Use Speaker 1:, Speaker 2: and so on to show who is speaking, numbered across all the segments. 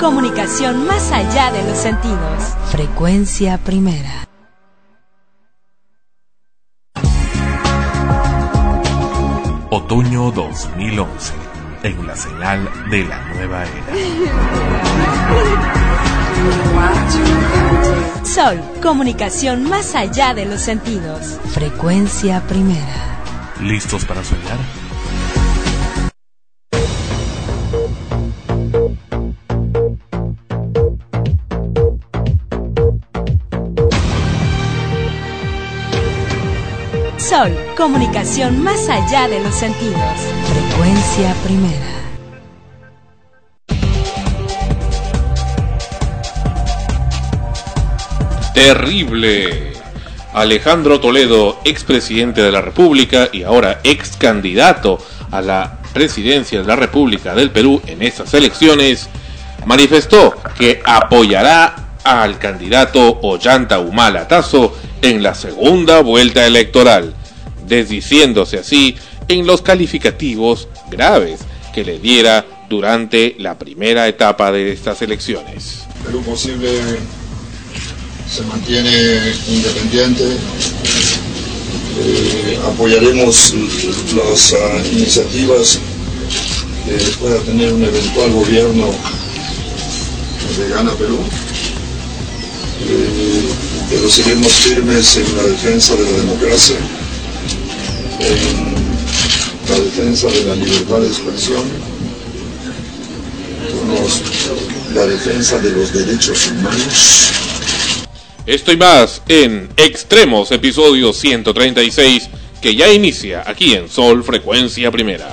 Speaker 1: comunicación más allá de los sentidos. Frecuencia Primera.
Speaker 2: Otoño 2011, en la señal de la nueva era.
Speaker 1: Sol, comunicación más allá de los sentidos. Frecuencia Primera.
Speaker 2: ¿Listos para soñar?
Speaker 1: Sol, comunicación más allá de los sentidos. Frecuencia Primera.
Speaker 3: Terrible. Alejandro Toledo, expresidente de la República y ahora ex candidato a la presidencia de la República del Perú en estas elecciones, manifestó que apoyará al candidato Ollanta Humala Tazo en la segunda vuelta electoral, desdiciéndose así en los calificativos graves que le diera durante la primera etapa de estas elecciones.
Speaker 4: Perú Posible se mantiene independiente. Apoyaremos las iniciativas que pueda tener un eventual gobierno de Gana Perú, pero seguiremos firmes en la defensa de la democracia, en la defensa de la libertad de expresión, la defensa de los derechos humanos.
Speaker 3: Esto y más en Extremos, episodio 136, que ya inicia aquí en Sol Frecuencia Primera.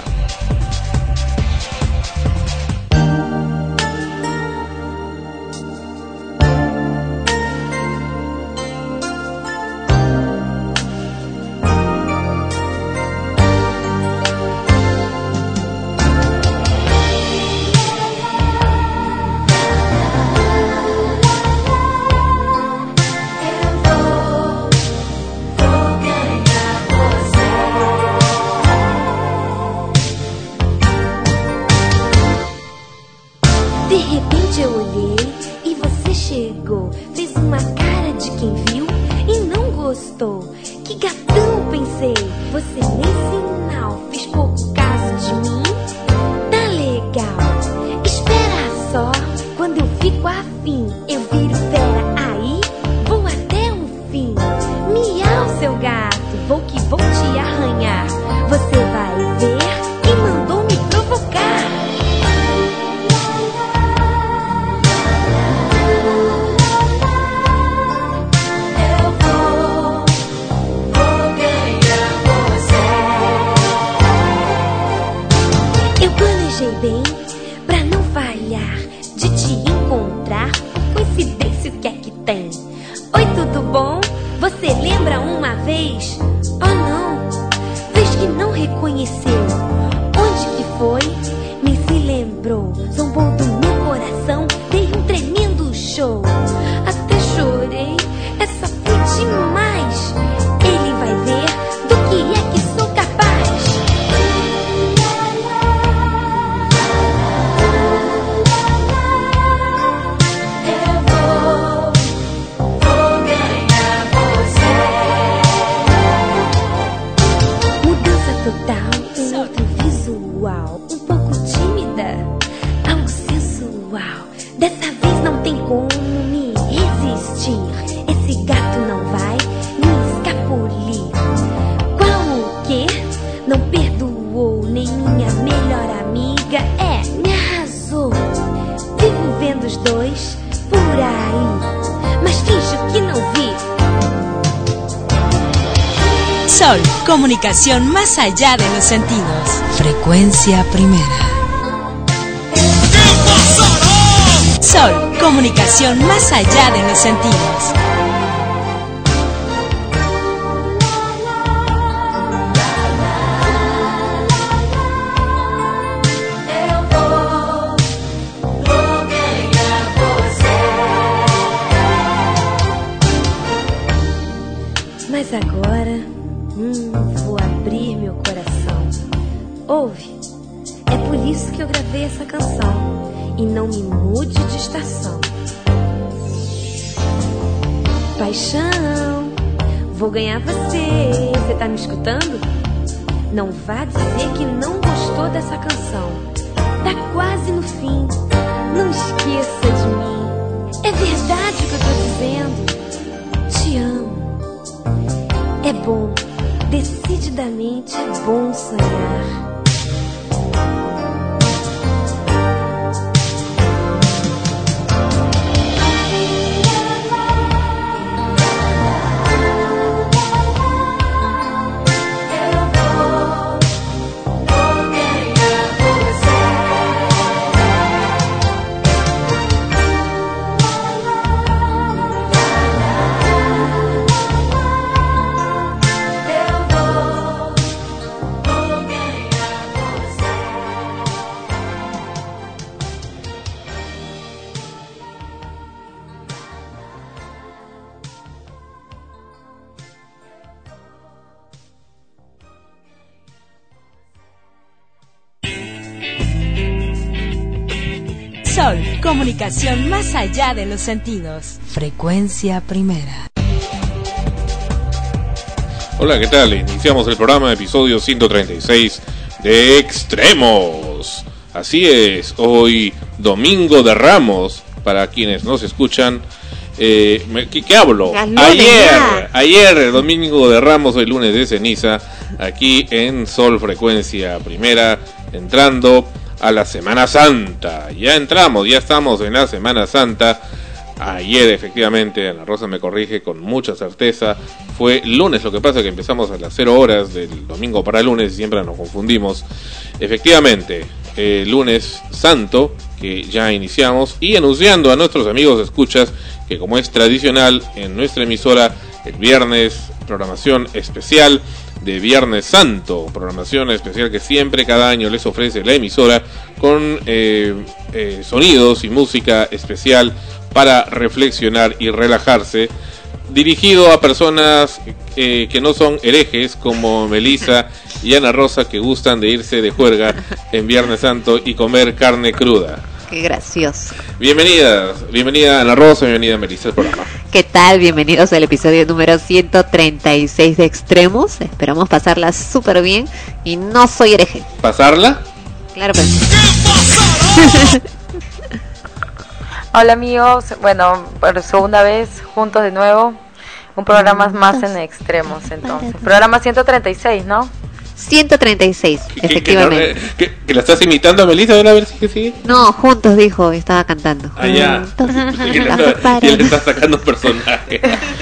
Speaker 1: Sol, comunicación más allá de los sentidos. Frecuencia Primera. Sol, comunicación más allá de los sentidos.
Speaker 5: Mas agora, vou abrir meu coração. Ouve, é por isso que eu gravei essa canção. e não me mude de estação. Paixão, vou ganhar você. Você tá me escutando? Não vá dizer que não gostou dessa canção. Tá quase no fim. Não esqueça de mim. É verdade o que eu tô dizendo. Te amo. É bom, decididamente é bom sonhar.
Speaker 1: Sol, comunicación más allá de los sentidos. Frecuencia primera.
Speaker 3: Hola, ¿qué tal? Iniciamos el programa, episodio 136 de Extremos. Así es, hoy Domingo de Ramos, para quienes nos escuchan. ¿Qué hablo? Ayer, Domingo de Ramos, hoy lunes de ceniza, aquí en Sol Frecuencia Primera, entrando a la Semana Santa. Ya estamos en la Semana Santa. Ayer, efectivamente, Ana Rosa me corrige con mucha certeza, fue lunes. Lo que pasa es que empezamos a las 0 horas del domingo para el lunes y siempre nos confundimos. Efectivamente, lunes santo, que ya iniciamos, y anunciando a nuestros amigos escuchas que, como es tradicional en nuestra emisora, el viernes, programación especial de Viernes Santo, programación especial que siempre, cada año les ofrece la emisora con sonidos y música especial para reflexionar y relajarse, dirigido a personas que no son herejes como Melissa y Ana Rosa, que gustan de irse de juerga en Viernes Santo y comer carne cruda.
Speaker 6: Qué gracioso.
Speaker 3: Bienvenida Ana Rosa, bienvenida Melissa al programa.
Speaker 6: ¿Qué tal? Bienvenidos al episodio número 136 de Extremos. Esperamos pasarla súper bien y no soy hereje.
Speaker 3: ¿Pasarla?
Speaker 6: Claro, pues.
Speaker 7: Hola amigos, bueno, por segunda vez juntos de nuevo, un programa más en Extremos entonces. Programa 136, ¿no?
Speaker 6: 136, efectivamente.
Speaker 3: ¿Que la estás imitando a Melissa? A ver si sigue.
Speaker 6: No, juntos dijo, estaba cantando.
Speaker 3: Ya. Y le está sacando un personaje.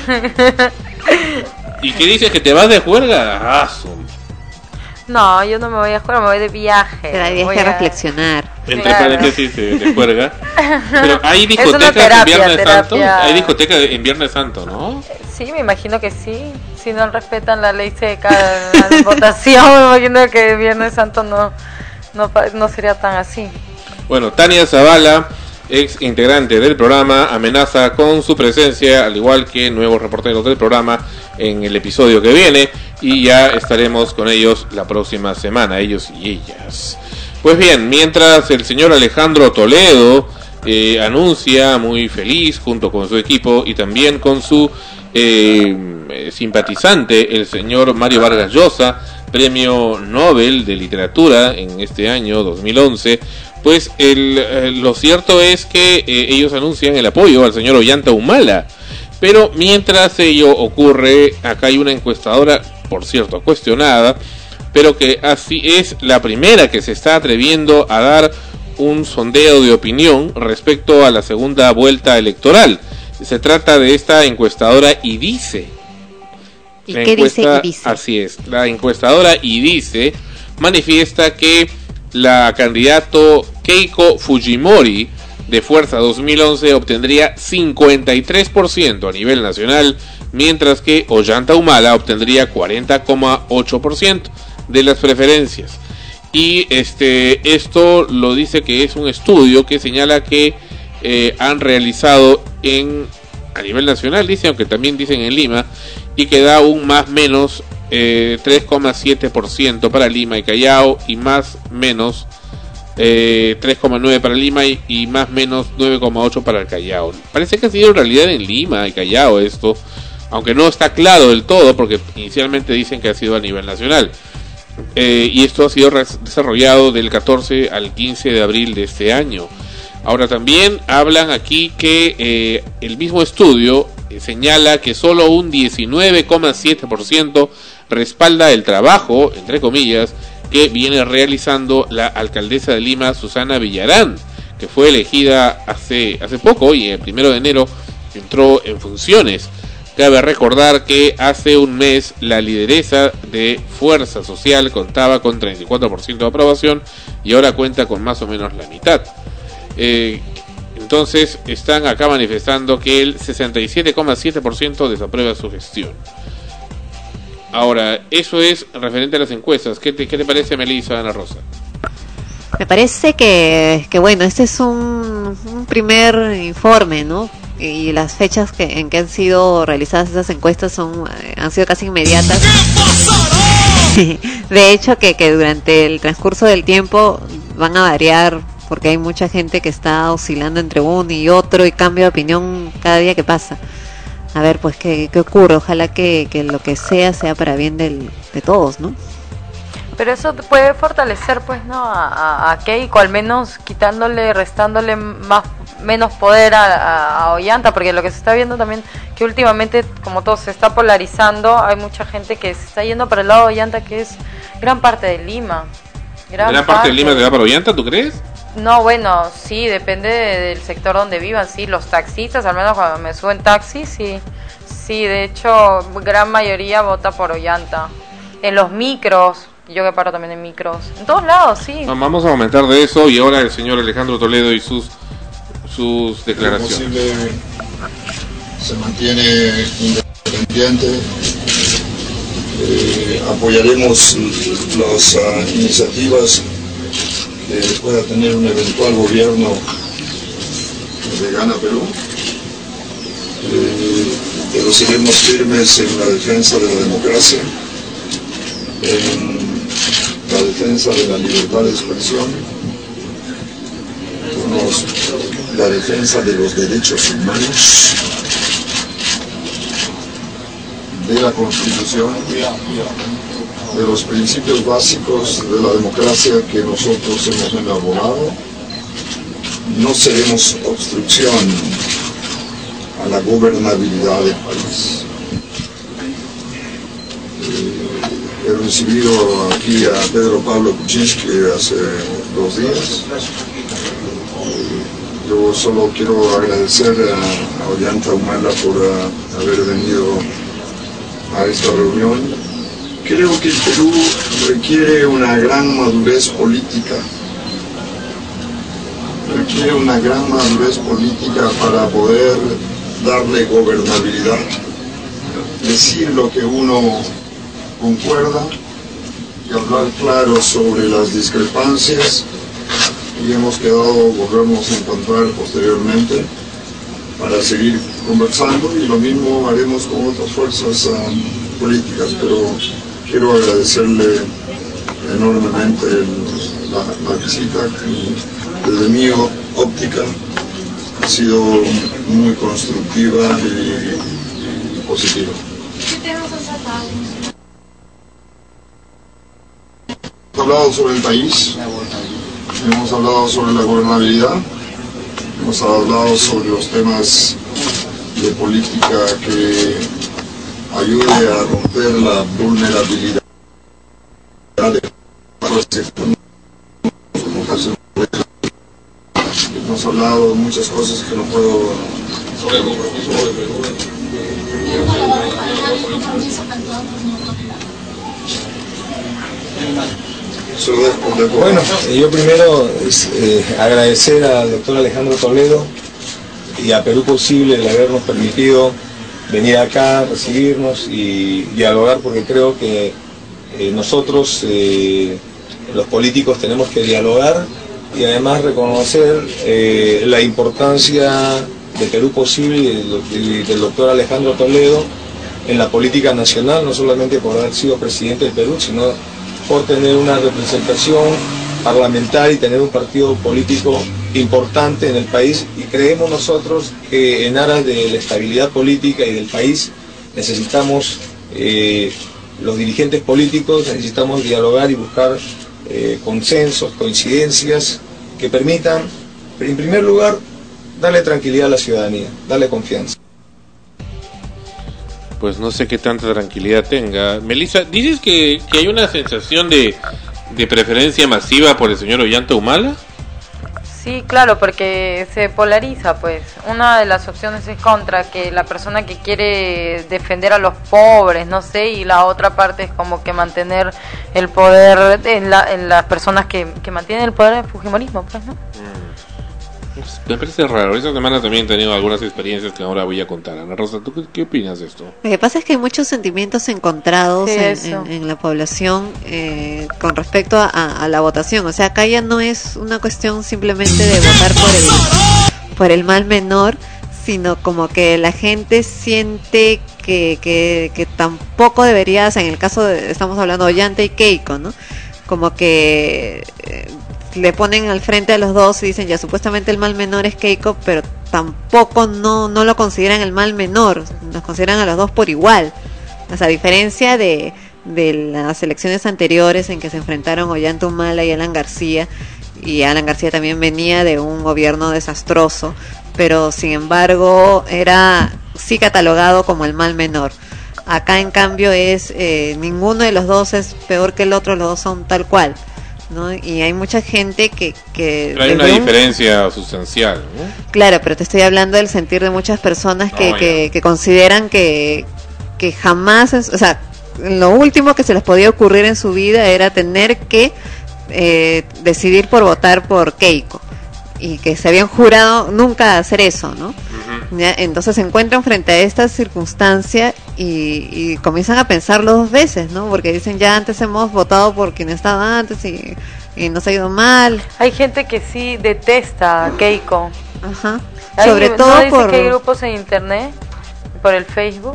Speaker 3: ¿Y qué dices? ¿Que te vas de juerga?
Speaker 7: No, yo no me voy a juerga, me voy de viaje.
Speaker 6: Te da viaje a reflexionar.
Speaker 3: Entre paréntesis de juerga. Pero hay discotecas en Viernes Santo. Hay discoteca en Viernes Santo, ¿no?
Speaker 7: Sí, me imagino que sí. Si no respetan la ley seca, la votación, me imagino que Viernes Santo no sería tan así.
Speaker 3: Bueno, Tania Zavala, ex integrante del programa, amenaza con su presencia, al igual que nuevos reporteros del programa, en el episodio que viene, y ya estaremos con ellos la próxima semana, ellos y ellas. Pues bien, mientras el señor Alejandro Toledo anuncia muy feliz junto con su equipo y también con su simpatizante, el señor Mario Vargas Llosa, premio Nobel de Literatura en este año 2011, pues lo cierto es que ellos anuncian el apoyo al señor Ollanta Humala. Pero mientras ello ocurre, acá hay una encuestadora, por cierto, cuestionada, pero que así es la primera que se está atreviendo a dar un sondeo de opinión respecto a la segunda vuelta electoral. Se trata de esta encuestadora IDICE.
Speaker 6: ¿Y qué dice IDICE?
Speaker 3: Así es, la encuestadora IDICE manifiesta que la candidato Keiko Fujimori de Fuerza 2011 obtendría 53% a nivel nacional, mientras que Ollanta Humala obtendría 40,8% de las preferencias. Y esto lo dice que es un estudio que señala que han realizado a nivel nacional, dice, aunque también dicen en Lima, y que da un más menos 3,7% para Lima y Callao, y más menos 3,9 para Lima y más o menos 9,8 para el Callao. Parece que ha sido en realidad en Lima y Callao esto, aunque no está claro del todo, porque inicialmente dicen que ha sido a nivel nacional. Y esto ha sido desarrollado del 14 al 15 de abril de este año. Ahora también hablan aquí que el mismo estudio señala que solo un 19,7% respalda el trabajo, entre comillas, que viene realizando la alcaldesa de Lima, Susana Villarán, que fue elegida hace poco y el 1 de enero entró en funciones. Cabe recordar que hace un mes la lideresa de Fuerza Social contaba con 34% de aprobación y ahora cuenta con más o menos la mitad. Entonces están acá manifestando que el 67,7% desaprueba su gestión. Ahora, eso es referente a las encuestas. ¿Qué te parece, Melissa, Ana Rosa?
Speaker 6: Me parece que bueno, este es un primer informe, ¿no? Y las fechas en que han sido realizadas esas encuestas han sido casi inmediatas. De hecho, que durante el transcurso del tiempo van a variar, porque hay mucha gente que está oscilando entre uno y otro y cambia de opinión cada día que pasa. A ver, pues, ¿qué ocurre? Ojalá que lo que sea para bien de todos, ¿no?
Speaker 7: Pero eso puede fortalecer, pues, ¿no? A Keiko, al menos restándole menos poder a Ollanta, porque lo que se está viendo también, que últimamente, como todo se está polarizando, hay mucha gente que se está yendo para el lado de Ollanta, que es gran parte de Lima.
Speaker 3: ¿Gran parte de Lima se va para Ollanta, tú crees?
Speaker 7: No, bueno, sí, depende del sector donde vivan, sí, los taxistas, al menos cuando me subo en taxi, sí, de hecho, gran mayoría vota por Ollanta. En los micros, yo que paro también en micros, en todos lados, sí.
Speaker 3: Vamos a comentar de eso y ahora el señor Alejandro Toledo y sus declaraciones.
Speaker 4: Se mantiene independiente. Apoyaremos las iniciativas que pueda tener un eventual gobierno de Gana Perú, pero seremos firmes en la defensa de la democracia, en la defensa de la libertad de expresión, la defensa de los derechos humanos, de la Constitución, de los principios básicos de la democracia que nosotros hemos elaborado. No seremos obstrucción a la gobernabilidad del país. He recibido aquí a Pedro Pablo Kuczynski hace 2 días. Yo solo quiero agradecer a Ollanta Humala por haber venido a esta reunión. Creo que el Perú requiere una gran madurez política. Requiere una gran madurez política para poder darle gobernabilidad. Decir lo que uno concuerda y hablar claro sobre las discrepancias. Y hemos quedado, volvernos a encontrar posteriormente para seguir conversando y lo mismo haremos con otras fuerzas políticas, pero quiero agradecerle enormemente la visita, que desde mi óptica ha sido muy constructiva y positiva. Hemos hablado sobre el país, hemos hablado sobre la gobernabilidad, hemos hablado sobre los temas de política que ayude a romper la vulnerabilidad de hemos hablado de muchas cosas que no puedo
Speaker 8: Bueno, yo primero agradecer al doctor Alejandro Toledo y a Perú Posible el habernos permitido venir acá, recibirnos y dialogar, porque creo que nosotros, los políticos, tenemos que dialogar y además reconocer la importancia de Perú Posible y del doctor Alejandro Toledo en la política nacional, no solamente por haber sido presidente del Perú, sino por tener una representación parlamentar y tener un partido político importante en el país, y creemos nosotros que en aras de la estabilidad política y del país necesitamos, los dirigentes políticos necesitamos dialogar y buscar consensos, coincidencias que permitan, en primer lugar, darle tranquilidad a la ciudadanía, darle confianza.
Speaker 3: Pues no sé qué tanta tranquilidad tenga. Melissa, dices que hay una sensación de preferencia masiva por el señor Ollanta Humala.
Speaker 7: Sí, claro, porque se polariza, pues. Una de las opciones es contra que la persona que quiere defender a los pobres, no sé, y la otra parte es como que mantener el poder en las personas que mantienen el poder del fujimorismo, pues, ¿no?
Speaker 3: Me parece raro. Esta semana también he tenido algunas experiencias que ahora voy a contar. Ana Rosa, ¿tú qué opinas de esto?
Speaker 6: Lo que pasa es que hay muchos sentimientos encontrados en la población con respecto a la votación. O sea, acá ya no es una cuestión simplemente de votar por el mal menor, sino como que la gente siente que tampoco debería, o sea, en el caso estamos hablando de Ollanta y Keiko, ¿no? Como que le ponen al frente a los dos y dicen ya supuestamente el mal menor es Keiko, pero tampoco no lo consideran el mal menor, los consideran a los dos por igual. O sea, a diferencia de las elecciones anteriores en que se enfrentaron Ollanta Humala y Alan García, y Alan García también venía de un gobierno desastroso, pero sin embargo era sí catalogado como el mal menor. Acá en cambio es ninguno de los dos es peor que el otro, los dos son tal cual, ¿no? Y hay mucha gente que
Speaker 3: pero hay una diferencia sustancial, ¿no?
Speaker 6: Claro, pero te estoy hablando del sentir de muchas personas que consideran que jamás, o sea, lo último que se les podía ocurrir en su vida era tener que decidir por votar por Keiko, y que se habían jurado nunca hacer eso, ¿no? ¿Ya? Entonces se encuentran frente a esta circunstancia y comienzan a pensarlo dos veces, ¿no? Porque dicen, ya antes hemos votado por quien estaba antes y nos ha ido mal.
Speaker 7: Hay gente que sí detesta a Keiko.
Speaker 6: Ajá. Sobre todo
Speaker 7: dice que hay grupos en internet, por el Facebook.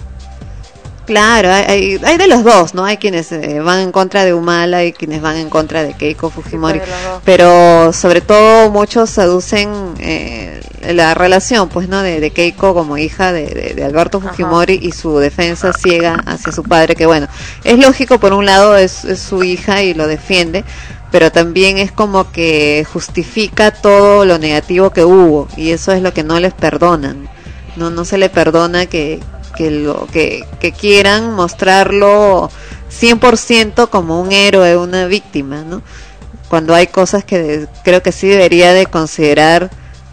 Speaker 6: Claro, hay de los dos, ¿no? Hay quienes van en contra de Humala y quienes van en contra de Keiko Fujimori, pero sobre todo muchos aducen la relación, pues, ¿no? De Keiko como hija de Alberto Fujimori. Ajá. Y su defensa ciega hacia su padre, que bueno, es lógico, por un lado es su hija y lo defiende, pero también es como que justifica todo lo negativo que hubo, y eso es lo que no les perdonan. No se le perdona que quieran mostrarlo 100% como un héroe, una víctima, ¿no? Cuando hay cosas que creo que sí debería de considerar,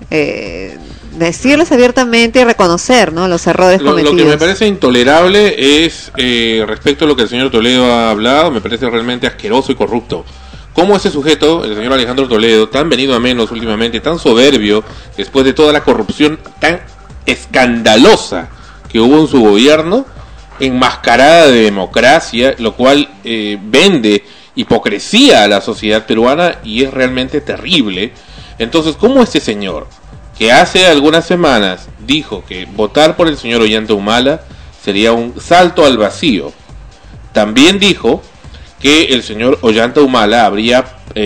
Speaker 6: decirles abiertamente y reconocer, ¿no? Los errores cometidos.
Speaker 3: Lo que me parece intolerable es, respecto a lo que el señor Toledo ha hablado, me parece realmente asqueroso y corrupto. ¿Cómo ese sujeto, el señor Alejandro Toledo, tan venido a menos últimamente, tan soberbio, después de toda la corrupción tan escandalosa que hubo en su gobierno, enmascarada de democracia, lo cual vende hipocresía a la sociedad peruana y es realmente terrible? Entonces, ¿cómo este señor, que hace algunas semanas dijo que votar por el señor Ollanta Humala sería un salto al vacío, también dijo que el señor Ollanta Humala habría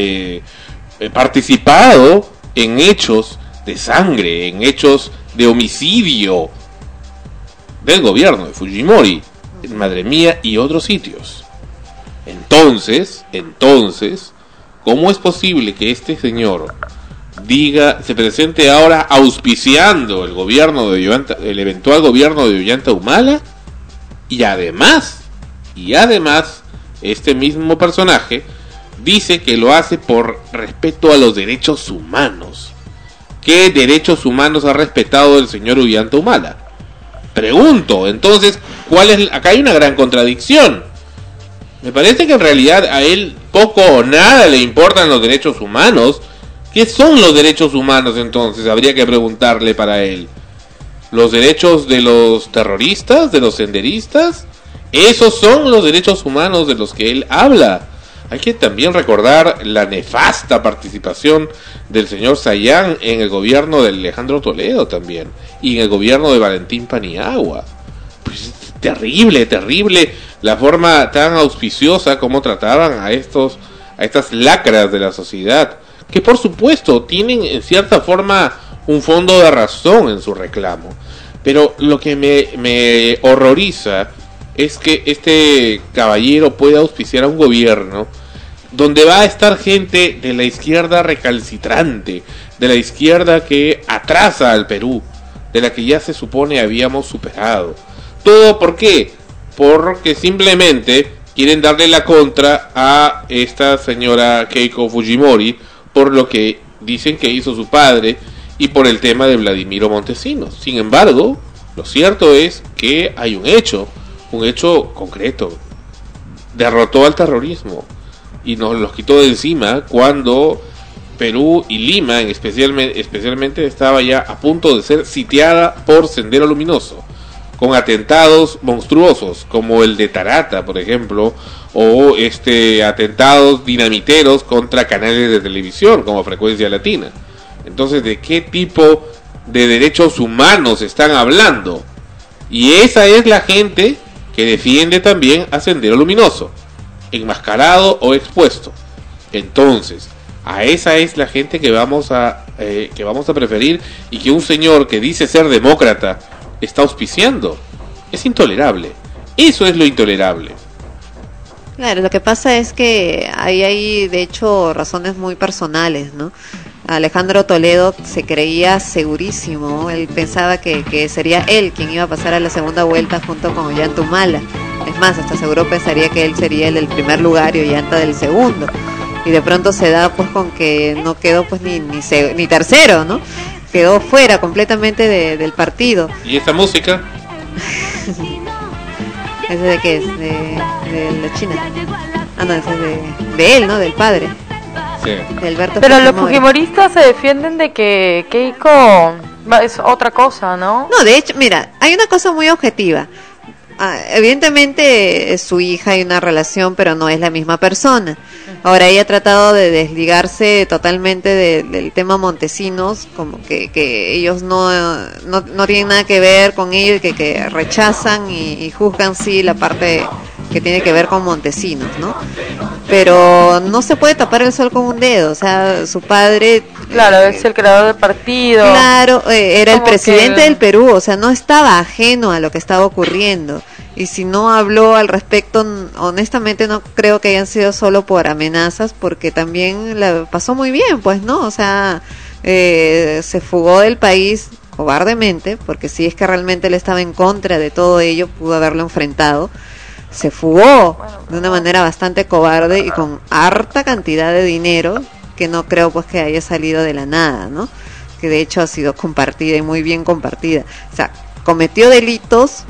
Speaker 3: participado en hechos de sangre, en hechos de homicidio del gobierno de Fujimori, en Madre Mía y otros sitios? Entonces, ¿cómo es posible que este señor se presente ahora auspiciando el gobierno de Ollanta, el eventual gobierno de Ollanta Humala? Y además, este mismo personaje dice que lo hace por respeto a los derechos humanos. ¿Qué derechos humanos ha respetado el señor Ollanta Humala? Pregunto, entonces, acá hay una gran contradicción. Me parece que en realidad a él poco o nada le importan los derechos humanos. ¿Qué son los derechos humanos entonces? Habría que preguntarle para él. ¿Los derechos de los terroristas, de los senderistas? Esos son los derechos humanos de los que él habla. Hay que también recordar la nefasta participación del señor Sayán en el gobierno de Alejandro Toledo también, y en el gobierno de Valentín Paniagua. Pues terrible la forma tan auspiciosa como trataban a a estas lacras de la sociedad, que por supuesto tienen en cierta forma un fondo de razón en su reclamo. Pero lo que me horroriza es que este caballero pueda auspiciar a un gobierno donde va a estar gente de la izquierda recalcitrante, de la izquierda que atrasa al Perú, de la que ya se supone habíamos superado. ¿Todo por qué? Porque simplemente quieren darle la contra a esta señora Keiko Fujimori por lo que dicen que hizo su padre y por el tema de Vladimiro Montesinos. Sin embargo, lo cierto es que hay un hecho concreto. Derrotó al terrorismo y nos los quitó de encima cuando Perú y Lima especialmente estaba ya a punto de ser sitiada por Sendero Luminoso, con atentados monstruosos como el de Tarata, por ejemplo, o atentados dinamiteros contra canales de televisión como Frecuencia Latina. Entonces, ¿de qué tipo de derechos humanos están hablando? Y esa es la gente que defiende también a Sendero Luminoso, enmascarado o expuesto. Entonces, a esa es la gente que vamos a preferir, y que un señor que dice ser demócrata está auspiciando. Es intolerable. Eso es lo intolerable.
Speaker 6: Claro, lo que pasa es que hay de hecho razones muy personales, ¿no? Alejandro Toledo se creía segurísimo, él pensaba que sería él quien iba a pasar a la segunda vuelta junto con Ollanta Humala. Es más, hasta seguro pensaría que él sería el del primer lugar y Ollanta del segundo. Y de pronto se da pues con que no quedó pues ni tercero, ¿no? Quedó fuera completamente del partido.
Speaker 3: ¿Y esta música?
Speaker 6: ¿Ese de qué es? De la China. Ah, no, ese es de él, ¿no? Del padre.
Speaker 3: Sí.
Speaker 6: De Alberto
Speaker 7: Pero
Speaker 6: Fujimori.
Speaker 7: los fujimoristas se defienden de que Keiko es otra cosa, ¿no?
Speaker 6: No, de hecho, mira, hay una cosa muy objetiva. Evidentemente es su hija, hay una relación, pero no es la misma persona. Ahora ella ha tratado de desligarse totalmente del tema Montesinos, como que ellos no tienen nada que ver con ello, y que rechazan y juzgan sí la parte que tiene que ver con Montesinos, ¿no? Pero no se puede tapar el sol con un dedo, o sea, su padre...
Speaker 7: Claro, es el creador del partido.
Speaker 6: Claro, era el presidente
Speaker 7: que...
Speaker 6: del Perú, o sea, no estaba ajeno a lo que estaba ocurriendo. Y si no habló al respecto, honestamente no creo que hayan sido solo por amenazas, porque también la pasó muy bien, pues, ¿no? O sea, se fugó del país cobardemente, porque si es que realmente él estaba en contra de todo ello, pudo haberlo enfrentado. Se fugó de una manera bastante cobarde y con harta cantidad de dinero, que no creo pues que haya salido de la nada, ¿no? Que de hecho ha sido compartida y muy bien compartida. O sea, cometió delitos,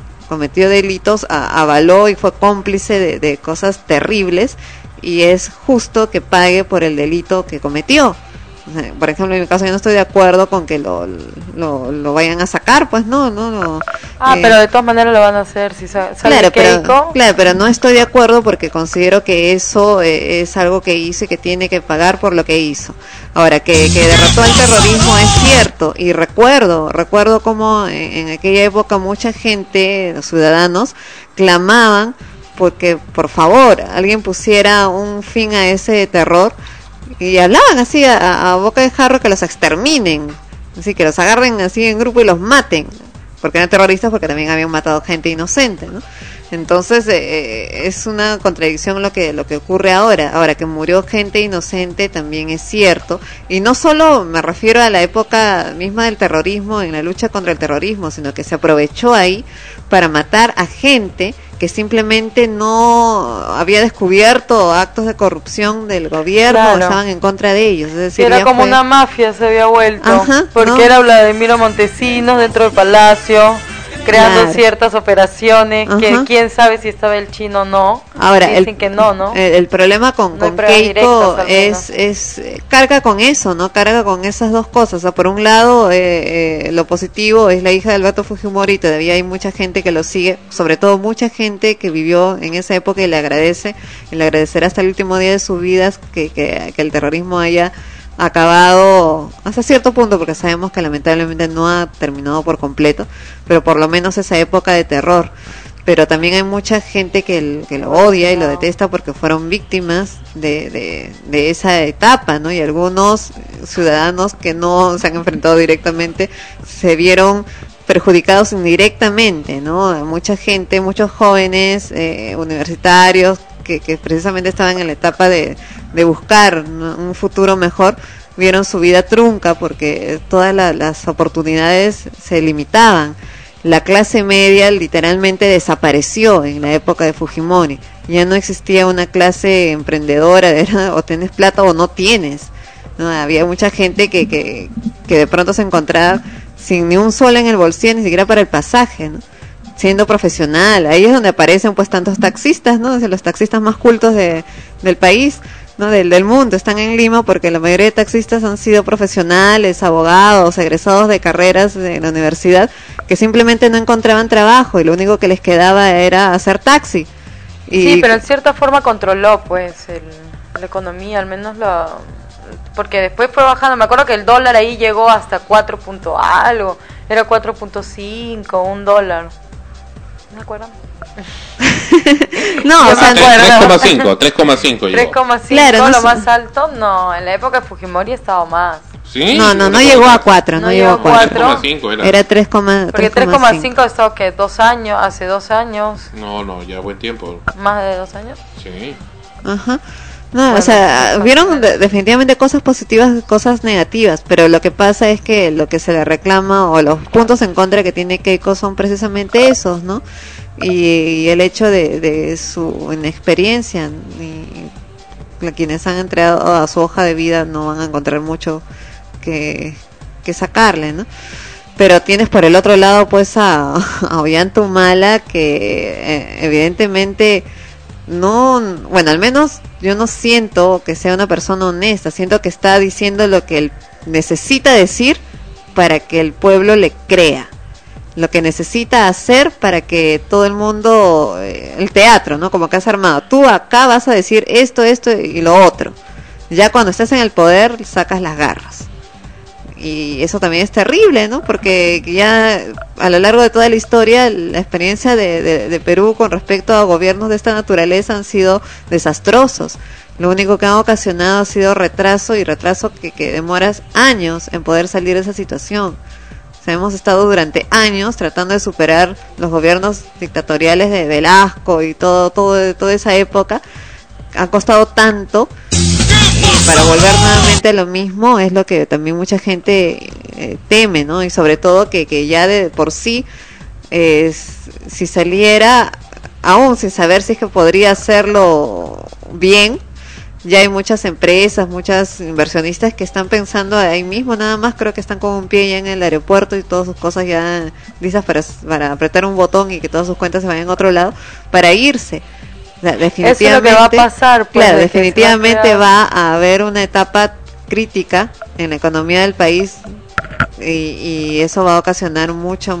Speaker 6: avaló y fue cómplice de cosas terribles, y es justo que pague por el delito que cometió. Por ejemplo, en mi caso yo no estoy de acuerdo con que lo vayan a sacar, pues no.
Speaker 7: Pero de todas maneras lo van a hacer si sale Keiko.
Speaker 6: Claro, pero no estoy de acuerdo porque considero que eso es algo que hizo y que tiene que pagar por lo que hizo. Ahora, que derrotó al terrorismo es cierto, y recuerdo cómo en aquella época mucha gente, los ciudadanos, clamaban porque por favor alguien pusiera un fin a ese terror. Y hablaban así a boca de jarro que los exterminen, así que los agarren así en grupo y los maten, porque eran terroristas, porque también habían matado gente inocente, ¿no? Entonces es una contradicción lo que ocurre ahora que murió gente inocente también es cierto, y no solo me refiero a la época misma del terrorismo, en la lucha contra el terrorismo, sino que se aprovechó ahí para matar a gente que simplemente no había descubierto actos de corrupción del gobierno,
Speaker 7: claro,
Speaker 6: estaban en contra de ellos. Es decir,
Speaker 7: era como una mafia, se había vuelto. Ajá, porque ¿no? Era Vladimiro Montesinos dentro del palacio, creando claro, ciertas operaciones, ajá, que quién sabe si estaba el chino o no.
Speaker 6: Ahora,
Speaker 7: dicen que no.
Speaker 6: El problema con Keiko es carga con eso, ¿no? Carga con esas dos cosas. O sea, por un lado, lo positivo es la hija de Alberto Fujimori, todavía hay mucha gente que lo sigue, sobre todo mucha gente que vivió en esa época y le agradecerá hasta el último día de sus vidas que el terrorismo haya acabado hasta cierto punto, porque sabemos que lamentablemente no ha terminado por completo, pero por lo menos esa época de terror. pero también hay mucha gente que lo odia y lo detesta porque fueron víctimas de esa etapa, ¿no? Y algunos ciudadanos que no se han enfrentado directamente se vieron perjudicados indirectamente, ¿no? Mucha gente, muchos jóvenes universitarios que precisamente estaban en la etapa de buscar, ¿no?, un futuro mejor, vieron su vida trunca porque todas las oportunidades se limitaban. La clase media literalmente desapareció en la época de Fujimori. Ya no existía una clase emprendedora, o tienes plata o no tienes, ¿no? Había mucha gente que de pronto se encontraba sin ni un sol en el bolsillo, ni siquiera para el pasaje, ¿no? Siendo profesional. Ahí es donde aparecen pues tantos taxistas, ¿no? Los taxistas más cultos del país, ¿no? Del mundo, están en Lima porque la mayoría de taxistas han sido profesionales, abogados, egresados de carreras de la universidad, que simplemente no encontraban trabajo y lo único que les quedaba era hacer taxi.
Speaker 7: Sí, pero en cierta forma controló pues la economía, al menos porque después fue bajando. Me acuerdo que el dólar ahí llegó hasta 4 punto algo, era 4.5, $1. ¿Me acuerdo?
Speaker 6: No, o sea,
Speaker 3: 3,5
Speaker 7: 3,5,
Speaker 6: claro,
Speaker 7: lo más alto. No, en la época de Fujimori estaba más.
Speaker 3: ¿Sí?
Speaker 6: No llegó a 4, no llegó a 4.
Speaker 3: 3,5
Speaker 6: era 3,
Speaker 7: porque 3,5 estaba que 2 años, hace 2 años.
Speaker 3: No, ya buen tiempo.
Speaker 7: ¿Más de 2 años?
Speaker 3: Sí.
Speaker 6: Ajá. No, bueno, o sea, vieron definitivamente cosas positivas, cosas negativas, pero lo que pasa es que lo que se le reclama o los puntos en contra que tiene Keiko son precisamente esos, ¿no? Y el hecho de su inexperiencia, y quienes han entrado a su hoja de vida no van a encontrar mucho que sacarle, ¿no? Pero tienes por el otro lado pues a Ollanta Humala, que evidentemente no, bueno, al menos yo no siento que sea una persona honesta, siento que está diciendo lo que él necesita decir para que el pueblo le crea, lo que necesita hacer para que todo el mundo, el teatro, ¿no? Como que has armado, tú acá vas a decir esto y lo otro, ya cuando estás en el poder sacas las garras. Y eso también es terrible, ¿no? Porque ya a lo largo de toda la historia, la experiencia de Perú con respecto a gobiernos de esta naturaleza han sido desastrosos. Lo único que han ocasionado ha sido retraso que demoras años en poder salir de esa situación. O sea, hemos estado durante años tratando de superar los gobiernos dictatoriales de Velasco y toda esa época. Ha costado tanto. Para volver nuevamente a lo mismo es lo que también mucha gente teme, ¿no? Y sobre todo que ya de por sí, si saliera, aún sin saber si es que podría hacerlo bien, ya hay muchas empresas, muchas inversionistas que están pensando ahí mismo, nada más creo que están con un pie ya en el aeropuerto y todas sus cosas ya listas para apretar un botón y que todas sus cuentas se vayan a otro lado, para irse. Definitivamente,
Speaker 7: eso es lo que va a pasar, pues,
Speaker 6: claro, definitivamente va a haber una etapa crítica en la economía del país y eso va a ocasionar mucha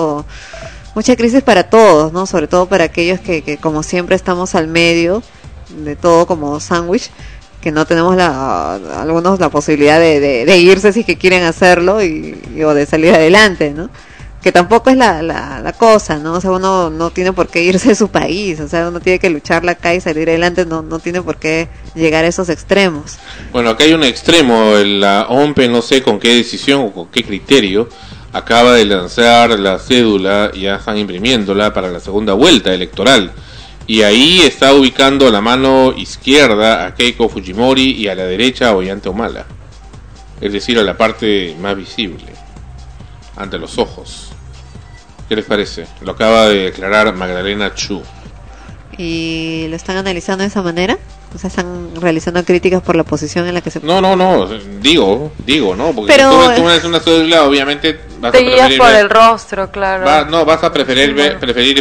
Speaker 6: crisis para todos, ¿no? Sobre todo para aquellos que como siempre estamos al medio de todo como sándwich, que no tenemos algunos la posibilidad de irse si es que quieren hacerlo o de salir adelante, ¿no? Que tampoco es la cosa, ¿no? O sea, uno no tiene por qué irse de su país, o sea, uno tiene que lucharla acá y salir adelante, no tiene por qué llegar a esos extremos.
Speaker 3: Bueno, acá hay un extremo, la OMP, no sé con qué decisión o con qué criterio, acaba de lanzar la cédula, ya están imprimiéndola para la segunda vuelta electoral, y ahí está ubicando a la mano izquierda a Keiko Fujimori y a la derecha a Ollanta Humala, es decir, a la parte más visible, ante los ojos. ¿Qué les parece? Lo acaba de declarar Magdalena Chu.
Speaker 6: ¿Y lo están analizando de esa manera? O sea, ¿están realizando críticas por la posición en la que se...
Speaker 3: No, digo, ¿no? Porque
Speaker 6: pero,
Speaker 3: si tú ves una cédula, obviamente vas
Speaker 7: te
Speaker 3: a preferir
Speaker 7: guías por el rostro, claro.
Speaker 3: vas a preferir ver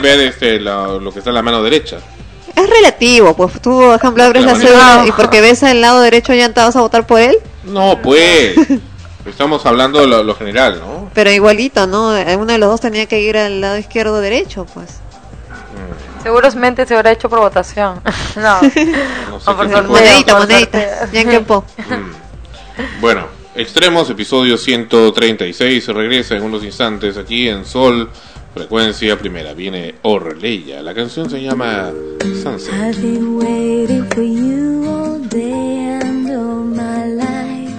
Speaker 3: lo que está en la mano derecha.
Speaker 6: Es relativo, pues tú, por ejemplo, abres la cédula y porque ves al lado derecho ya te vas a votar por él.
Speaker 3: No, pues... Estamos hablando de lo general, ¿no?
Speaker 6: Pero igualito, ¿no? Uno de los dos tenía que ir al lado izquierdo o derecho, pues.
Speaker 7: Seguramente se habrá hecho por votación. No sé
Speaker 6: por monedita. Ya en tiempo.
Speaker 3: Bueno, Extremos, episodio 136, regresa en unos instantes aquí en Sol Frecuencia Primera, viene Orleya. La canción se llama Sunset.
Speaker 9: I've been waiting for you all day and all my life.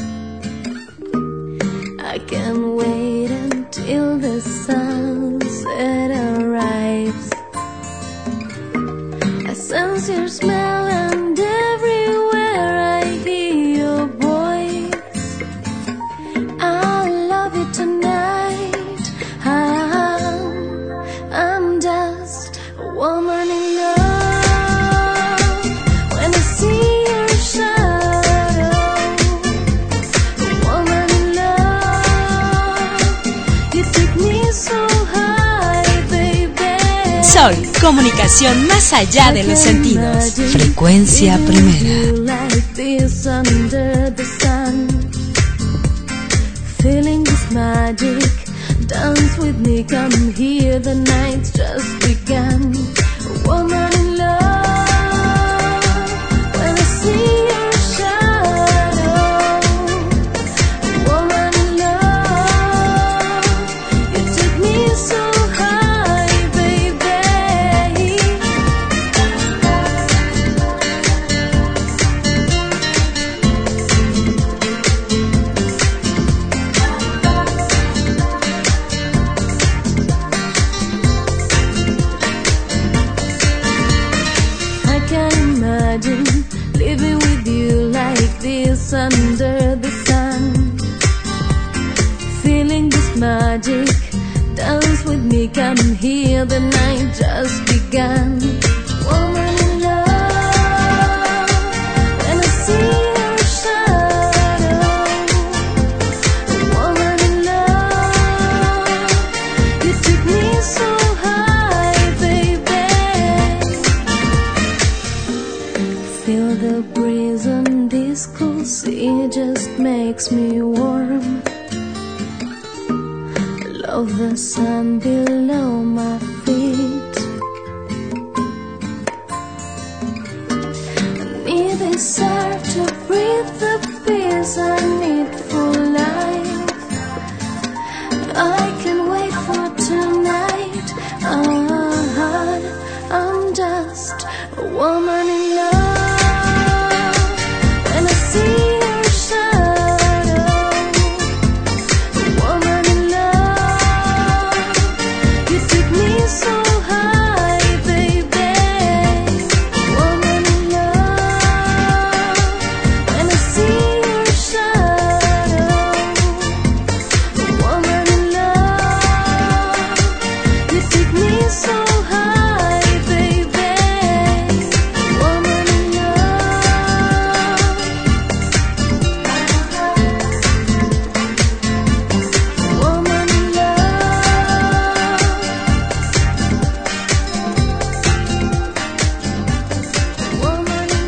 Speaker 9: I can't wait until the sunset arrives. I sense your smell and everywhere I hear your voice. I love you tonight. I'm just a woman in love. When I see your shadow, a woman in love. You take me so high, baby.
Speaker 1: Sol, comunicación más allá de los sentidos. Frecuencia Primera.
Speaker 9: Like this under the sun, feeling this magic. Dance with me, come here, the night's just begun. A woman in love. When I see your shadow, a woman in love. You take me so high, baby. I can imagine living with you like this under the sun, feeling this magic. Dance with me, come here, the night just begun. Woman in love. When I see your shadow, a woman in love. You took me so high, baby. Feel the breeze on this cool sea, just makes me warm. Love the sun below my feet. I need this air to breathe the peace I need for life. I can wait for tonight. I'm just a woman in love. When I see your shadow, a woman in love. You took me so high, baby. Woman in love. When I see your shadow, a woman in love. You took me so high, baby. Woman in love. Woman in love. Woman in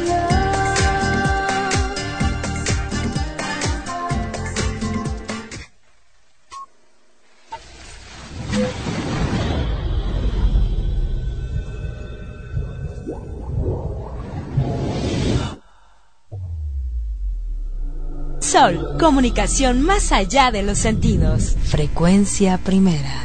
Speaker 1: Sol, comunicación más allá de los sentidos. Frecuencia Primera.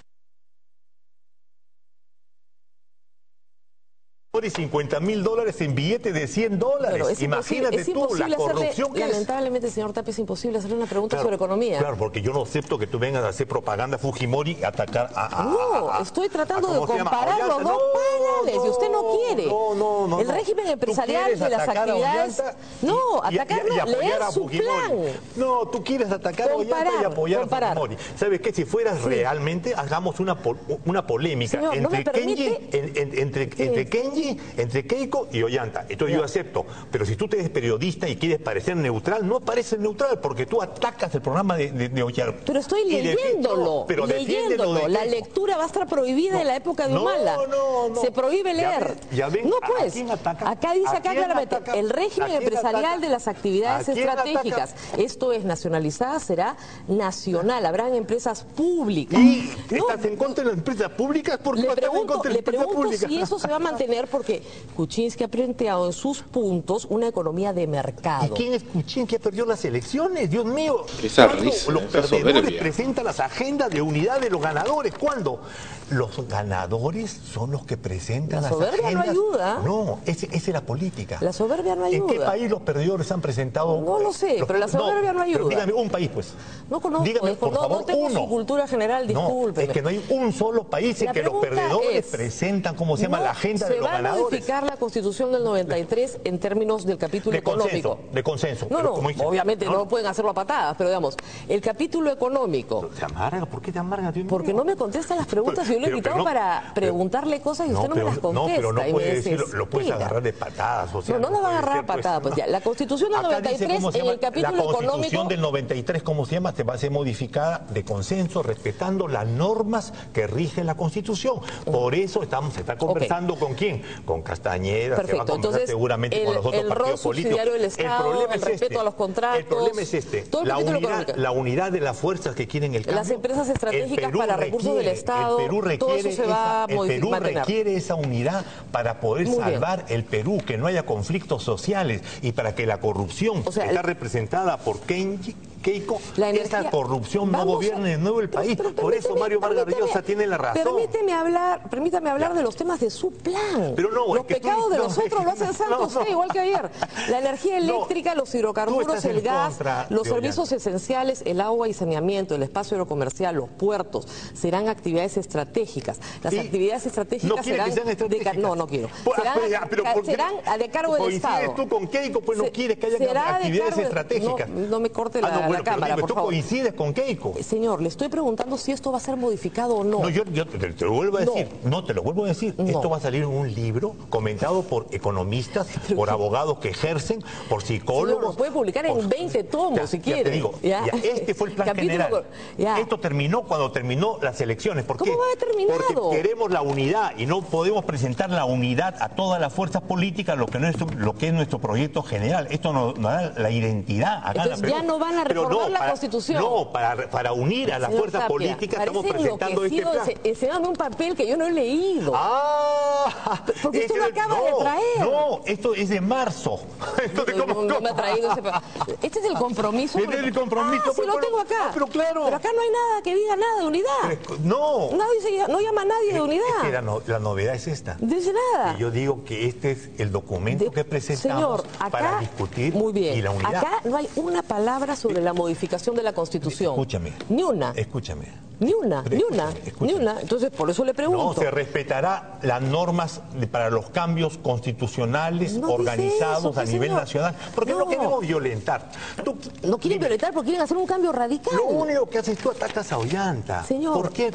Speaker 10: Y $50,000 en billetes de $100.
Speaker 11: Pero es
Speaker 10: Imagínate tú la corrupción que es.
Speaker 11: Lamentablemente, señor Tapia, es imposible hacerle una pregunta sobre economía.
Speaker 10: Claro, porque yo no acepto que tú vengas a hacer propaganda Fujimori y atacar
Speaker 11: estoy tratando de comparar los dos paneles y usted no quiere.
Speaker 10: No.
Speaker 11: El régimen empresarial de las actividades. Leer su plan.
Speaker 10: No, tú quieres atacar a Ollanta y apoyar a Fujimori. ¿Sabes qué? Si fueras realmente, hagamos una polémica.
Speaker 11: Señor,
Speaker 10: entre Kenji, entre Keiko y Ollanta. Entonces yo acepto. Pero si tú te eres periodista y quieres parecer neutral, no pareces neutral porque tú atacas el programa de Ollanta.
Speaker 11: Pero estoy leyéndolo. La lectura va a estar prohibida en la época de Humala.
Speaker 10: No.
Speaker 11: Se prohíbe leer. No, pues. Acá dice claramente, el régimen empresarial de las actividades estratégicas. Esto es nacionalizada, será nacional. Habrán empresas públicas.
Speaker 10: ¿Y estás en contra de las empresas públicas? ¿Por qué
Speaker 11: le pregunto si eso se va a mantener, porque porque Kuczynski ha planteado en sus puntos una economía de mercado.
Speaker 10: ¿Y quién es Kuczynski que perdió las elecciones? Dios mío.
Speaker 3: Esa risa,
Speaker 10: los
Speaker 3: esa
Speaker 10: perdedores
Speaker 3: soberbia.
Speaker 10: presentan las agendas de unidad de los ganadores. ¿Cuándo? Los ganadores son los que presentan las agendas.
Speaker 11: La soberbia no ayuda.
Speaker 10: No, esa es la política.
Speaker 11: La soberbia no ayuda.
Speaker 10: ¿En qué país los perdedores han presentado?
Speaker 11: No lo sé, pero la soberbia no ayuda.
Speaker 10: Pero dígame un país, pues.
Speaker 11: No conozco,
Speaker 10: dígame, por favor,
Speaker 11: no tengo
Speaker 10: uno.
Speaker 11: su cultura general, disculpe.
Speaker 10: No, es que no hay un solo país en que los perdedores presentan, ¿cómo se llama? La agenda de los ganadores.
Speaker 11: Se va a modificar la Constitución del 93 en términos del capítulo económico.
Speaker 10: De consenso.
Speaker 11: No, obviamente no pueden hacerlo a patadas, pero digamos, el capítulo económico.
Speaker 10: ¿Te amarga? ¿Por qué te amarga?
Speaker 11: Porque no me contestan las preguntas. Yo lo he invitado para preguntarle cosas y usted no me las contesta.
Speaker 10: No, pero no puede decirlo, lo puedes agarrar de patadas. O sea,
Speaker 11: no lo va a agarrar a patadas. Pues ya, la Constitución del 93 en el capítulo económico.
Speaker 10: La Constitución del 93, ¿cómo se llama? Se va a ser modificada de consenso, respetando las normas que rigen la Constitución. Por eso se está conversando con quién, con Castañeda.
Speaker 11: Perfecto.
Speaker 10: Se va a conversar seguramente con los otros partidos políticos.
Speaker 11: Del Estado, el respeto a los contratos.
Speaker 10: El problema es la unidad de las fuerzas que quieren el cambio.
Speaker 11: Las empresas estratégicas para recursos del Estado.
Speaker 10: El Perú requiere esa unidad para poder salvar el Perú, que no haya conflictos sociales y para que la corrupción que está representada por Keiko, esa corrupción no gobierne de nuevo el país. Por eso Mario Vargas Llosa tiene la razón.
Speaker 11: Permítame hablar de los temas de su plan.
Speaker 10: Pero no,
Speaker 11: los pecados de los otros lo hacen Santos, igual que ayer. La energía eléctrica, los hidrocarburos, el gas, los servicios esenciales, el agua y saneamiento, el espacio aerocomercial, los puertos, serán actividades estratégicas. Las actividades estratégicas serán no quiero. Serán de cargo del Estado.
Speaker 10: Coincides tú con Keiko, pues no quieres que haya actividades estratégicas.
Speaker 11: No me corte la cámara, por favor.
Speaker 10: ¿Tú coincides con Keiko?
Speaker 11: Señor, le estoy preguntando si esto va a ser modificado o no.
Speaker 10: No, yo te lo vuelvo a decir. No, te lo vuelvo a decir. Esto va a salir en un libro comentado por economistas, por abogados que ejercen, por psicólogos.
Speaker 11: Señor, lo puede publicar en 20 tomos, si quiere.
Speaker 10: Ya te digo, este fue el plan general. Esto terminó cuando terminó las elecciones. ¿Por qué?
Speaker 11: ¿Cómo va a haber terminado?
Speaker 10: Porque queremos la unidad y no podemos presentar la unidad a todas las fuerzas políticas, lo que es nuestro proyecto general. Esto nos da la identidad acá.
Speaker 11: Entonces ya no van a reformar la Constitución.
Speaker 10: No, para unir a las fuerzas políticas estamos presentando este plan.
Speaker 11: Enséñame un papel que yo no he leído. Porque usted lo acaba de traer.
Speaker 10: No, esto es de marzo.
Speaker 11: No me ha traído ese papel. Este es el compromiso.
Speaker 10: Este es el compromiso.
Speaker 11: Sí, lo tengo acá.
Speaker 10: Pero claro.
Speaker 11: Pero acá no hay nada que diga nada de unidad.
Speaker 10: No.
Speaker 11: No llama a nadie de unidad.
Speaker 10: Es que la novedad es esta.
Speaker 11: No dice nada.
Speaker 10: Yo digo que este es el documento que presentamos para discutir y la unidad.
Speaker 11: Acá no hay una palabra sobre la modificación de la Constitución.
Speaker 10: Escúchame.
Speaker 11: Ni una.
Speaker 10: Escúchame.
Speaker 11: Ni una. Entonces, por eso le pregunto.
Speaker 10: No, se respetará las normas para los cambios constitucionales organizados a nivel nacional. Porque no queremos violentar.
Speaker 11: No quieren violentar porque quieren hacer un cambio radical.
Speaker 10: Lo único que haces tú atacas a Ollanta.
Speaker 11: Señor, ¿por qué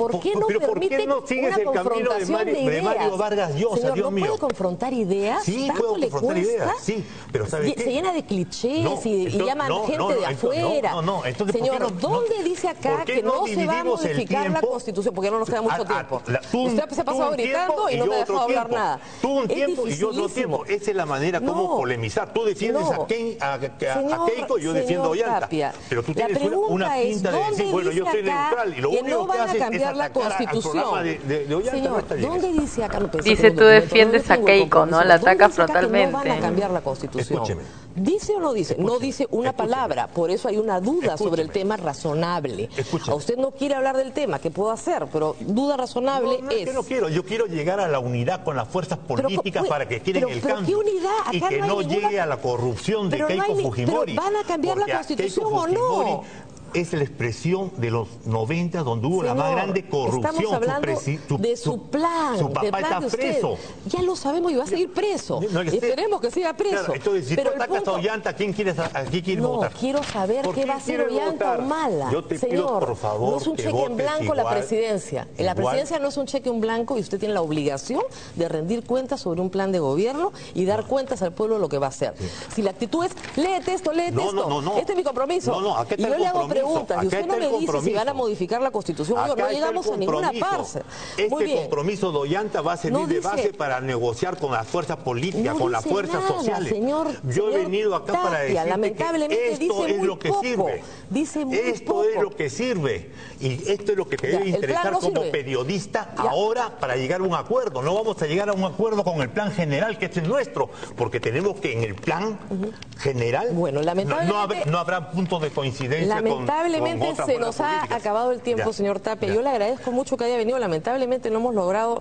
Speaker 10: no sigues el camino de Mario Vargas Llosa,
Speaker 11: Señor,
Speaker 10: Dios mío?
Speaker 11: ¿no puede confrontar ideas?
Speaker 10: Sí, puedo confrontar ideas, sí. Pero ¿sabes qué?
Speaker 11: Se llena de clichés y llaman gente de afuera.
Speaker 10: Entonces,
Speaker 11: señor, ¿dónde dice acá que no se va a modificar la Constitución? Porque no nos queda mucho tiempo. Usted se ha pasado gritando y no me ha dejado hablar nada.
Speaker 10: Tú un tiempo y yo otro tiempo. Esa es la manera como polemizar. Tú defiendes a Keiko y yo defiendo a Ollanta. Pero tú tienes una pinta de decir, bueno, yo soy neutral y lo único que haces es atacar al programa de Ollanta. No está bien.
Speaker 11: ¿Dónde dice acá?
Speaker 7: Dice, tú defiendes a Keiko, ¿no? La atacas frontalmente.
Speaker 11: No van a cambiar la Constitución.
Speaker 10: Escúcheme.
Speaker 11: ¿Dice o no dice? No dice una palabra. Por eso hay una duda sobre el tema razonable. A usted no quiere hablar del tema, ¿qué puedo hacer? Pero duda razonable es...
Speaker 10: No quiero. Yo quiero llegar a la unidad con las fuerzas políticas para que quieren el cambio.
Speaker 11: ¿Qué unidad? Acá
Speaker 10: y que no llegue a la corrupción de Keiko Fujimori.
Speaker 11: ¿Pero van a cambiar la Constitución o no?
Speaker 10: Es la expresión de los 90 donde hubo la más grande corrupción.
Speaker 11: Estamos hablando de su plan.
Speaker 10: Su papá está preso.
Speaker 11: Ya lo sabemos y va a seguir preso. Esperemos que siga preso.
Speaker 10: Claro, entonces, si tú atacas a Ollanta, ¿quién quieres votar?
Speaker 11: No, quiero saber qué va a hacer Ollanta o Mala.
Speaker 10: Yo te pido, por favor,
Speaker 11: no es un cheque en blanco la presidencia. La presidencia no es un cheque en blanco y usted tiene la obligación de rendir cuentas sobre un plan de gobierno y dar cuentas al pueblo de lo que va a hacer. Si la actitud es, léete esto,
Speaker 10: no.
Speaker 11: este es mi compromiso.
Speaker 10: Aquí
Speaker 11: y yo le hago preguntas preguntas y usted no me dice si van a modificar la Constitución o no. No llegamos a ninguna parte.
Speaker 10: Este compromiso de Ollanta va a servir de base para negociar con las fuerzas políticas, con las fuerzas sociales. Yo he venido acá para decirte que esto es lo que sirve. Esto es lo que sirve. Y esto es lo que te debe interesar como periodista ahora para llegar a un acuerdo. No vamos a llegar a un acuerdo con el plan general, que este es nuestro, porque tenemos que en el plan general no habrá puntos de coincidencia.
Speaker 11: Lamentablemente
Speaker 10: con
Speaker 11: se nos ha acabado el tiempo, señor Tapia. Yo le agradezco mucho que haya venido. Lamentablemente no hemos logrado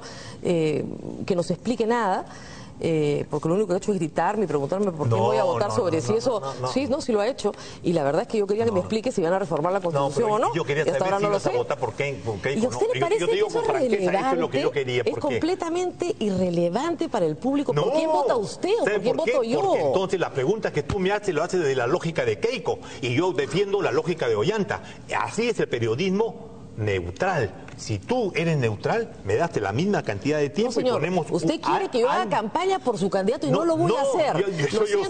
Speaker 11: que nos explique nada. Porque lo único que ha hecho es gritarme y preguntarme por qué voy a votar sobre si eso... Sí, lo ha hecho. Y la verdad es que yo quería que me explique si van a reformar la Constitución o no.
Speaker 10: Yo quería saber si ibas a votar por Keiko.
Speaker 11: ¿Y a usted le parece que eso es relevante?
Speaker 10: Eso es lo que yo quería.
Speaker 11: Es completamente irrelevante para el público. ¿Por quién vota usted o por quién voto yo?
Speaker 10: Porque entonces la pregunta que tú me haces lo haces desde la lógica de Keiko y yo defiendo la lógica de Ollanta. Así es el periodismo neutral. Si tú eres neutral, me daste la misma cantidad de tiempo
Speaker 11: señor,
Speaker 10: y ponemos...
Speaker 11: Usted quiere que yo haga campaña por su candidato y no lo voy a hacer.
Speaker 10: Eso yo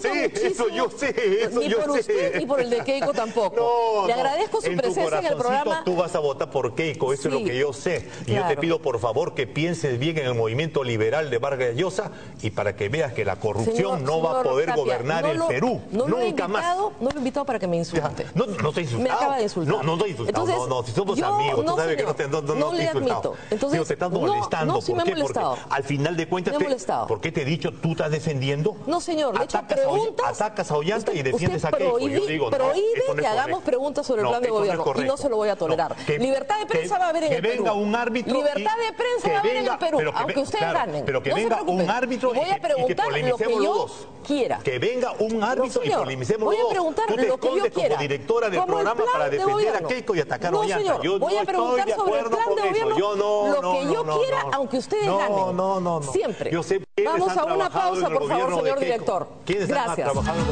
Speaker 10: sé.
Speaker 11: Ni por usted ni por el de Keiko tampoco. Le agradezco su presencia en el programa.
Speaker 10: Tú vas a votar por Keiko, eso es lo que yo sé. Y yo te pido por favor que pienses bien en el movimiento liberal de Vargas Llosa y para que veas que la corrupción no va a poder gobernar el Perú. Nunca más.
Speaker 11: No lo he invitado para que me insulte.
Speaker 10: No te he insultado.
Speaker 11: Me acaba de insultar.
Speaker 10: No te he insultado. No, si somos amigos, tú sabes que no te he insultado.
Speaker 11: Entonces,
Speaker 10: te estás molestando.
Speaker 11: No, sí me he molestado.
Speaker 10: Porque al final de cuentas, ¿por qué te he dicho tú estás defendiendo?
Speaker 11: No, señor, le he hecho preguntas.
Speaker 10: Atacas a Ollanta y defiendes a Keiko. Yo digo,
Speaker 11: prohíbe que hagamos preguntas sobre el plan de gobierno y no se lo voy a tolerar. Libertad de prensa va a haber en el Perú.
Speaker 10: Que venga un árbitro.
Speaker 11: Libertad de prensa va a haber en el Perú, aunque ustedes ganen.
Speaker 10: Pero que venga un árbitro
Speaker 11: y voy a preguntar lo que yo quiera.
Speaker 10: Que venga un árbitro y polemicemos los dos.
Speaker 11: Voy a preguntar lo que yo quiera.
Speaker 10: Tú te escondes como directora del programa para defender a Keiko y atacar a Ollanta. Yo no estoy de acuerdo con eso.
Speaker 11: Lo que yo quiera, aunque ustedes ganen. No. Siempre.
Speaker 10: Yo sé
Speaker 11: Vamos a una pausa, por favor, señor director. Gracias.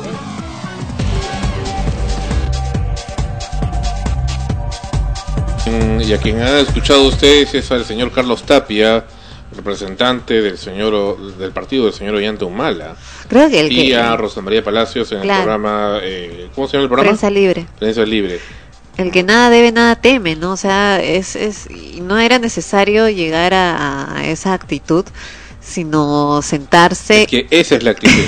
Speaker 3: Y a quien han escuchado ustedes es al señor Carlos Tapia, representante del partido del señor Ollanta Humala.
Speaker 6: Creo que
Speaker 3: y a Rosa María Palacios en el programa, ¿cómo se llama el programa? Prensa Libre.
Speaker 6: El que nada debe, nada teme, ¿no? O sea, no era necesario llegar a esa actitud, sino sentarse.
Speaker 3: Es que esa es la actitud.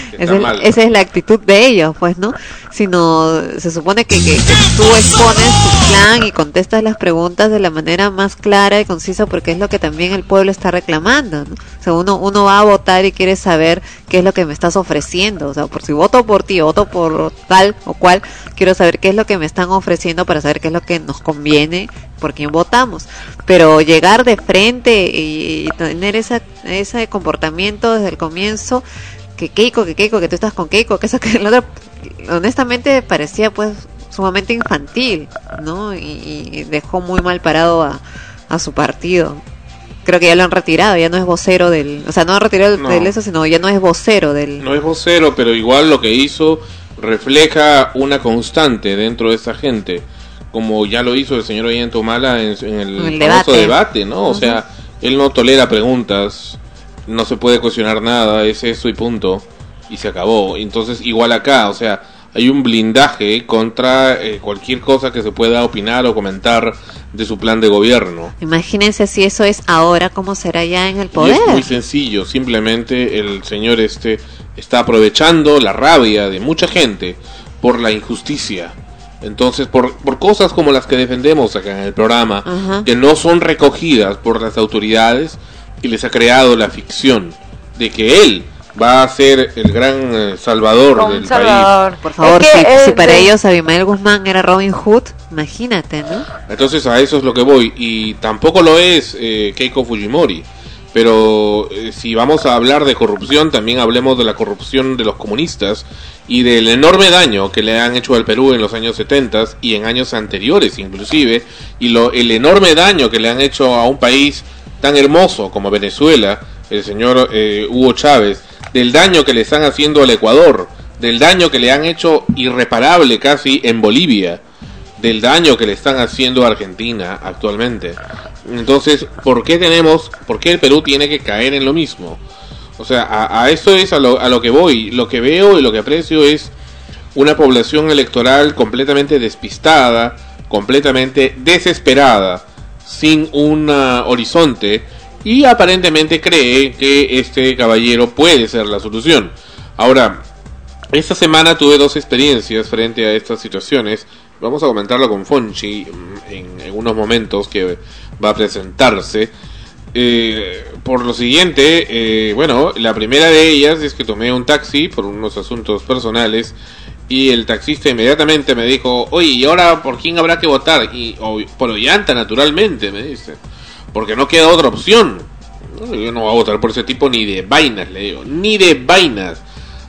Speaker 6: Esa es la actitud de ellos, pues, ¿no? Sino se supone que tú expones tu plan y contestas las preguntas de la manera más clara y concisa, porque es lo que también el pueblo está reclamando, ¿no? O sea, uno va a votar y quiere saber qué es lo que me estás ofreciendo. O sea, por si voto por ti, voto por tal o cual, quiero saber qué es lo que me están ofreciendo para saber qué es lo que nos conviene, por quién votamos. Pero llegar de frente y tener ese comportamiento desde el comienzo, que Keiko, que tú estás con Keiko, que eso, que el otro, honestamente parecía pues sumamente infantil, ¿no? Y dejó muy mal parado a su partido. Creo que ya lo han retirado, ya no es vocero del... O sea, no ha retirado del eso, sino ya no es vocero del...
Speaker 3: No es vocero, pero igual lo que hizo refleja una constante dentro de esa gente, como ya lo hizo el señor Ollanta Humala en el famoso debate, ¿no? O sea, él no tolera preguntas, no se puede cuestionar nada, es eso y punto, y se acabó. Entonces, igual acá, o sea, hay un blindaje contra cualquier cosa que se pueda opinar o comentar de su plan de gobierno.
Speaker 6: Imagínense si eso es ahora, ¿cómo será ya en el poder?
Speaker 3: Y es muy sencillo, simplemente el señor está aprovechando la rabia de mucha gente por la injusticia. Entonces, por cosas como las que defendemos acá en el programa, que no son recogidas por las autoridades, y les ha creado la ficción de que él va a ser el gran salvador del país.
Speaker 6: Por favor, si para ellos Abimael Guzmán era Robin Hood, imagínate, ¿no?
Speaker 3: Entonces a eso es lo que voy, y tampoco lo es Keiko Fujimori. Pero si vamos a hablar de corrupción, también hablemos de la corrupción de los comunistas y del enorme daño que le han hecho al Perú en los años 70 y en años anteriores inclusive, y el enorme daño que le han hecho a un país tan hermoso como Venezuela, el señor Hugo Chávez, del daño que le están haciendo al Ecuador, del daño que le han hecho irreparable casi en Bolivia, del daño que le están haciendo a Argentina actualmente. Entonces, ¿por qué el Perú tiene que caer en lo mismo? O sea, a eso es a lo que voy. Lo que veo y lo que aprecio es una población electoral completamente despistada, completamente desesperada, sin un horizonte, y aparentemente cree que este caballero puede ser la solución. Ahora, esta semana tuve 2 experiencias frente a estas situaciones. Vamos a comentarlo con Fonchi en unos momentos que va a presentarse. Por lo siguiente, bueno, la primera de ellas es que tomé un taxi por unos asuntos personales y el taxista inmediatamente me dijo: oye, ¿y ahora por quién habrá que votar? Y por Ollanta, naturalmente, me dice, porque no queda otra opción. Yo no voy a votar por ese tipo ni de vainas, le digo, ni de vainas.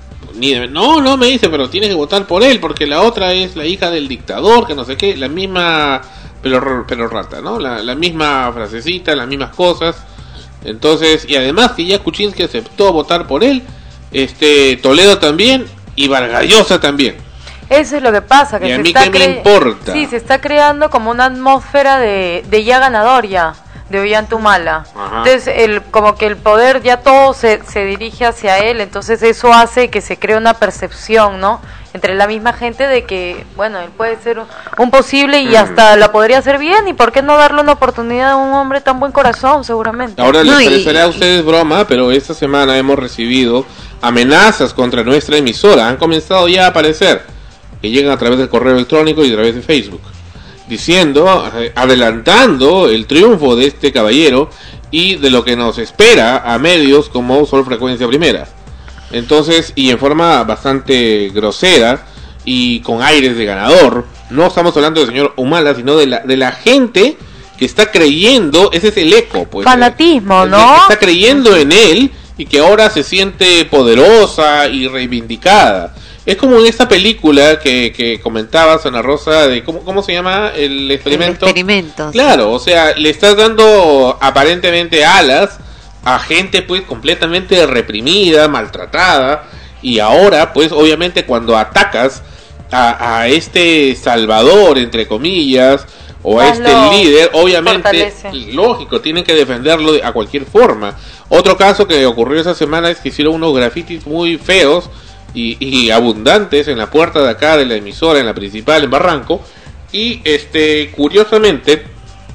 Speaker 3: No, me dice, pero tienes que votar por él, porque la otra es la hija del dictador, que no sé qué, la misma pero rata, ¿no? La misma frasecita, las mismas cosas. Entonces, y además que ya Kuczynski aceptó votar por él, Toledo también y Vargas Llosa también.
Speaker 7: Eso es lo que pasa, que
Speaker 3: y a mí qué me importa.
Speaker 7: Sí, se está creando como una atmósfera de ya ganador ya, de Ollanta Humala. Entonces, como que el poder ya todo se dirige hacia él, entonces eso hace que se cree una percepción, ¿no?, entre la misma gente de que, bueno, él puede ser un posible y hasta la podría hacer bien, y por qué no darle una oportunidad a un hombre tan buen corazón, seguramente.
Speaker 3: Ahora les parecerá a ustedes broma, pero esta semana hemos recibido amenazas contra nuestra emisora, han comenzado ya a aparecer, que llegan a través del correo electrónico y a través de Facebook, diciendo, adelantando el triunfo de este caballero y de lo que nos espera a medios como Sol Frecuencia Primera. Entonces, y en forma bastante grosera y con aires de ganador. No estamos hablando del señor Humala, sino de la gente que está creyendo, ese es el eco, pues.
Speaker 7: Fanatismo, ¿no?
Speaker 3: Que está creyendo en él y que ahora se siente poderosa y reivindicada. Es como en esta película que comentabas, Ana Rosa, de ¿cómo se llama el experimento?
Speaker 6: El experimento.
Speaker 3: Claro, o sea, le estás dando aparentemente alas a gente pues completamente reprimida, maltratada, y ahora pues obviamente cuando atacas a este salvador, entre comillas, o a este líder, obviamente, lógico, tienen que defenderlo a cualquier forma. Otro caso que ocurrió esa semana es que hicieron unos grafitis muy feos y abundantes en la puerta de acá de la emisora, en la principal, en Barranco, y curiosamente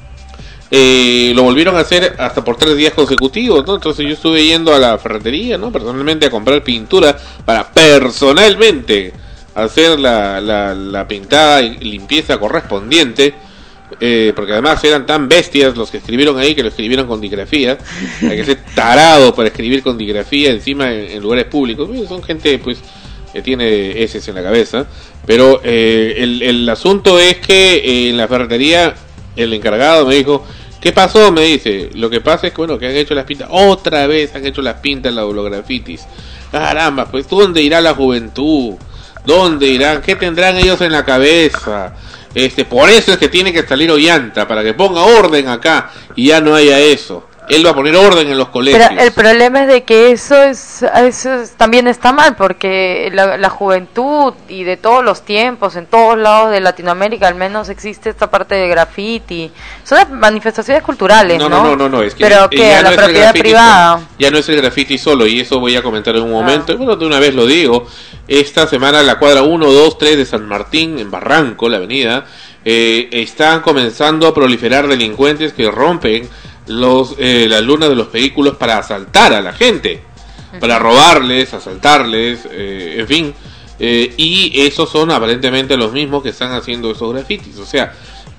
Speaker 3: lo volvieron a hacer hasta por 3 días consecutivos, ¿no? Entonces yo estuve yendo a la ferretería, ¿no?, personalmente a comprar pintura para personalmente hacer la pintada y limpieza correspondiente, porque además eran tan bestias los que escribieron ahí que lo escribieron con digrafía. Hay que ser tarado para escribir con digrafía encima en lugares públicos. Son gente pues que tiene heces en la cabeza, pero el asunto es que en la ferretería el encargado me dijo: ¿qué pasó? Me dice, lo que pasa es que, bueno, que han hecho las pintas, otra vez han hecho las pintas, los grafitis. Caramba, pues ¿dónde irá la juventud? ¿Dónde irán? ¿Qué tendrán ellos en la cabeza? Por eso es que tiene que salir Ollanta, para que ponga orden acá y ya no haya eso. Él va a poner orden en los colegios.
Speaker 7: Pero el problema es de que eso también está mal, porque la juventud y de todos los tiempos, en todos lados de Latinoamérica al menos existe esta parte de graffiti. Son manifestaciones culturales,
Speaker 3: No, es que
Speaker 7: pero que a la propiedad privada.
Speaker 3: Ya no es el graffiti solo, y eso voy a comentar en un momento. Bueno, de una vez lo digo. Esta semana la cuadra 1, 2, 3 de San Martín, en Barranco, la avenida, están comenzando a proliferar delincuentes que rompen las lunas de los vehículos para asaltar a la gente, para robarles, asaltarles, en fin, y esos son aparentemente los mismos que están haciendo esos grafitis. O sea,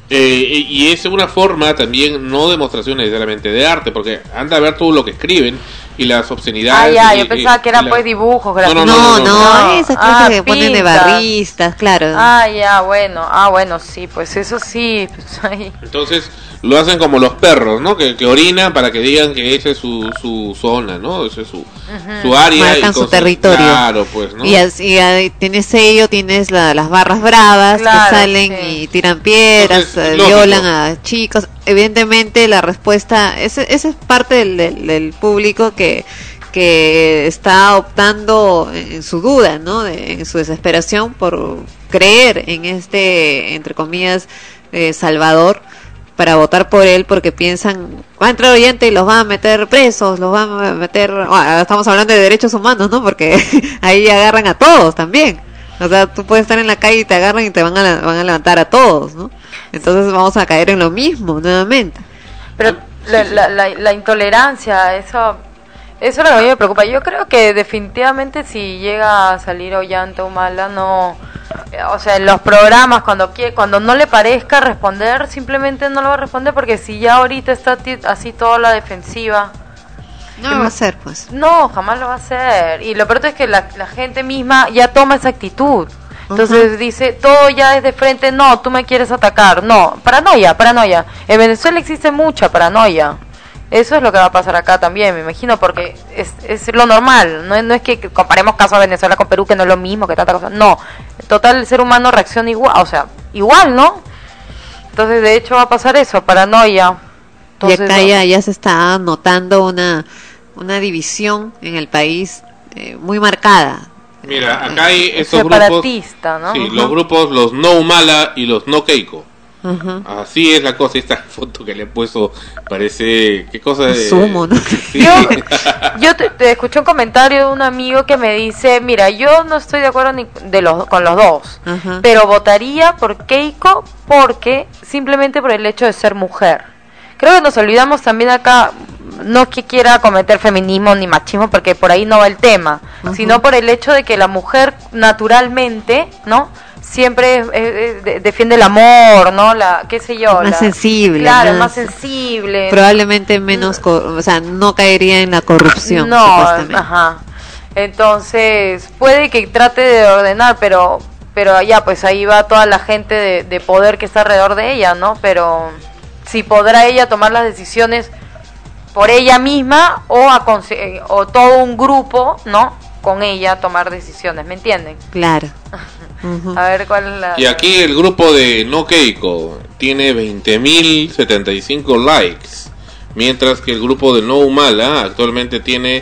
Speaker 3: y es una forma también, no demostración necesariamente de arte, porque anda a ver todo lo que escriben y las obscenidades.
Speaker 7: Yo pensaba que eran pues dibujos, grafitis.
Speaker 6: No, esas cosas que ponen de barristas, claro.
Speaker 7: Bueno, sí, pues eso sí, pues ahí.
Speaker 3: Entonces lo hacen como los perros, ¿no? Que orinan para que digan que esa es su zona, ¿no? Esa es su área.
Speaker 6: Marcan su territorio.
Speaker 3: Claro, pues, ¿no?
Speaker 6: Y así tienes sello, tienes las barras bravas, claro, que salen y tiran piedras, violan a chicos. Evidentemente la respuesta, esa es parte del público que está optando en su duda, ¿no? En su desesperación por creer en entre comillas, Salvador, para votar por él, porque piensan, va a entrar Ollanta y los van a meter presos, los van a meter, estamos hablando de derechos humanos, ¿no? Porque ahí agarran a todos también. O sea, tú puedes estar en la calle y te agarran y te van a levantar a todos, ¿no? Entonces vamos a caer en lo mismo nuevamente.
Speaker 7: Pero la intolerancia, eso es lo que a mí me preocupa. Yo creo que definitivamente si llega a salir Ollanta Humala, no, o sea, en los programas cuando no le parezca responder, simplemente no lo va a responder, porque si ya ahorita está así toda la defensiva,
Speaker 6: no lo va a hacer, pues.
Speaker 7: No, jamás lo va a hacer. Y lo peor es que la gente misma ya toma esa actitud. Entonces dice, todo ya es de frente, no, tú me quieres atacar. No, paranoia. En Venezuela existe mucha paranoia. Eso es lo que va a pasar acá también, me imagino, porque es lo normal. No es que comparemos casos de Venezuela con Perú, que no es lo mismo, que tanta cosa. No, total, el ser humano reacciona igual, o sea, igual, ¿no? Entonces, de hecho, va a pasar eso, paranoia. Entonces,
Speaker 6: y acá ya se está notando una división en el país muy marcada.
Speaker 3: Mira, acá hay estos
Speaker 7: separatista,
Speaker 3: grupos,
Speaker 7: ¿no?
Speaker 3: sí, los grupos, los no Humala y los no Keiko. Así es la cosa. Esta foto que le he puesto parece qué cosa de
Speaker 6: sumo, ¿no?
Speaker 3: Sí.
Speaker 7: Yo te escuché un comentario de un amigo que me dice, mira, yo no estoy de acuerdo con los dos, pero votaría por Keiko simplemente por el hecho de ser mujer. Creo que nos olvidamos también acá, no que quiera cometer feminismo ni machismo, porque por ahí no va el tema, sino por el hecho de que la mujer naturalmente, ¿no?, siempre defiende el amor, ¿no? Qué sé yo,
Speaker 6: más sensible,
Speaker 7: claro, más sensible,
Speaker 6: probablemente menos, o sea, no caería en la corrupción,
Speaker 7: no,
Speaker 6: supuestamente.
Speaker 7: Entonces puede que trate de ordenar, pero ya, pues ahí va toda la gente de poder que está alrededor de ella, ¿no? Pero si podrá ella tomar las decisiones por ella misma o todo un grupo, ¿no?, con ella tomar decisiones, ¿me entienden?
Speaker 6: Claro.
Speaker 7: A ver cuál es la...
Speaker 3: Y aquí el grupo de No Keiko tiene 20.075 likes, mientras que el grupo de No Humala actualmente tiene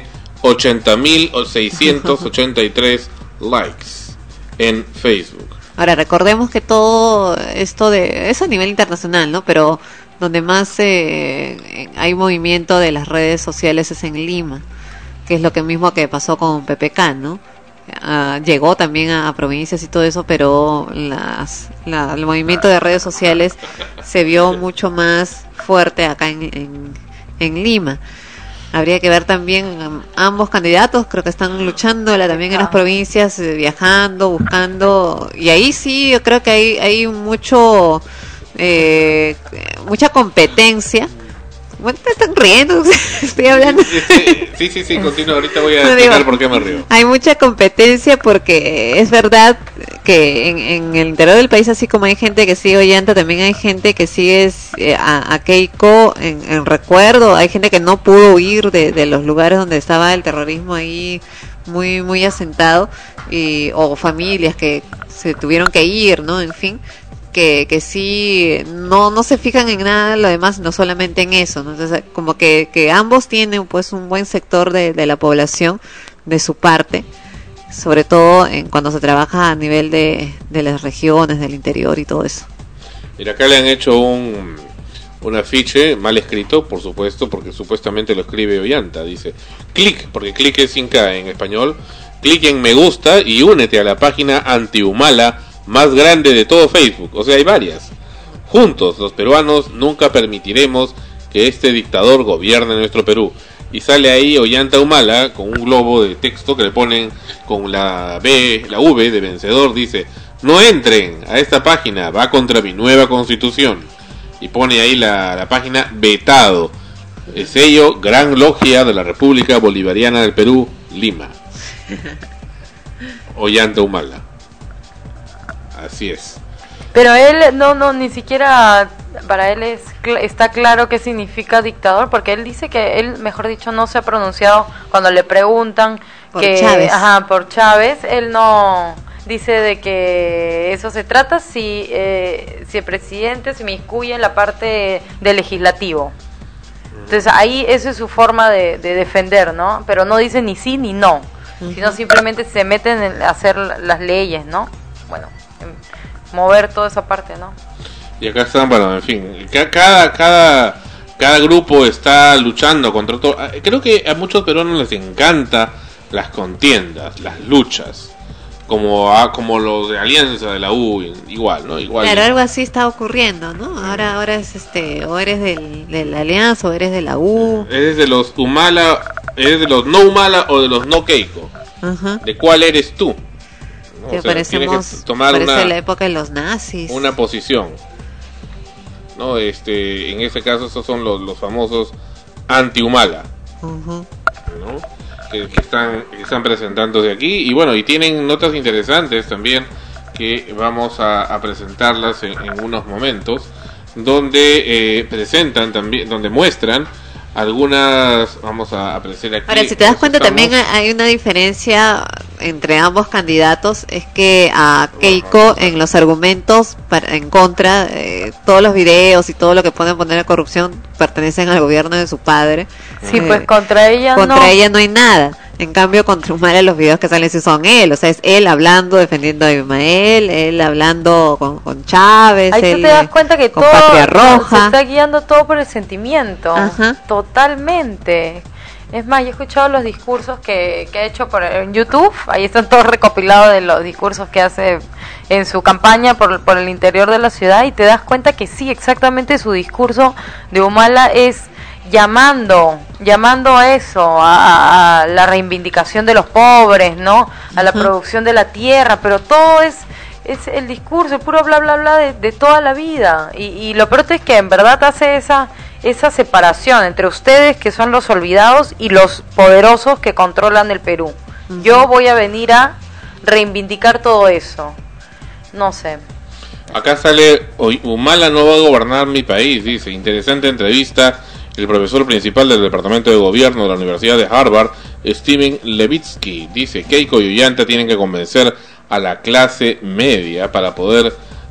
Speaker 3: 80.683 likes en Facebook.
Speaker 6: Ahora, recordemos que todo esto es a nivel internacional, ¿no? Pero donde más hay movimiento de las redes sociales es en Lima, que es lo que mismo que pasó con PPK, ¿no? Llegó también a provincias y todo eso, pero el movimiento de redes sociales se vio mucho más fuerte acá en Lima. Habría que ver también ambos candidatos, creo que están luchando también en las provincias, viajando, buscando, y ahí sí yo creo que hay mucha competencia. Bueno, te están riendo, estoy hablando.
Speaker 3: Sí, continúa, ahorita voy a explicar por qué me río.
Speaker 6: Hay mucha competencia porque es verdad que en el interior del país, así como hay gente que sigue Ollanta, también hay gente que sigue a Keiko en recuerdo, hay gente que no pudo huir de los lugares donde estaba el terrorismo ahí muy muy asentado, o familias que se tuvieron que ir, ¿no? En fin, que sí no se fijan en nada de lo demás, no solamente en eso, ¿no? Entonces, como que ambos tienen pues un buen sector de la población de su parte, sobre todo cuando se trabaja a nivel de las regiones, del interior y todo eso.
Speaker 3: Mira, acá le han hecho un afiche mal escrito, por supuesto, porque supuestamente lo escribe Ollanta. Dice, clic, porque clic es sin K en español, clic en me gusta y únete a la página anti-Humala más grande de todo Facebook. O sea, hay varias. Juntos, los peruanos nunca permitiremos que este dictador gobierne nuestro Perú. Y sale ahí Ollanta Humala con un globo de texto que le ponen con la V de vencedor. Dice, no entren a esta página, va contra mi nueva constitución. Y pone ahí la página vetado. El sello Gran Logia de la República Bolivariana del Perú, Lima. Ollanta Humala. Así es.
Speaker 7: Pero él no ni siquiera para él está claro qué significa dictador, porque él dice que él, mejor dicho, no se ha pronunciado cuando le preguntan por Chávez. Por Chávez, él no dice de que eso se trata si el presidente se inmiscuye en la parte del legislativo. Entonces ahí eso es su forma de defender, ¿no? Pero no dice ni sí ni no, sino simplemente se meten en hacer las leyes, ¿no? Bueno, mover toda esa parte, ¿no?
Speaker 3: Y acá están, bueno, en fin, cada grupo está luchando contra todo. Creo que a muchos peruanos les encanta las contiendas, las luchas. como los de Alianza de la U, igual, ¿no? Igual.
Speaker 6: Claro, algo así está ocurriendo, ¿no? Ahora es o eres de la Alianza o eres de la U.
Speaker 3: ¿Eres de los Humala, eres de los no Humala o de los no Keiko?
Speaker 6: Ajá.
Speaker 3: ¿De cuál eres tú? ¿No?
Speaker 6: Que
Speaker 3: o sea,
Speaker 6: parecemos,
Speaker 3: tienes que tomar
Speaker 6: parece la época de los nazis.
Speaker 3: Una posición, ¿no? En este caso estos son los famosos anti-Humala, ¿no? Que están presentándose aquí, y bueno, y tienen notas interesantes también que vamos a presentarlas en unos momentos, donde presentan también, donde muestran algunas, vamos a apreciar aquí.
Speaker 6: Ahora, si te das cuenta, también hay una diferencia entre ambos candidatos, es que a Keiko en los argumentos en contra, todos los videos y todo lo que pueden poner a corrupción pertenecen al gobierno de su padre.
Speaker 7: Sí, pues contra ella
Speaker 6: no hay nada. En cambio, contra Humala los videos que salen sí son él, o sea, es él hablando, defendiendo a Ismael, él hablando con Chávez.
Speaker 7: Ahí tú te das cuenta que todo se está guiando todo por el sentimiento. Ajá. Totalmente. Es más, yo he escuchado los discursos que ha hecho en YouTube, ahí están todos recopilados de los discursos que hace en su campaña por el interior de la ciudad, y te das cuenta que sí, exactamente su discurso de Humala es llamando a eso, a la reivindicación de los pobres, ¿no? A la producción de la tierra, pero todo es el discurso, el puro bla bla bla de toda la vida, y lo peor es que en verdad hace esa separación entre ustedes, que son los olvidados, y los poderosos que controlan el Perú. Yo voy a venir a reivindicar todo eso, no sé.
Speaker 3: Acá sale, Humala no va a gobernar mi país, dice. Interesante entrevista. El profesor principal del Departamento de Gobierno de la Universidad de Harvard, Steven Levitsky, dice: Keiko y Ollanta tienen que convencer a la clase media para poder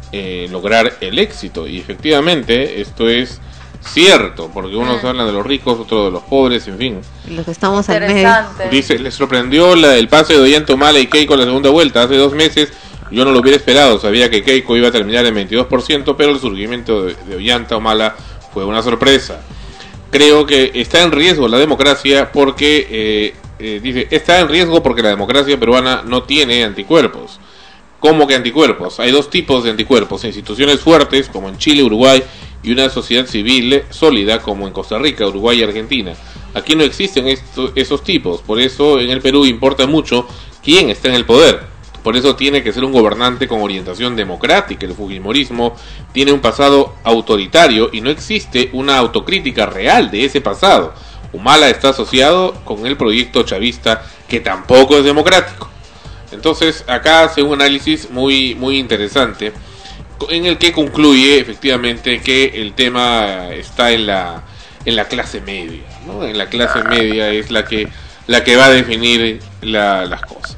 Speaker 3: lograr el éxito. Y efectivamente esto es cierto, porque unos hablan de los ricos, otros de los pobres, en fin.
Speaker 6: Los que estamos al medio.
Speaker 3: Dice: les sorprendió el pase de Ollanta, Humala y Keiko en la segunda vuelta. Hace 2 meses yo no lo hubiera esperado. Sabía que Keiko iba a terminar en 22%, pero el surgimiento de Ollanta, Humala fue una sorpresa. Creo que está en riesgo la democracia porque, dice, está en riesgo porque la democracia peruana no tiene anticuerpos. ¿Cómo que anticuerpos? Hay 2 tipos de anticuerpos: instituciones fuertes, como en Chile, Uruguay, y una sociedad civil sólida, como en Costa Rica, Uruguay y Argentina. Aquí no existen esos tipos, por eso en el Perú importa mucho quién está en el poder. Por eso tiene que ser un gobernante con orientación democrática. El fujimorismo tiene un pasado autoritario y no existe una autocrítica real de ese pasado. Humala está asociado con el proyecto chavista, que tampoco es democrático. Entonces acá hace un análisis muy, muy interesante, en el que concluye efectivamente que el tema está en la clase media, ¿no? En la clase media es la que va a definir las cosas.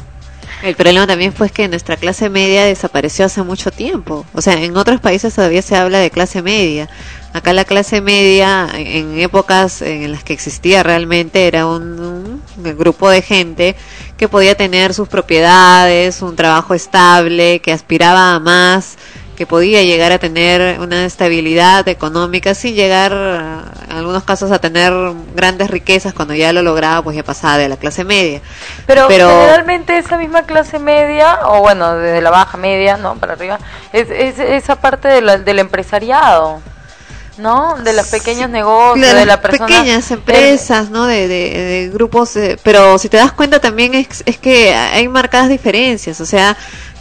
Speaker 6: El problema también fue que nuestra clase media desapareció hace mucho tiempo. O sea, en otros países todavía se habla de clase media. Acá la clase media, en épocas en las que existía realmente, era un grupo de gente que podía tener sus propiedades, un trabajo estable, que aspiraba a más, que podía llegar a tener una estabilidad económica sin llegar, en algunos casos, a tener grandes riquezas. Cuando ya lo lograba, pues ya pasaba de la clase media.
Speaker 7: Pero generalmente esa misma clase media, o bueno, desde la baja media, ¿no?, para arriba, es esa parte del empresariado, ¿no? De los pequeños negocios, de la persona,
Speaker 6: pequeñas empresas, ¿no? De grupos, pero si te das cuenta también es que hay marcadas diferencias. O sea,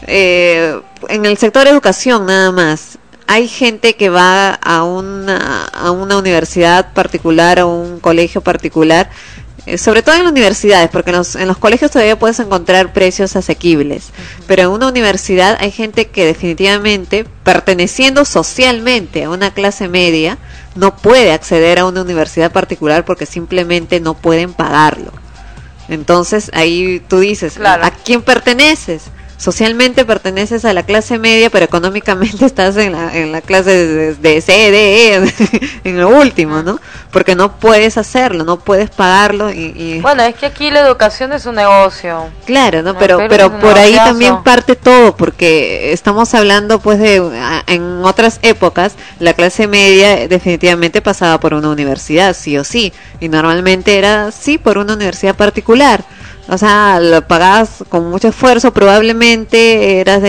Speaker 6: en el sector educación nada más, hay gente que va a una universidad particular, a un colegio particular, sobre todo en las universidades, porque en los colegios todavía puedes encontrar precios asequibles, pero en una universidad hay gente que definitivamente, perteneciendo socialmente a una clase media, no puede acceder a una universidad particular porque simplemente no pueden pagarlo. Entonces ahí tú dices, claro, ¿a quién perteneces? Socialmente perteneces a la clase media, pero económicamente estás en la clase de C, D, E, en lo último, ¿no? Porque no puedes hacerlo, no puedes pagarlo y...
Speaker 7: Bueno, es que aquí la educación es un negocio.
Speaker 6: Claro, ¿no? Pero por ahí también parte todo, porque estamos hablando pues en otras épocas, la clase media definitivamente pasaba por una universidad, sí o sí, y normalmente era sí por una universidad particular. O sea, lo pagabas con mucho esfuerzo, probablemente eras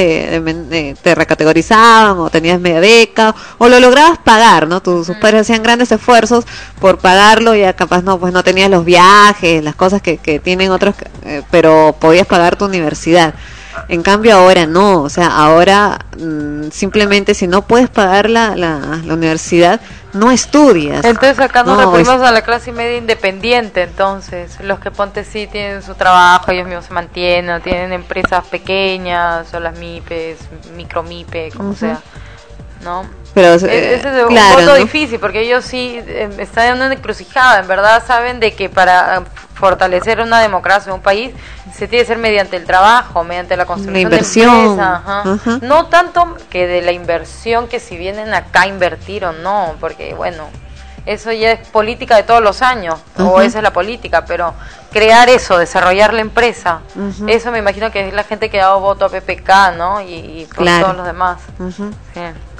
Speaker 6: te recategorizaban o tenías media beca o lo lograbas pagar, ¿no? Sus padres hacían grandes esfuerzos por pagarlo, ya capaz no, pues no tenías los viajes, las cosas que tienen otros, pero podías pagar tu universidad. En cambio ahora no, o sea, ahora simplemente si no puedes pagar la universidad, no estudias.
Speaker 7: Entonces acá nos referimos a la clase media independiente, entonces, los que ponte sí tienen su trabajo, ellos mismos se mantienen, tienen empresas pequeñas, o las MIPES, micro-MIPE, como sea, ¿no? Pero ese es un voto difícil, porque ellos sí están en una encrucijada, en verdad saben de que para fortalecer una democracia en un país se tiene que ser mediante el trabajo, mediante la construcción de empresas, no tanto que de la inversión, que si vienen acá a invertir o no, porque bueno, eso ya es política de todos los años, o esa es la política, pero crear eso, desarrollar la empresa, eso me imagino que es la gente que ha dado voto a PPK, ¿no? Y por todos los demás. Sí.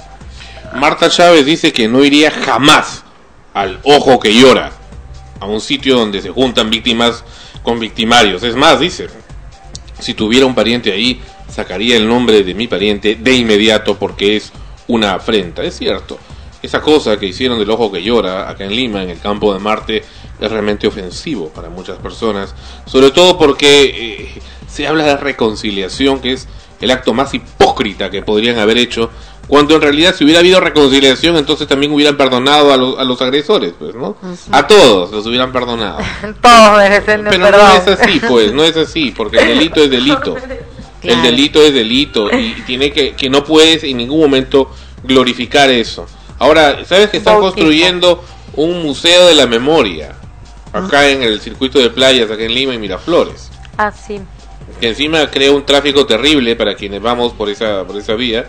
Speaker 3: Marta Chávez dice que no iría jamás al Ojo que Llora, a un sitio donde se juntan víctimas con victimarios. Es más, dice, si tuviera un pariente ahí, sacaría el nombre de mi pariente de inmediato porque es una afrenta. Es cierto, esa cosa que hicieron del Ojo que Llora acá en Lima, en el Campo de Marte, es realmente ofensivo para muchas personas, sobre todo porque se habla de reconciliación, que es el acto más hipócrita que podrían haber hecho, cuando en realidad si hubiera habido reconciliación, entonces también hubieran perdonado a los agresores, pues, ¿no? A todos los hubieran perdonado.
Speaker 7: Todos merecen
Speaker 3: Pero
Speaker 7: perdón.
Speaker 3: no es así, pues, no es así, porque el delito es delito. El delito es delito y tiene que no puedes en ningún momento glorificar eso. Ahora, ¿sabes que están construyendo un museo de la memoria acá en el circuito de playas, acá en Lima y Miraflores?
Speaker 7: Ah, sí.
Speaker 3: Que encima crea un tráfico terrible para quienes vamos por esa vía.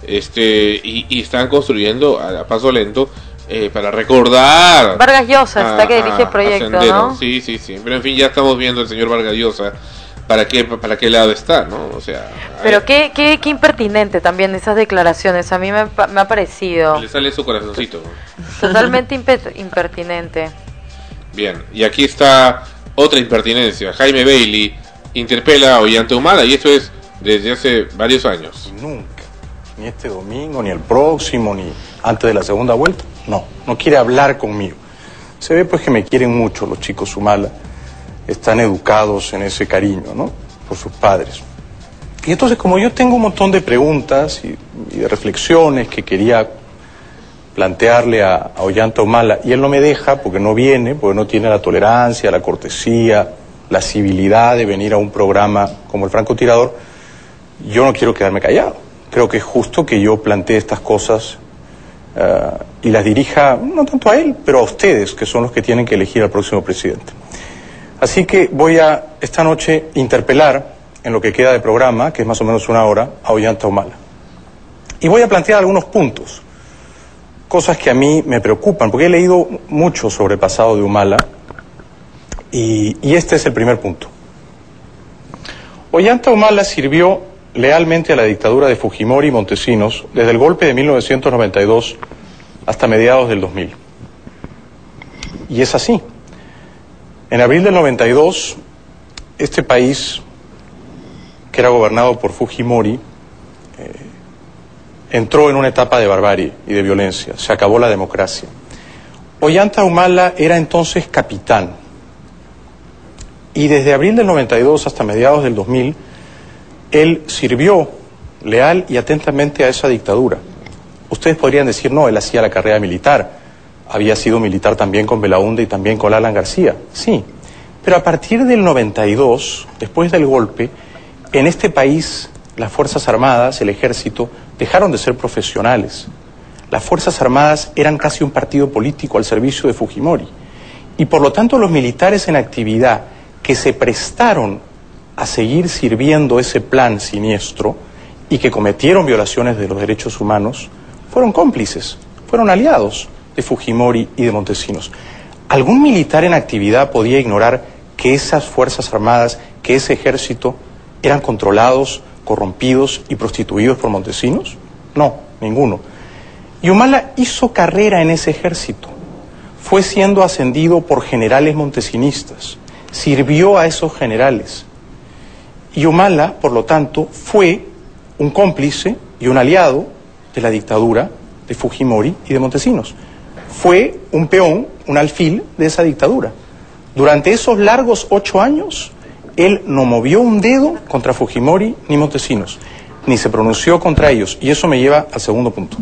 Speaker 3: Y están construyendo a paso lento para recordar.
Speaker 7: Vargas Llosa está que dirige el proyecto, ¿no?
Speaker 3: Sí, pero en fin, ya estamos viendo el señor Vargas Llosa para qué lado está, ¿no? O sea,
Speaker 7: pero qué impertinente también esas declaraciones, a mí me ha parecido.
Speaker 3: Le sale su corazoncito, ¿no?
Speaker 7: Totalmente impertinente.
Speaker 3: Bien, y aquí está otra impertinencia. Jaime Bailey interpela a Ollanta Humala, y esto es desde hace varios años.
Speaker 12: Nunca. Ni este domingo, ni el próximo, ni antes de la segunda vuelta. No quiere hablar conmigo. Se ve pues que me quieren mucho los chicos Humala. Están educados en ese cariño, ¿no? Por sus padres. Y entonces, como yo tengo un montón de preguntas y de reflexiones que quería plantearle a Ollanta Humala, y él no me deja porque no viene, porque no tiene la tolerancia, la cortesía, la civilidad de venir a un programa como El Francotirador, yo no quiero quedarme callado. Creo que es justo que yo plantee estas cosas y las dirija, no tanto a él, pero a ustedes, que son los que tienen que elegir al próximo presidente. Así que voy a, esta noche, interpelar, en lo que queda de programa, que es más o menos una hora, a Ollanta Humala. Y voy a plantear algunos puntos, cosas que a mí me preocupan, porque he leído mucho sobre el pasado de Humala, y este es el primer punto. Ollanta Humala sirvió lealmente a la dictadura de Fujimori y Montesinos desde el golpe de 1992 hasta mediados del 2000. Y es así. En abril del 92, este país, que era gobernado por Fujimori, entró en una etapa de barbarie y de violencia. Se acabó la democracia. Ollanta Humala era entonces capitán. Y desde abril del 92 hasta mediados del 2000, él sirvió leal y atentamente a esa dictadura. Ustedes podrían decir, no, él hacía la carrera militar. Había sido militar también con Belaúnde y también con Alan García. Sí, pero a partir del 92, después del golpe, en este país las Fuerzas Armadas, el Ejército, dejaron de ser profesionales. Las Fuerzas Armadas eran casi un partido político al servicio de Fujimori. Y por lo tanto los militares en actividad que se prestaron a seguir sirviendo ese plan siniestro y que cometieron violaciones de los derechos humanos, fueron cómplices, fueron aliados de Fujimori y de Montesinos. ¿Algún militar en actividad podía ignorar que esas Fuerzas Armadas, que ese ejército, eran controlados, corrompidos y prostituidos por Montesinos? No, ninguno. Y Humala hizo carrera en ese ejército. Fue siendo ascendido por generales montesinistas. sirvió a esos generales. Y Humala, por lo tanto, fue un cómplice y un aliado de la dictadura de Fujimori y de Montesinos. Fue un peón, un alfil de esa dictadura. Durante esos largos 8 años, él no movió un dedo contra Fujimori ni Montesinos, ni se pronunció contra ellos. Y eso me lleva al segundo punto.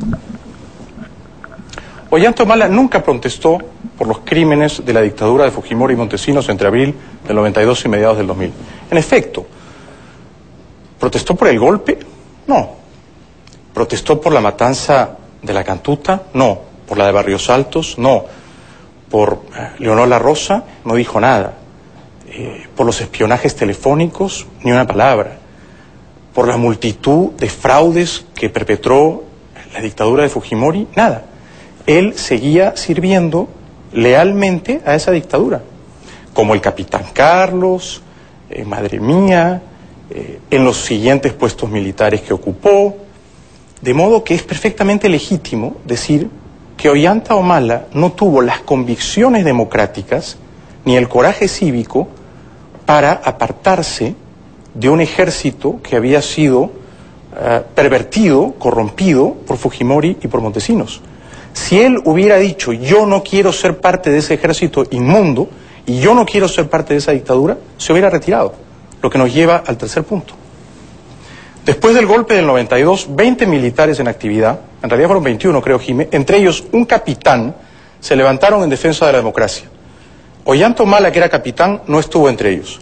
Speaker 12: Ollanta Humala nunca protestó por los crímenes de la dictadura de Fujimori y Montesinos entre abril del 92 y mediados del 2000. En efecto, ¿protestó por el golpe? No. ¿Protestó por la matanza de la Cantuta? No. ¿Por la de Barrios Altos? No. ¿Por Leonor La Rosa? No dijo nada. ¿Por los espionajes telefónicos? Ni una palabra. ¿Por la multitud de fraudes que perpetró la dictadura de Fujimori? Nada. Él seguía sirviendo lealmente a esa dictadura, como el capitán Carlos, madre mía, en los siguientes puestos militares que ocupó, de modo que es perfectamente legítimo decir que Ollanta Humala no tuvo las convicciones democráticas ni el coraje cívico para apartarse de un ejército que había sido pervertido, corrompido por Fujimori y por Montesinos. Si él hubiera dicho, yo no quiero ser parte de ese ejército inmundo y yo no quiero ser parte de esa dictadura, se hubiera retirado. Lo que nos lleva al tercer punto. Después del golpe del 92, 20 militares en actividad, en realidad fueron 21 creo, Jimé, entre ellos un capitán, se levantaron en defensa de la democracia. Ollanta Humala, que era capitán, no estuvo entre ellos.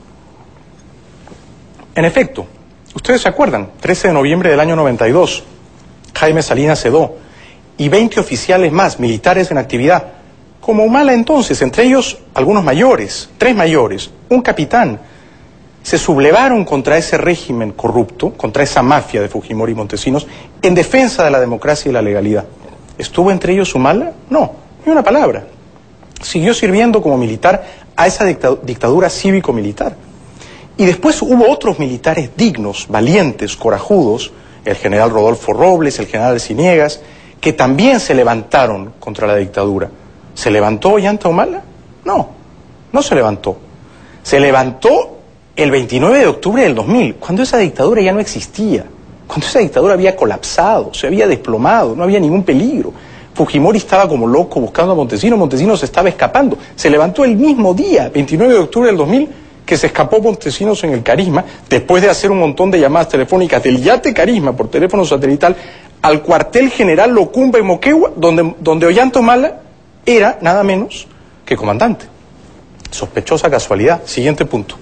Speaker 12: En efecto, ustedes se acuerdan, 13 de noviembre del año 92, Jaime Salinas Sedó y 20 oficiales más, militares en actividad, como Humala entonces, entre ellos algunos mayores, 3 mayores, un capitán, se sublevaron contra ese régimen corrupto, contra esa mafia de Fujimori y Montesinos, en defensa de la democracia y la legalidad. ¿Estuvo entre ellos Humala? No, ni una palabra. Siguió sirviendo como militar a esa dictadura cívico-militar. Y después hubo otros militares dignos, valientes, corajudos, el general Rodolfo Robles, el general Ciniegas, que también se levantaron contra la dictadura. ¿Se levantó Ollanta Humala? No, no se levantó. Se levantó el 29 de octubre del 2000, cuando esa dictadura ya no existía, cuando esa dictadura había colapsado, se había desplomado, no había ningún peligro. Fujimori estaba como loco buscando a Montesinos, Montesinos se estaba escapando. Se levantó el mismo día, 29 de octubre del 2000, que se escapó Montesinos en el Carisma, después de hacer un montón de llamadas telefónicas del yate Carisma por teléfono satelital al cuartel general Locumba en Moquegua, donde Ollanta Humala era nada menos que comandante. Sospechosa casualidad. Siguiente punto.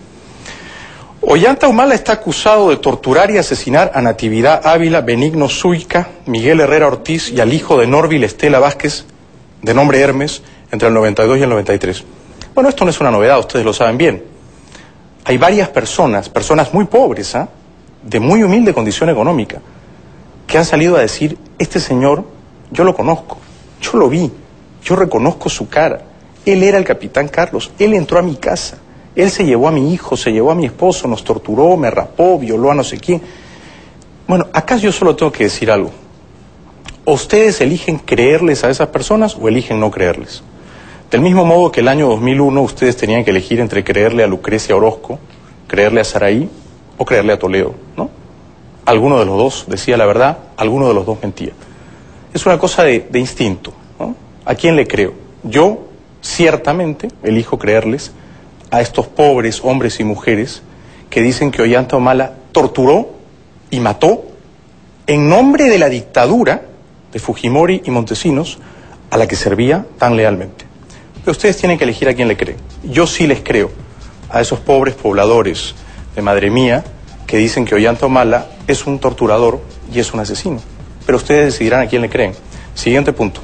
Speaker 12: Ollanta Humala está acusado de torturar y asesinar a Natividad Ávila, Benigno Zuica, Miguel Herrera Ortiz y al hijo de Norville Estela Vázquez, de nombre Hermes, entre el 92 y el 93. Bueno, esto no es una novedad, ustedes lo saben bien. Hay varias personas muy pobres, de muy humilde condición económica, que han salido a decir, este señor, yo lo conozco, yo lo vi, yo reconozco su cara, él era el capitán Carlos, él entró a mi casa, él se llevó a mi hijo, se llevó a mi esposo, nos torturó, me rapó, violó a no sé quién. Bueno, acá yo solo tengo que decir algo. ¿O ustedes eligen creerles a esas personas o eligen no creerles? Del mismo modo que el año 2001 ustedes tenían que elegir entre creerle a Lucrecia Orozco, creerle a Saraí o creerle a Toledo, ¿no? Alguno de los dos decía la verdad, alguno de los dos mentía. Es una cosa de instinto, ¿no? ¿A quién le creo? Yo, ciertamente, elijo creerles a estos pobres hombres y mujeres que dicen que Ollanta Humala torturó y mató en nombre de la dictadura de Fujimori y Montesinos a la que servía tan lealmente. Pero ustedes tienen que elegir a quién le creen. Yo sí les creo a esos pobres pobladores de Madre Mía que dicen que Ollanta Humala es un torturador y es un asesino. Pero ustedes decidirán a quién le creen. Siguiente punto.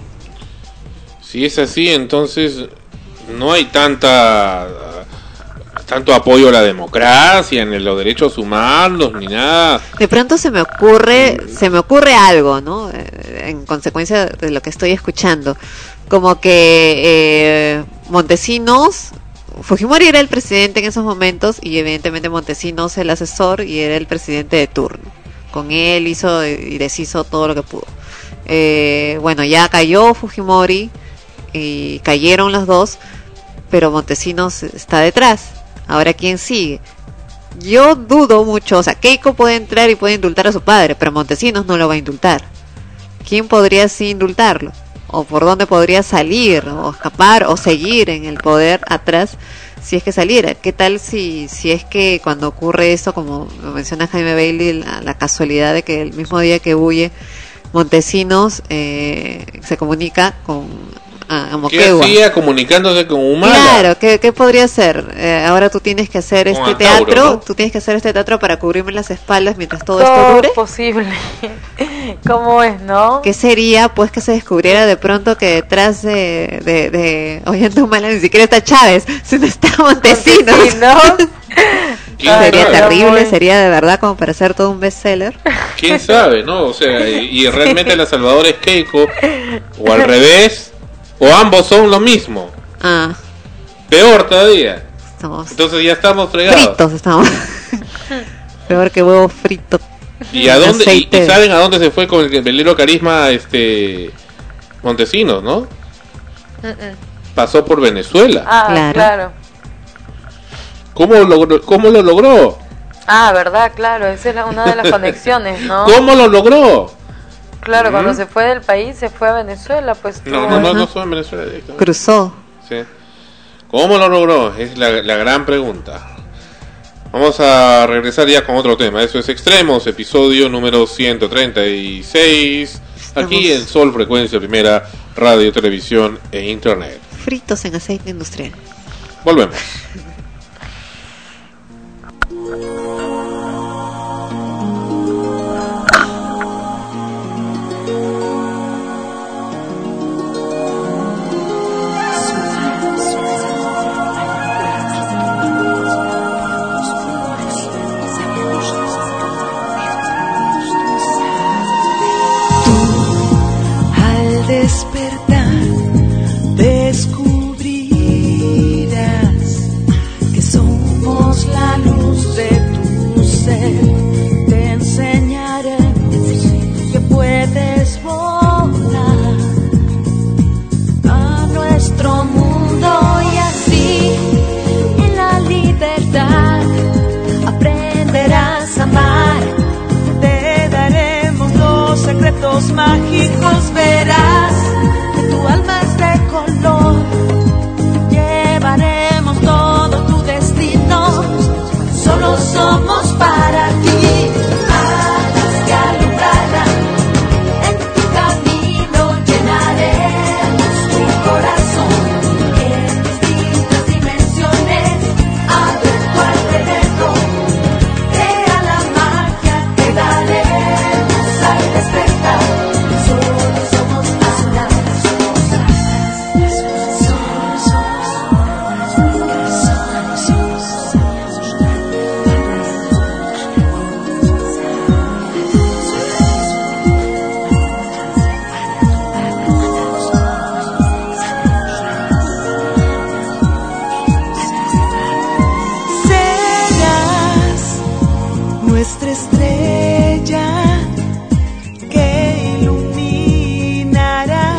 Speaker 3: Si es así, entonces no hay tanto apoyo a la democracia, ni a los derechos humanos, ni nada.
Speaker 6: De pronto se me ocurre algo, ¿no? En consecuencia de lo que estoy escuchando. Como que Montesinos, Fujimori era el presidente en esos momentos y evidentemente Montesinos el asesor y era el presidente de turno. Con él hizo y deshizo todo lo que pudo. Bueno, ya cayó Fujimori y cayeron los dos, pero Montesinos está detrás. Ahora, ¿quién sigue? Yo dudo mucho, o sea, Keiko puede entrar y puede indultar a su padre, pero Montesinos no lo va a indultar. ¿Quién podría sí indultarlo? ¿O por dónde podría salir, o escapar, o seguir en el poder atrás, si es que saliera? ¿Qué tal si es que cuando ocurre eso, como lo menciona Jaime Bailey, la casualidad de que el mismo día que huye Montesinos se comunica con a Moquegua?
Speaker 3: ¿Qué hacía comunicándose con Humala?
Speaker 6: Claro, ¿qué podría hacer? Ahora tú tienes que hacer
Speaker 3: Con
Speaker 6: este
Speaker 3: Antauro,
Speaker 6: teatro,
Speaker 3: ¿no?
Speaker 6: Tú tienes que hacer este teatro para cubrirme las espaldas mientras todo esto dure.
Speaker 7: Es posible. ¿Cómo es, no?
Speaker 6: ¿Qué sería, pues, que se descubriera de pronto que detrás de Ollanta Humala ni siquiera está Chávez, sino está Montesinos? Sería terrible, sería de verdad como para hacer todo un bestseller.
Speaker 3: ¿Quién sabe, no? O sea, y realmente La Salvador es Keiko, o al revés, o ambos son lo mismo. Peor todavía. Entonces ya estamos fregados.
Speaker 6: Fritos estamos. Peor que huevo frito.
Speaker 3: ¿Y a dónde? Y saben a dónde se fue con el velero carisma Montesinos, ¿no? Pasó por Venezuela.
Speaker 7: Claro.
Speaker 3: ¿Cómo lo logró?
Speaker 7: Verdad, claro, esa era una de las conexiones, ¿no?
Speaker 3: ¿Cómo lo logró?
Speaker 7: Claro, cuando se fue del país, se fue a Venezuela, pues.
Speaker 3: No fue en Venezuela directamente.
Speaker 6: Cruzó.
Speaker 3: Sí. ¿Cómo lo logró? Es la gran pregunta. Vamos a regresar ya con otro tema. Eso es Extremos, episodio número 136. Aquí en Sol Frecuencia Primera, radio, televisión e internet.
Speaker 6: Fritos en aceite industrial.
Speaker 3: Volvemos.
Speaker 9: Al despertar descubrirás que somos la luz de tu ser. Te enseñaremos que puedes volar a nuestro mundo y así en la libertad aprenderás a amar. Te daremos los secretos mágicos, verás que tu alma es de color. Llevaremos todo tu destino, solo somos para ti. Alas que alumbrarán en tu camino, llenaremos tu corazón en distintas dimensiones. Abre tu alrededor, crea la magia que daremos al despertar. Solo somos alas. Serás nuestra estrella que iluminará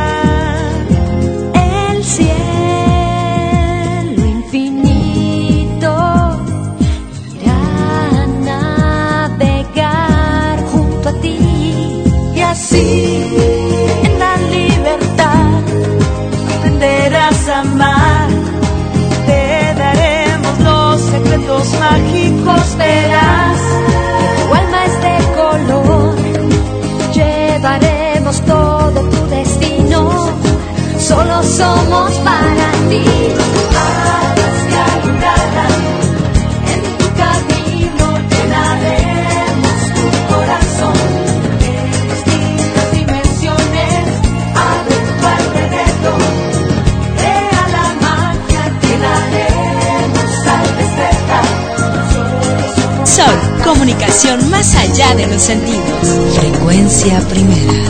Speaker 9: el cielo infinito. Irá a navegar junto a ti y así en la libertad aprenderás a amar. Te daremos los secretos mágicos, verás que tu alma es de color. Llevaremos todo tu destino, solo somos para ti. Alas que alumbrarán en tu camino, llenaremos tu corazón en distintas dimensiones. Abre tu alrededor, crea la magia que daremos al despertar.
Speaker 1: Sol, comunicación más allá de los sentidos. Frecuencia Primera.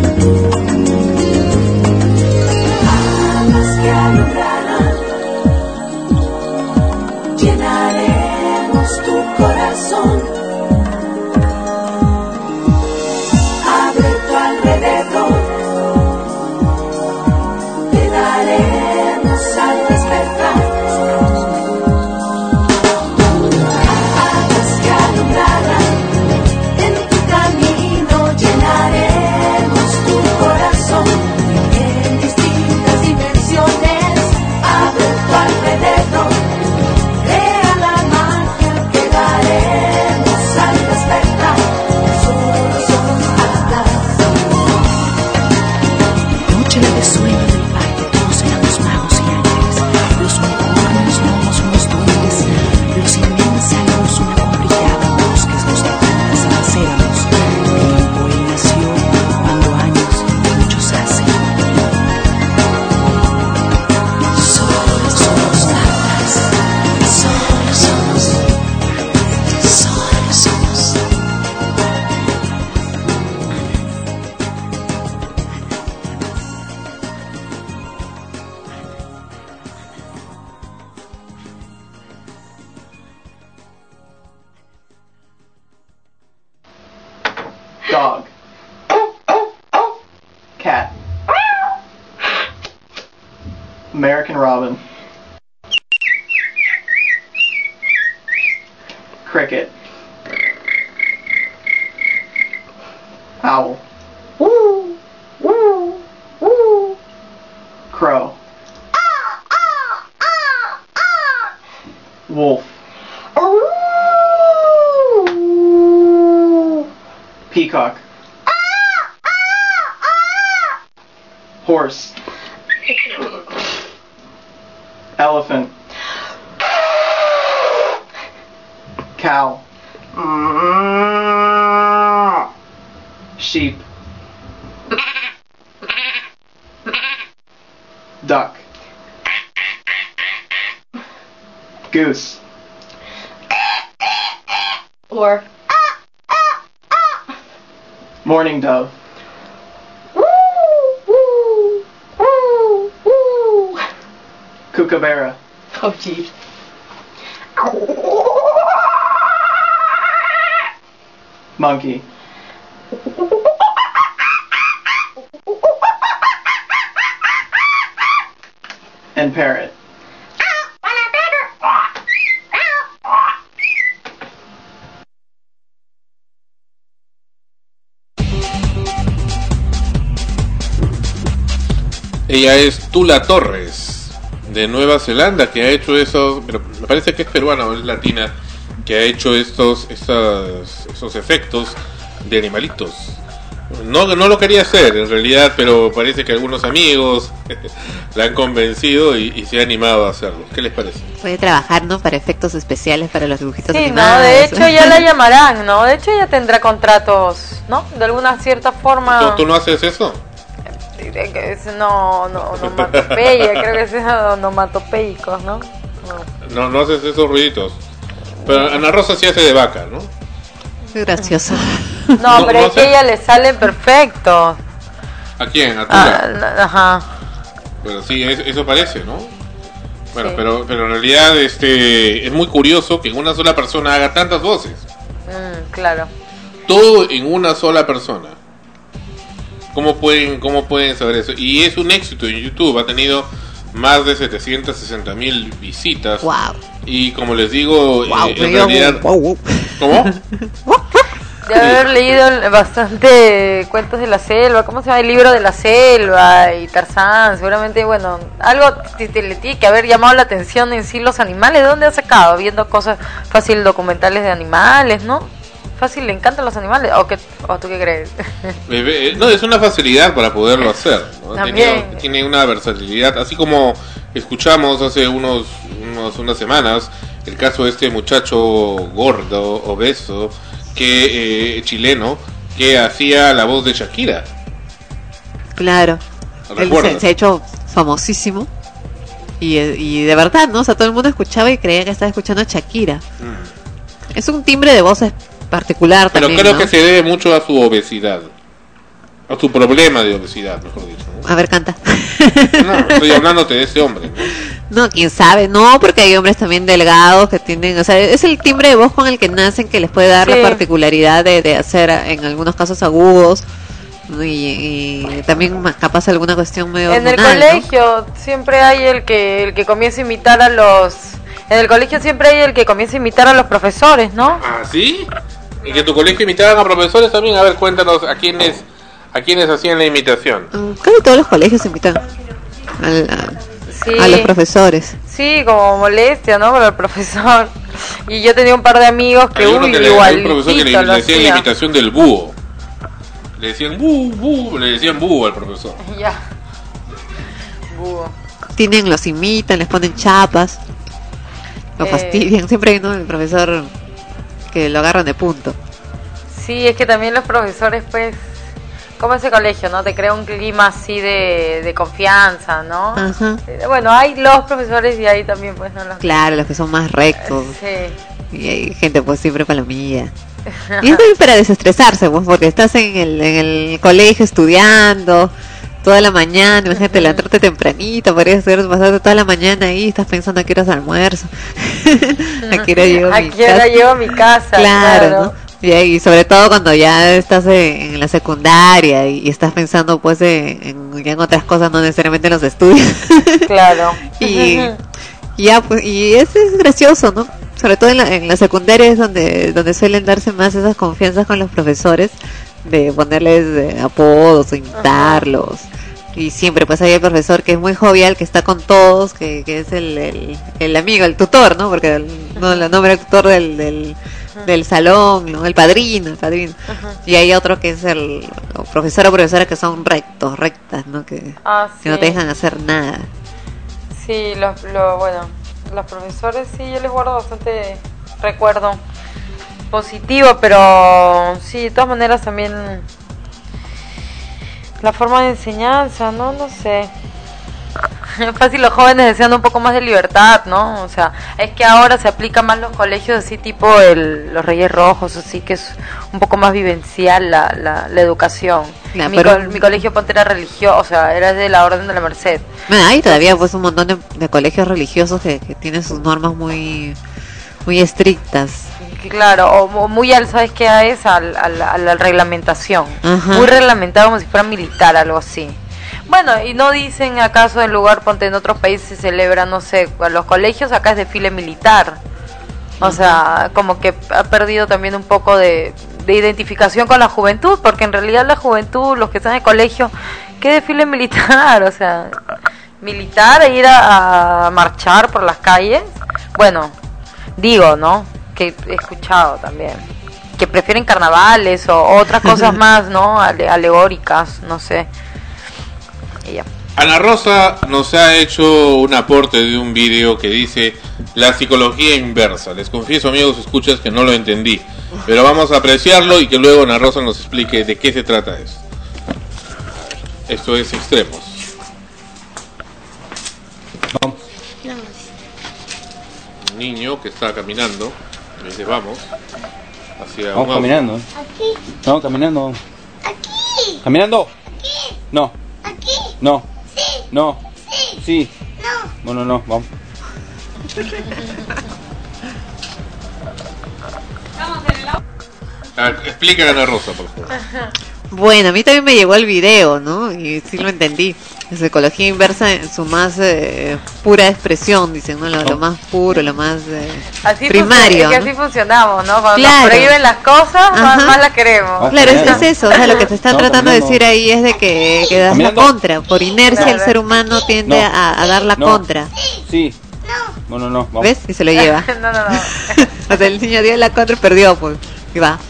Speaker 9: Alas que alumbrarán
Speaker 13: Dog. Cat. American robin. Cricket. Owl. Woo, woo, woo. Crow. Wolf. Peacock. Horse. Elephant. Cow. Sheep. Duck. Goose.
Speaker 7: Or
Speaker 13: Morning dove. Kookaburra.
Speaker 7: Oh, geez.
Speaker 13: Monkey. And parrot.
Speaker 3: Ella es Tula Torres, de Nueva Zelanda, que ha hecho esos, pero me parece que es peruana o es latina, que ha hecho esos efectos de animalitos. No lo quería hacer en realidad, pero parece que algunos amigos la han convencido y se ha animado a hacerlo. ¿Qué les parece?
Speaker 6: Puede trabajar, ¿no? Para efectos especiales para los dibujitos
Speaker 7: sí,
Speaker 6: animados.
Speaker 7: No, de hecho ya la llamarán, ¿no? De hecho ya tendrá contratos, ¿no? De alguna cierta forma.
Speaker 3: ¿Tú no haces eso?
Speaker 7: Es onomatopeya, creo que es onomatopeicos, ¿no?
Speaker 3: No haces esos ruiditos. Pero Ana Rosa sí hace de vaca, ¿no?
Speaker 6: Qué gracioso.
Speaker 7: No, pero es que a ella le sale perfecto.
Speaker 3: ¿A quién? ¿A Tula?
Speaker 7: Ajá.
Speaker 3: Pero sí, eso parece, ¿no? Bueno, sí. pero en realidad es muy curioso que una sola persona haga tantas voces.
Speaker 7: Claro.
Speaker 3: Todo en una sola persona. ¿Cómo pueden saber eso? Y es un éxito en YouTube, ha tenido más de 760,000 visitas.
Speaker 6: Wow.
Speaker 3: Y como les digo, en realidad... ¿Cómo?
Speaker 7: De haber leído bastante cuentos de la selva, ¿cómo se llama? El libro de la selva y Tarzán, seguramente, bueno, algo le tiene que haber llamado la atención en sí los animales. ¿De dónde ha sacado? Viendo cosas fácil, documentales de animales, ¿no? Fácil, le encantan los animales. ¿O tú qué crees?
Speaker 3: No, es una facilidad para poderlo hacer, ¿no?
Speaker 7: También.
Speaker 3: Tiene una versatilidad, así como escuchamos hace unas semanas el caso de este muchacho gordo, obeso, chileno, que hacía la voz de Shakira.
Speaker 6: Claro. Él se ha hecho famosísimo y de verdad, ¿no? O sea, todo el mundo escuchaba y creía que estaba escuchando a Shakira. Es un timbre de voz particular
Speaker 3: pero
Speaker 6: también,
Speaker 3: creo,
Speaker 6: ¿no?
Speaker 3: que se debe mucho a su obesidad, a su problema de obesidad, mejor dicho, ¿no?
Speaker 6: A ver, canta.
Speaker 3: No, estoy hablándote de ese hombre, ¿no?
Speaker 6: No, quién sabe, no, porque hay hombres también delgados que tienen, o sea, es el timbre de voz con el que nacen que les puede dar la particularidad de hacer en algunos casos agudos y también capaz alguna cuestión medio
Speaker 7: en
Speaker 6: hormonal,
Speaker 7: el colegio, ¿no? Siempre hay el que comienza a imitar a los... En el colegio siempre hay el que comienza a imitar a los profesores, ¿no?
Speaker 3: ¿Ah, sí? ¿Y que en tu colegio imitaban a profesores también? A ver, cuéntanos a quiénes hacían la imitación.
Speaker 6: Casi todos los colegios imitan a los profesores.
Speaker 7: Sí, como molestia, ¿no? Para el profesor. Y yo tenía un par de amigos que
Speaker 3: igual un profesor que le hacía la imitación del búho. Le decían le decían búho al profesor.
Speaker 7: Ya. Búho.
Speaker 6: Los imitan, les ponen chapas, lo fastidian. Siempre hay, ¿no?, el profesor que lo agarran de punto.
Speaker 7: Sí, es que también los profesores, pues, como ese colegio, ¿no? Te crea un clima así de confianza, ¿no?
Speaker 6: Ajá.
Speaker 7: Bueno, hay los profesores y hay también, pues, ¿no?
Speaker 6: Claro, los que son más rectos.
Speaker 7: Sí.
Speaker 6: Y hay gente, pues, siempre palomilla. Y es también para desestresarse, pues, porque estás en el colegio estudiando toda la mañana, imagínate levantarte tempranito, podrías pasarte toda la mañana ahí, estás pensando a qué hora es almuerzo, a qué hora llego a mi casa.
Speaker 7: Claro, ¿no?
Speaker 6: Y sobre todo cuando ya estás en la secundaria y estás pensando pues en otras cosas, no necesariamente en los estudios.
Speaker 7: Claro.
Speaker 6: y ya pues, y es gracioso, ¿no? Sobre todo en la secundaria es donde suelen darse más esas confianzas con los profesores, de ponerles apodos o imitarlos. Y siempre pues hay el profesor que es muy jovial, que está con todos, que es el amigo, el tutor, ¿no? Porque no lo nombra el tutor del salón, ¿no? El padrino. Y hay otro que es el profesor o profesora que son rectas, ¿no? Que no te dejan hacer nada.
Speaker 7: Sí, bueno, los profesores sí, yo les guardo bastante recuerdo positivo, pero sí, de todas maneras también la forma de enseñanza, no sé. Es fácil los jóvenes deseando un poco más de libertad, ¿no? O sea, es que ahora se aplica más los colegios así tipo los Reyes Rojos, así que es un poco más vivencial la educación. Claro, mi colegio ponte era religioso, o sea, era de la Orden de la Merced.
Speaker 6: Hay todavía pues un montón de colegios religiosos que tienen sus normas muy estrictas.
Speaker 7: Claro, o muy ¿sabes qué es? A la reglamentación.
Speaker 6: Ajá.
Speaker 7: Muy reglamentado, como si fuera militar, algo así. Bueno, y no dicen acaso en lugar, ponte en otros países se celebra, no sé, a los colegios acá es desfile militar. O sea, como que ha perdido también un poco de identificación con la juventud, porque en realidad la juventud, los que están en el colegio, ¿qué desfile militar? O sea, militar e ir a marchar por las calles. Bueno, digo, ¿no? Que he escuchado también que prefieren carnavales o otras cosas más, ¿no? Alegóricas, no sé. Y ya.
Speaker 3: Ana Rosa nos ha hecho un aporte de un vídeo que dice la psicología inversa. Les confieso, amigos, escuchas, que no lo entendí, pero vamos a apreciarlo y que luego Ana Rosa nos explique de qué se trata eso. Esto es Extremos.
Speaker 14: Vamos.
Speaker 3: Un niño que está caminando, dice vamos hacia
Speaker 14: vamos caminando.
Speaker 9: Aquí.
Speaker 14: No, caminando.
Speaker 9: Aquí.
Speaker 14: Caminando.
Speaker 9: Aquí.
Speaker 14: No.
Speaker 9: Aquí.
Speaker 14: No.
Speaker 9: Sí.
Speaker 14: No.
Speaker 9: Sí.
Speaker 14: Sí.
Speaker 9: No.
Speaker 14: Bueno, no, vamos.
Speaker 3: Explica, Ana Rosa, por favor.
Speaker 6: Bueno, a mí también me llegó el video, ¿no? Y sí lo entendí. Es psicología inversa en su más pura expresión, dicen, ¿no? Lo más puro, lo más primario.
Speaker 7: Es que así funcionamos, ¿no? Cuando
Speaker 6: claro.
Speaker 7: nos prohíben las cosas, más las queremos.
Speaker 6: Claro, es eso. O sea, lo que te están tratando de decir ahí es de que das la contra. Por inercia, el ser humano tiende a dar la contra.
Speaker 14: Sí. No, vamos.
Speaker 6: ¿Ves? Y se lo lleva.
Speaker 7: No.
Speaker 6: O sea, el niño dio la contra y perdió, pues. Y va.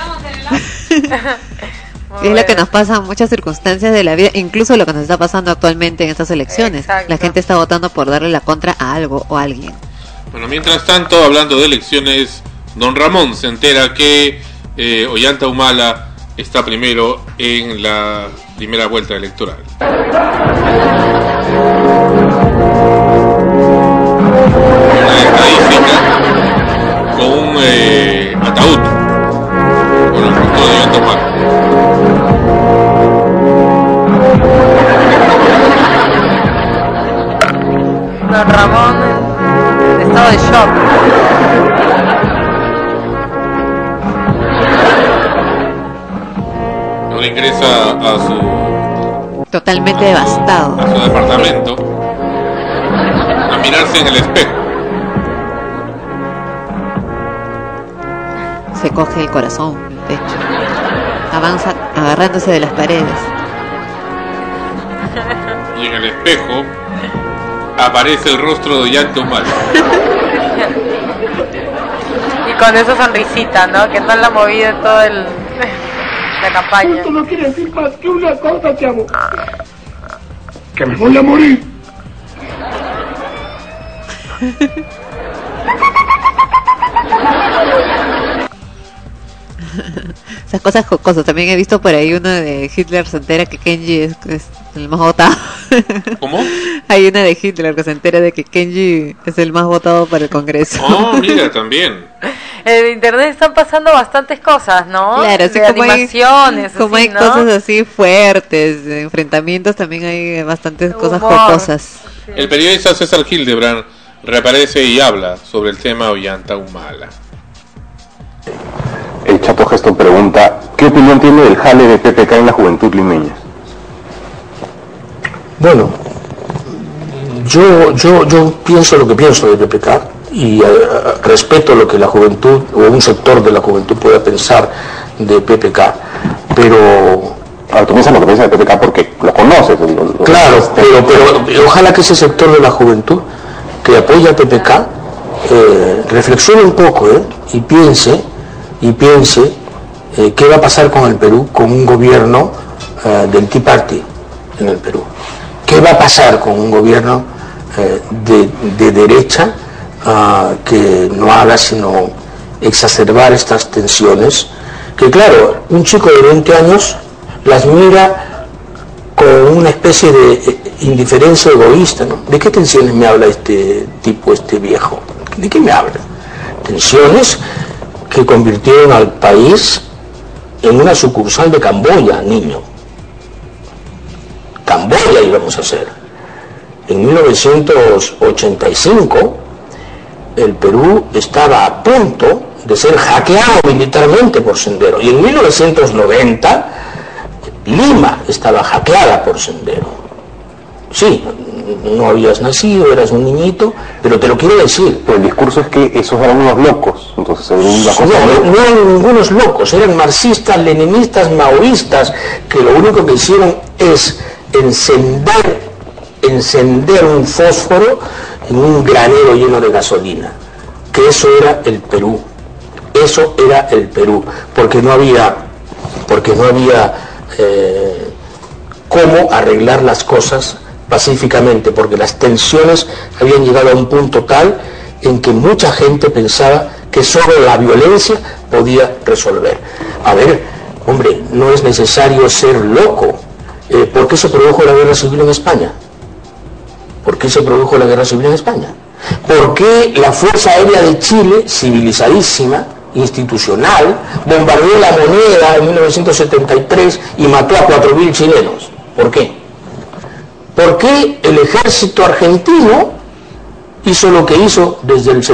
Speaker 6: Es lo que nos pasa en muchas circunstancias de la vida, incluso lo que nos está pasando actualmente en estas elecciones.
Speaker 7: Exacto.
Speaker 6: La gente está votando por darle la contra a algo o a alguien.
Speaker 3: Bueno, mientras tanto, hablando de elecciones, don Ramón se entera que Ollanta Humala está primero en la primera vuelta electoral. Una estadística con un ataúd con el rostro de Ollanta Humala.
Speaker 7: Don Ramón en estado de shock.
Speaker 3: Ahora ingresa a su
Speaker 6: totalmente devastado
Speaker 3: a su departamento a mirarse en el espejo.
Speaker 6: Se coge el corazón, el pecho, avanza agarrándose de las paredes.
Speaker 3: Y en el espejo aparece el rostro de Ollanta Humala.
Speaker 7: Y con esa sonrisita, ¿no? Que no la ha movido en todo la campaña.
Speaker 15: Esto no quiere decir más que una cosa, chavo. Que me voy a morir.
Speaker 6: Esas cosas jocosas. También he visto por ahí una de Hitler se entera que Kenji es el más votado.
Speaker 3: ¿Cómo?
Speaker 6: Hay una de Hitler que se entera de que Kenji es el más votado para el Congreso.
Speaker 3: Oh, mira, también.
Speaker 7: En internet están pasando bastantes cosas, ¿no?
Speaker 6: Claro, así
Speaker 7: de
Speaker 6: como
Speaker 7: animaciones,
Speaker 6: como
Speaker 7: así,
Speaker 6: hay
Speaker 7: ¿no?
Speaker 6: cosas así fuertes, de enfrentamientos, también hay bastantes cosas
Speaker 7: Humor.
Speaker 6: jocosas.
Speaker 7: Sí.
Speaker 3: El periodista César Hildebrand reaparece y habla sobre el tema Ollanta Humala.
Speaker 16: El Chapo Gesto pregunta, ¿qué opinión tiene del jale de PPK en la juventud limeña?
Speaker 17: Bueno, yo pienso lo que pienso de PPK y respeto lo que la juventud o un sector de la juventud pueda pensar de PPK, pero...
Speaker 16: Ahora, tú piensas lo que piensas de PPK porque lo conoces.
Speaker 17: Claro, pero ojalá que ese sector de la juventud que apoya a PPK reflexione un poco y piense qué va a pasar con el Perú con un gobierno del Tea Party en el Perú. ¿Qué va a pasar con un gobierno de derecha que no haga sino exacerbar estas tensiones? Que claro, un chico de 20 años las mira con una especie de indiferencia egoísta, ¿no? ¿De qué tensiones me habla este tipo, este viejo? ¿De qué me habla? Tensiones que convirtieron al país en una sucursal de Camboya, niño. Camboya íbamos a hacer. En 1985 el Perú estaba a punto de ser hackeado militarmente por Sendero, y en 1990 Lima estaba hackeada por Sendero. Sí, no habías nacido, eras un niñito, pero te lo quiero decir.
Speaker 16: Pero el discurso es que esos eran unos locos, entonces
Speaker 17: no eran ningunos locos, eran marxistas, leninistas, maoístas, que lo único que hicieron es encender un fósforo en un granero lleno de gasolina, que eso era el Perú, porque no había cómo arreglar las cosas pacíficamente, porque las tensiones habían llegado a un punto tal en que mucha gente pensaba que solo la violencia podía resolver. A ver, hombre, no es necesario ser loco. ¿Por qué se produjo la guerra civil en España? ¿Por qué se produjo la guerra civil en España? ¿Por qué la Fuerza Aérea de Chile, civilizadísima, institucional, bombardeó La Moneda en 1973 y mató a 4.000 chilenos? ¿Por qué? ¿Por qué el ejército argentino hizo lo que hizo desde el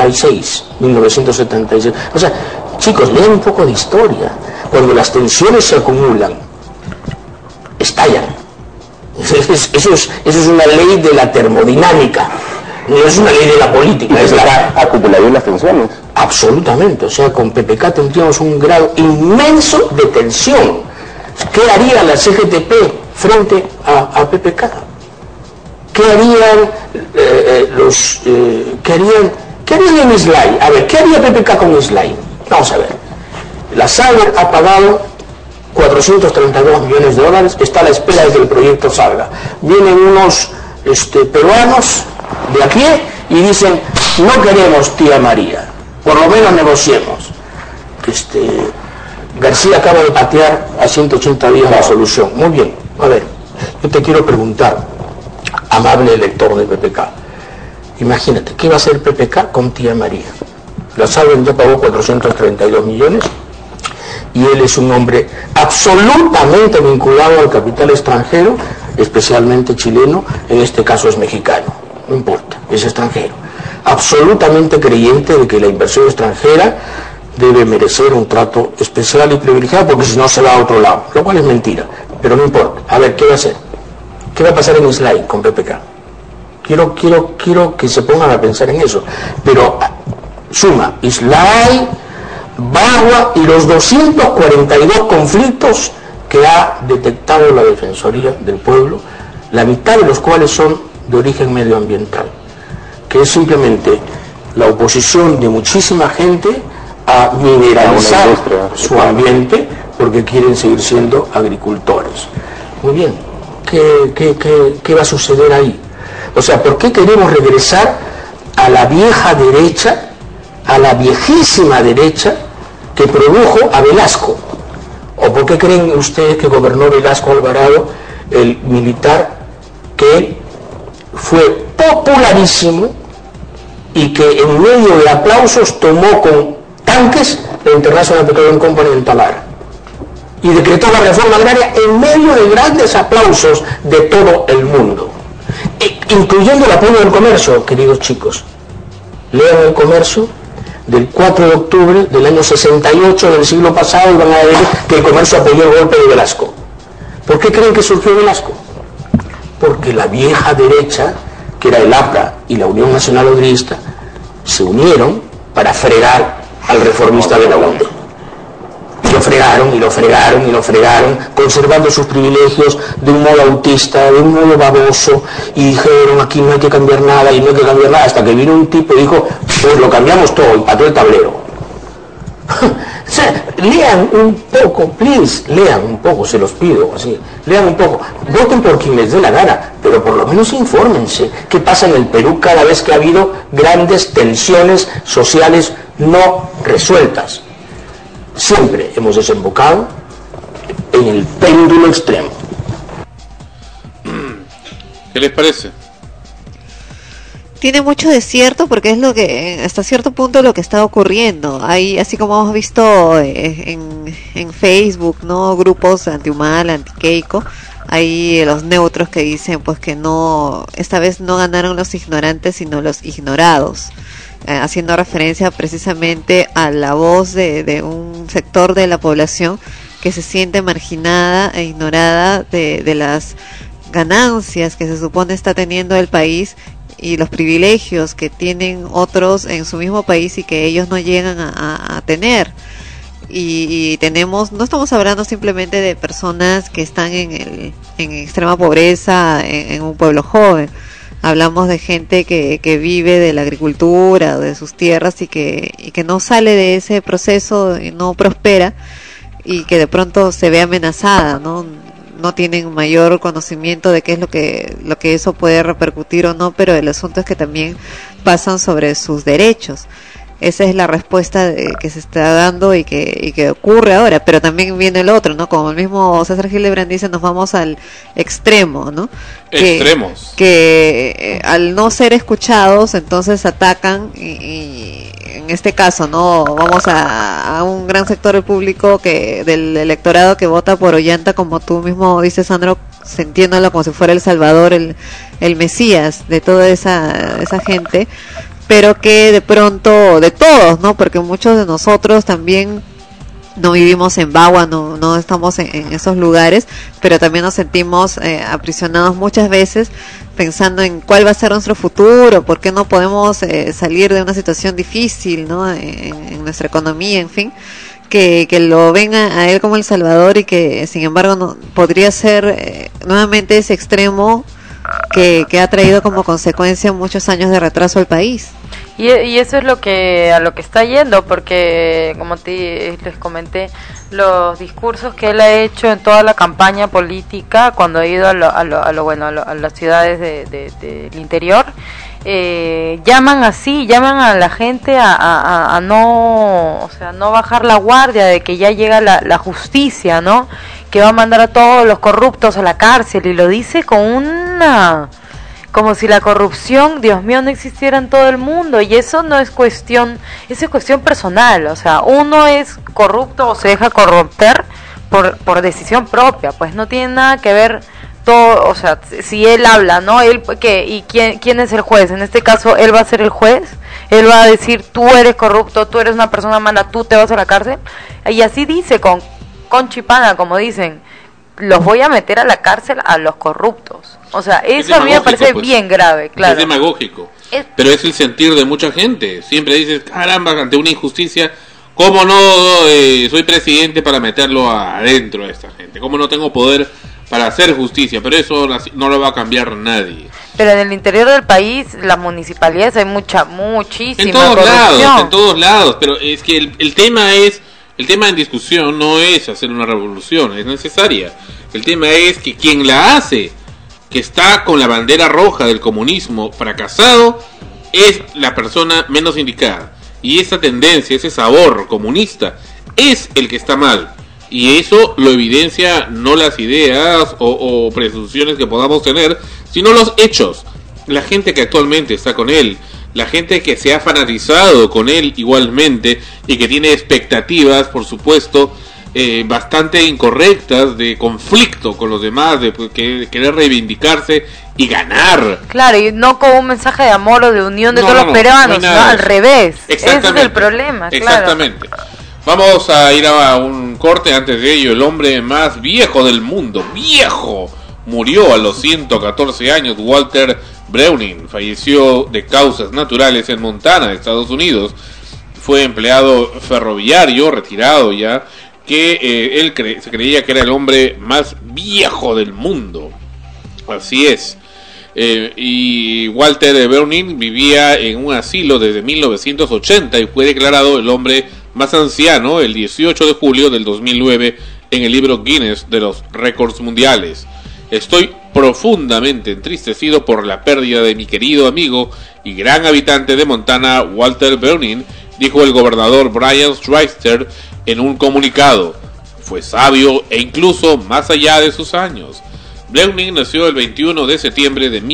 Speaker 17: 1976? O sea, chicos, lean un poco de historia. Cuando las tensiones se acumulan, estallan. Eso es una ley de la termodinámica, no es una ley de la política. Es la
Speaker 16: acumulación de las tensiones.
Speaker 17: Absolutamente, o sea, con PPK tendríamos un grado inmenso de tensión. ¿Qué haría la CGTP frente a PPK? ¿Qué harían ¿qué harían en Islay? A ver, ¿qué haría PPK con Islay? Vamos a ver. La Sager ha pagado 432 millones de dólares, está a la espera de que el proyecto salga. Vienen unos peruanos de a pie y dicen, no queremos tía María, por lo menos negociemos. García acaba de patear a 180 días la solución. Muy bien, a ver, yo te quiero preguntar, amable elector de PPK, imagínate, ¿qué va a hacer PPK con tía María? La Saben ya pagó 432 millones y él es un hombre absolutamente vinculado al capital extranjero, especialmente chileno, en este caso es mexicano, no importa, es extranjero, absolutamente creyente de que la inversión extranjera debe merecer un trato especial y privilegiado, porque si no se va a otro lado, lo cual es mentira, pero no importa. A ver, ¿qué va a hacer? ¿Qué va a pasar en Islay con PPK? Quiero que se pongan a pensar en eso, pero suma Islay, Bagua y los 242 conflictos que ha detectado la Defensoría del Pueblo, la mitad de los cuales son de origen medioambiental, que es simplemente la oposición de muchísima gente a mineralizar su ambiente porque quieren seguir siendo agricultores. Muy bien, ¿qué va a suceder ahí? O sea, ¿por qué queremos regresar a la vieja derecha, a la viejísima derecha que produjo a Velasco? ¿O por qué creen ustedes que gobernó Velasco Alvarado, el militar que fue popularísimo y que en medio de aplausos tomó con tanques la International Petroleum Company en Talara y decretó la reforma agraria en medio de grandes aplausos de todo el mundo, incluyendo el apoyo del comercio? Queridos chicos, lean El Comercio, del 4 de octubre del año 68 del siglo pasado y van a ver que el comercio apoyó el golpe de Velasco. ¿Por qué creen que surgió Velasco? Porque la vieja derecha, que era el APRA y la Unión Nacional Odrista, se unieron para fregar al reformista de la UNE. Y lo fregaron, y lo fregaron, y lo fregaron, conservando sus privilegios de un modo autista, de un modo baboso, y dijeron, aquí no hay que cambiar nada, y no hay que cambiar nada, hasta que vino un tipo y dijo, pues lo cambiamos todo, y pateó el tablero. O sea, lean un poco, please, lean un poco, se los pido, así, lean un poco, voten por quien les dé la gana, pero por lo menos infórmense qué pasa en el Perú cada vez que ha habido grandes tensiones sociales no resueltas. Siempre hemos desembocado en el péndulo extremo.
Speaker 3: ¿Qué les parece?
Speaker 6: Tiene mucho de cierto porque es lo que hasta cierto punto lo que está ocurriendo. Hay, así como hemos visto en Facebook, ¿no? Grupos anti-Humala, anti-Keiko, hay los neutros que dicen pues que no, esta vez no ganaron los ignorantes sino los ignorados, haciendo referencia precisamente a la voz de un sector de la población que se siente marginada e ignorada de las ganancias que se supone está teniendo el país y los privilegios que tienen otros en su mismo país y que ellos no llegan a tener. Y tenemos, no estamos hablando simplemente de personas que están en extrema pobreza en un pueblo joven. Hablamos de gente que vive de la agricultura, de sus tierras y que no sale de ese proceso, no prospera y que de pronto se ve amenazada, no tienen mayor conocimiento de qué es lo que eso puede repercutir o no, pero el asunto es que también pasan sobre sus derechos. Esa es la respuesta que se está dando y que ocurre ahora, pero también viene el otro, ¿no? Como el mismo César Gildebrand dice, nos vamos al extremo, ¿no?
Speaker 3: Extremos.
Speaker 6: Que al no ser escuchados, entonces atacan y en este caso, ¿no? Vamos a un gran sector del público del electorado que vota por Ollanta, como tú mismo dices, Sandro, sintiéndolo como si fuera el Salvador, el Mesías de toda esa gente, pero que de pronto, de todos, ¿no? Porque muchos de nosotros también no vivimos en Bagua, no estamos en esos lugares, pero también nos sentimos aprisionados muchas veces pensando en cuál va a ser nuestro futuro, por qué no podemos salir de una situación difícil, ¿no? En nuestra economía, en fin, que lo ven a él como el Salvador y que sin embargo no podría ser nuevamente ese extremo que ha traído como consecuencia muchos años de retraso al país.
Speaker 7: Y eso es a lo que está yendo, porque como les comenté, los discursos que él ha hecho en toda la campaña política cuando ha ido a las ciudades del interior, llaman a la gente a no bajar la guardia, de que ya llega la justicia, ¿no? Que va a mandar a todos los corruptos a la cárcel, y lo dice como si la corrupción, Dios mío, no existiera en todo el mundo, y eso no es cuestión, eso es cuestión personal, o sea, uno es corrupto o se deja corromper por decisión propia, pues no tiene nada que ver todo, o sea, si él habla, ¿no? ¿Quién es el juez? En este caso, él va a ser el juez, él va a decir, tú eres corrupto, tú eres una persona mala, tú te vas a la cárcel, y así dice con chipana, como dicen, los voy a meter a la cárcel a los corruptos. O sea, eso a mí me parece bien grave, claro.
Speaker 3: Es demagógico, pero es el sentir de mucha gente. Siempre dices, caramba, ante una injusticia, ¿cómo no soy presidente para meterlo adentro a esta gente? ¿Cómo no tengo poder para hacer justicia? Pero eso no lo va a cambiar nadie.
Speaker 7: Pero en el interior del país, las municipalidades, hay muchísima
Speaker 3: corrupción. En todos lados, pero es que el tema en discusión no es hacer una revolución, es necesaria. El tema es que quien la hace, que está con la bandera roja del comunismo fracasado, es la persona menos indicada. Y esa tendencia, ese sabor comunista, es el que está mal. Y eso lo evidencia no las ideas o presunciones que podamos tener, sino los hechos. La gente que actualmente está con él, la gente que se ha fanatizado con él igualmente y que tiene expectativas, por supuesto, bastante incorrectas, de conflicto con los demás, de querer reivindicarse y ganar.
Speaker 7: Claro, y no con un mensaje de amor o de unión de todos los peruanos, no, al revés. Ese es el problema.
Speaker 3: Exactamente. Claro. Vamos a ir a un corte. Antes de ello, el hombre más viejo del mundo, murió a los 114 años. Walter Breuning falleció de causas naturales en Montana, Estados Unidos. Fue empleado ferroviario, retirado ya, que él se creía que era el hombre más viejo del mundo. Así es. Y Walter Breuning vivía en un asilo desde 1980 y fue declarado el hombre más anciano el 18 de julio del 2009 en el libro Guinness de los récords mundiales. Estoy profundamente entristecido por la pérdida de mi querido amigo y gran habitante de Montana, Walter Breuning, dijo el gobernador Brian Schreister en un comunicado. Fue sabio e incluso más allá de sus años. Breuning nació el 21 de septiembre de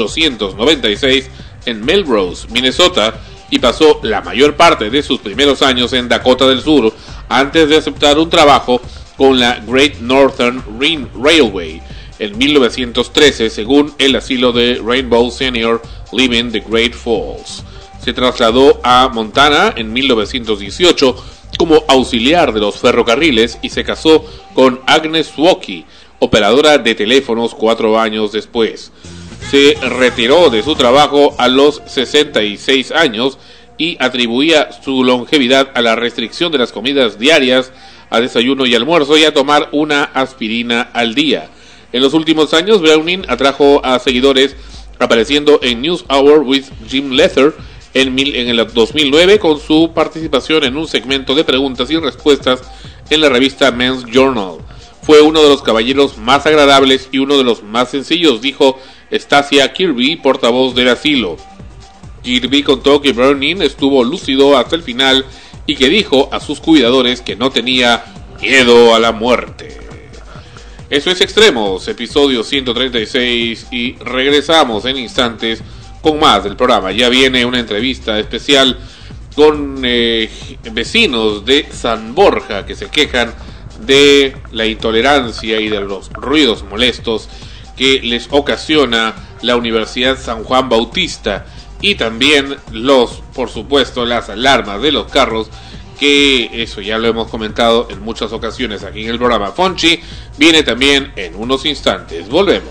Speaker 3: 1896 en Melrose, Minnesota, y pasó la mayor parte de sus primeros años en Dakota del Sur antes de aceptar un trabajo con la Great Northern Railway en 1913, según el asilo de Rainbow Senior Living de Great Falls. Se trasladó a Montana en 1918 como auxiliar de los ferrocarriles y se casó con Agnes Swokey, operadora de teléfonos 4 años después. Se retiró de su trabajo a los 66 años y atribuía su longevidad a la restricción de las comidas diarias, a desayuno y almuerzo, y a tomar una aspirina al día. En los últimos años, Breuning atrajo a seguidores apareciendo en News Hour with Jim Lethal en el 2009 con su participación en un segmento de preguntas y respuestas en la revista Men's Journal. Fue uno de los caballeros más agradables y uno de los más sencillos, dijo Stacia Kirby, portavoz del asilo. Kirby contó que Breuning estuvo lúcido hasta el final y que dijo a sus cuidadores que no tenía miedo a la muerte. Eso es Extremos, episodio 136, y regresamos en instantes con más del programa. Ya viene una entrevista especial con vecinos de San Borja que se quejan de la intolerancia y de los ruidos molestos que les ocasiona la Universidad San Juan Bautista, y también por supuesto, las alarmas de los carros, que eso ya lo hemos comentado en muchas ocasiones aquí en el programa. Fonchi viene también en unos instantes. Volvemos.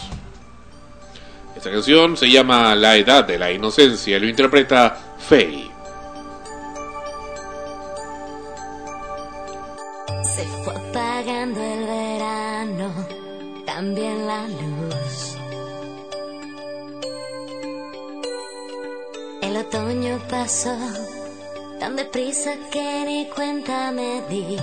Speaker 3: Esta canción se llama La Edad de la Inocencia, lo interpreta Faye.
Speaker 9: Se fue apagando el verano, también la luz. El otoño pasó tan deprisa que ni cuenta me di.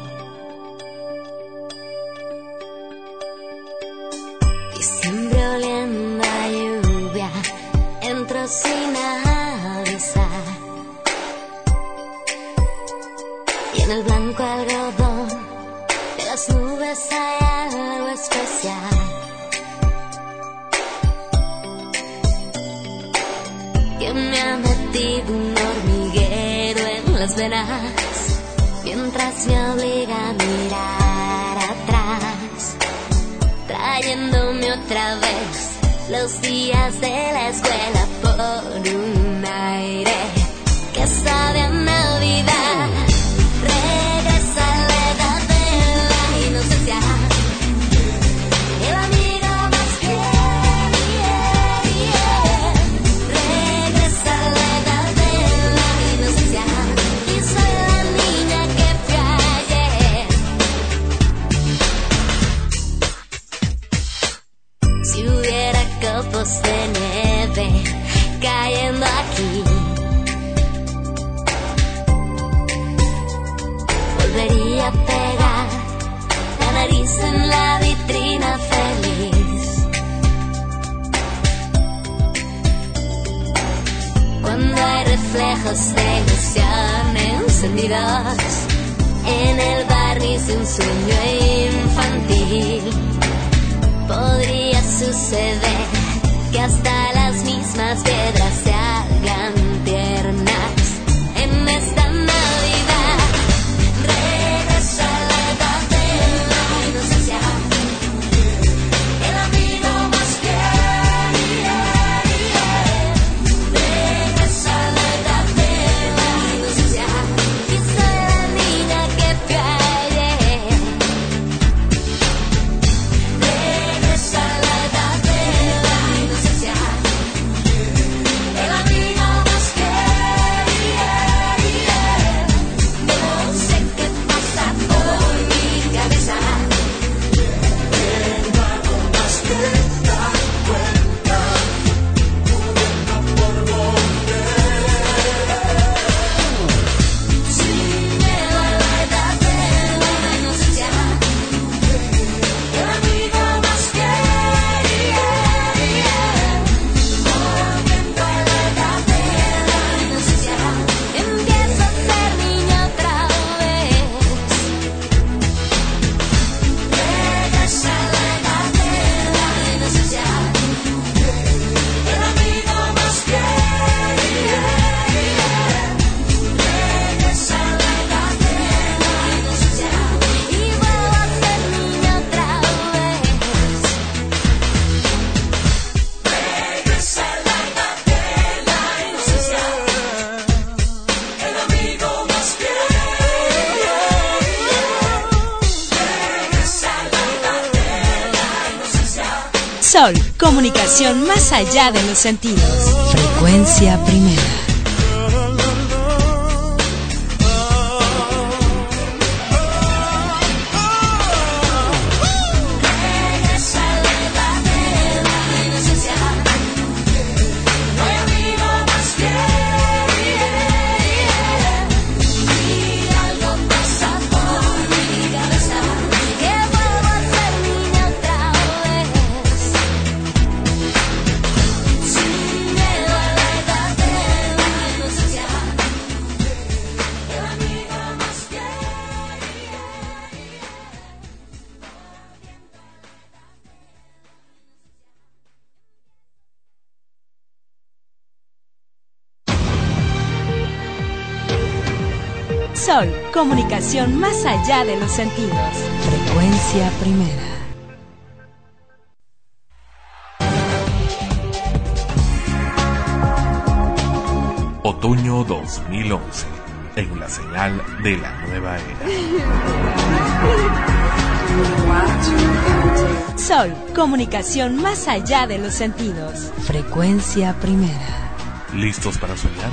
Speaker 9: Diciembre oliendo a lluvia entró sin avisar, y en el blanco algodón de las nubes hay algo especial. Que me ha metido un hormiguero en las venas, mientras me obliga a mirar atrás, trayéndome otra vez los días de la escuela por un aire que sabe a Navidad. Regresa a la edad de la inocencia, el amigo más fiel. Regresa a la edad de la inocencia y soy la niña que fui ayer. Si hubiera copos de nieve cayendo aquí, volvería a pegar la nariz en la vitrina feliz. Cuando hay reflejos de ilusión encendidos en el barniz de un sueño infantil, podría suceder que hasta las mismas piedras se hagan tiernas en esta Navidad. Regresa a la
Speaker 1: Sol, comunicación más allá de los sentidos. Frecuencia primera. Sol, comunicación más allá de los sentidos. Frecuencia primera.
Speaker 2: Otoño 2011, en la señal de la nueva era.
Speaker 1: Sol, comunicación más allá de los sentidos. Frecuencia primera.
Speaker 2: ¿Listos para soñar?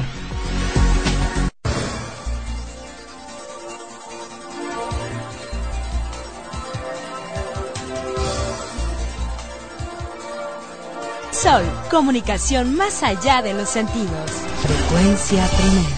Speaker 1: Sol, comunicación más allá de los sentidos. Frecuencia primera.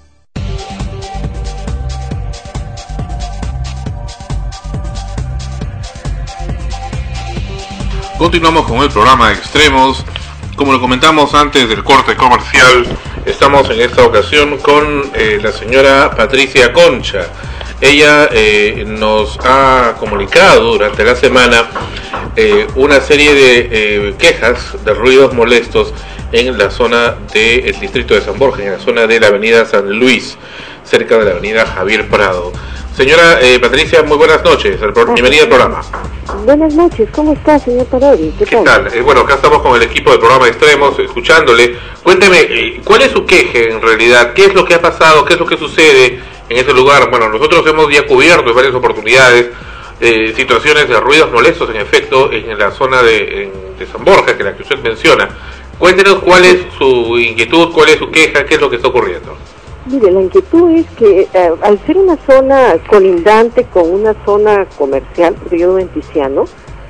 Speaker 3: Continuamos con el programa Extremos. Como lo comentamos antes del corte comercial, estamos en esta ocasión con la señora Patricia Concha. Ella nos ha comunicado durante la semana una serie de quejas de ruidos molestos en la zona del distrito de San Borja, en la zona de la avenida San Luis, cerca de la avenida Javier Prado. Señora Patricia, muy buenas noches, bienvenida al programa.
Speaker 18: Buenas noches, ¿cómo está, señor Parodi?
Speaker 3: ¿Qué tal? Bueno, acá estamos con el equipo del programa Extremos, escuchándole. Cuénteme, ¿cuál es su queje en realidad? ¿Qué es lo que ha pasado? ¿Qué es lo que sucede en ese lugar? Bueno, nosotros hemos ya cubierto en varias oportunidades situaciones de ruidos molestos, en efecto, en la zona de San Borja, que es la que usted menciona. Cuéntenos cuál es su inquietud, cuál es su queja, qué es lo que está ocurriendo.
Speaker 18: Mire, la inquietud es que al ser una zona colindante con una zona comercial, porque yo vivo en Tiziano,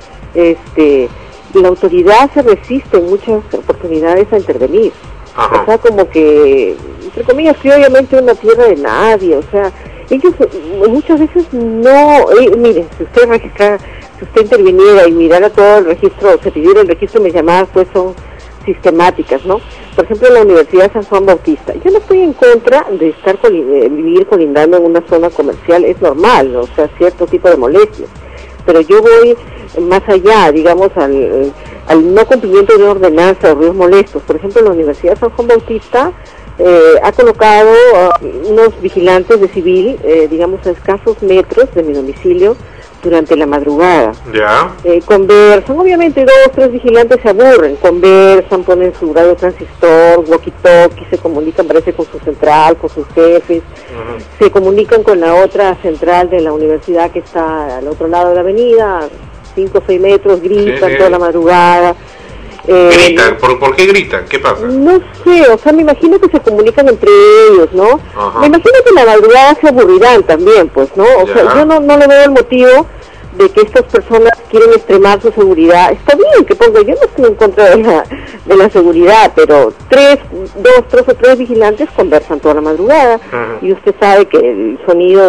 Speaker 18: la autoridad se resiste en muchas oportunidades a intervenir. Ajá. O sea, como que, entre comillas, que obviamente una tierra de nadie, o sea, ellos muchas veces no, miren, si usted interviniera y mirara todo el registro, se pidiera el registro de mis llamadas, pues son sistemáticas, ¿no? Por ejemplo, en la Universidad San Juan Bautista. Yo no estoy en contra de estar vivir colindando en una zona comercial, es normal, ¿no? O sea, cierto tipo de molestias. Pero yo voy más allá, digamos, al no cumplimiento de una ordenanza de ruidos molestos. Por ejemplo, la Universidad San Juan Bautista ha colocado unos vigilantes de civil, digamos, a escasos metros de mi domicilio durante la madrugada.
Speaker 3: Ya.
Speaker 18: Conversan, obviamente 2 o 3 vigilantes se aburren, conversan, ponen su radio transistor, walkie-talkie, se comunican, parece, con su central, con sus jefes, se comunican con la otra central de la universidad que está al otro lado de la avenida, 5 o 6 metros, gritan toda la madrugada.
Speaker 3: ¿Gritan? ¿Por qué gritan? ¿Qué pasa?
Speaker 18: No sé, o sea, me imagino que se comunican entre ellos, ¿no?
Speaker 3: Ajá.
Speaker 18: Me imagino que en la madrugada se aburrirán también, pues, ¿no? O sea, yo no le veo el motivo de que estas personas quieren extremar su seguridad. Está bien que ponga, yo no estoy en contra de la seguridad, pero 3 o 3 vigilantes conversan toda la madrugada. Y usted sabe que el sonido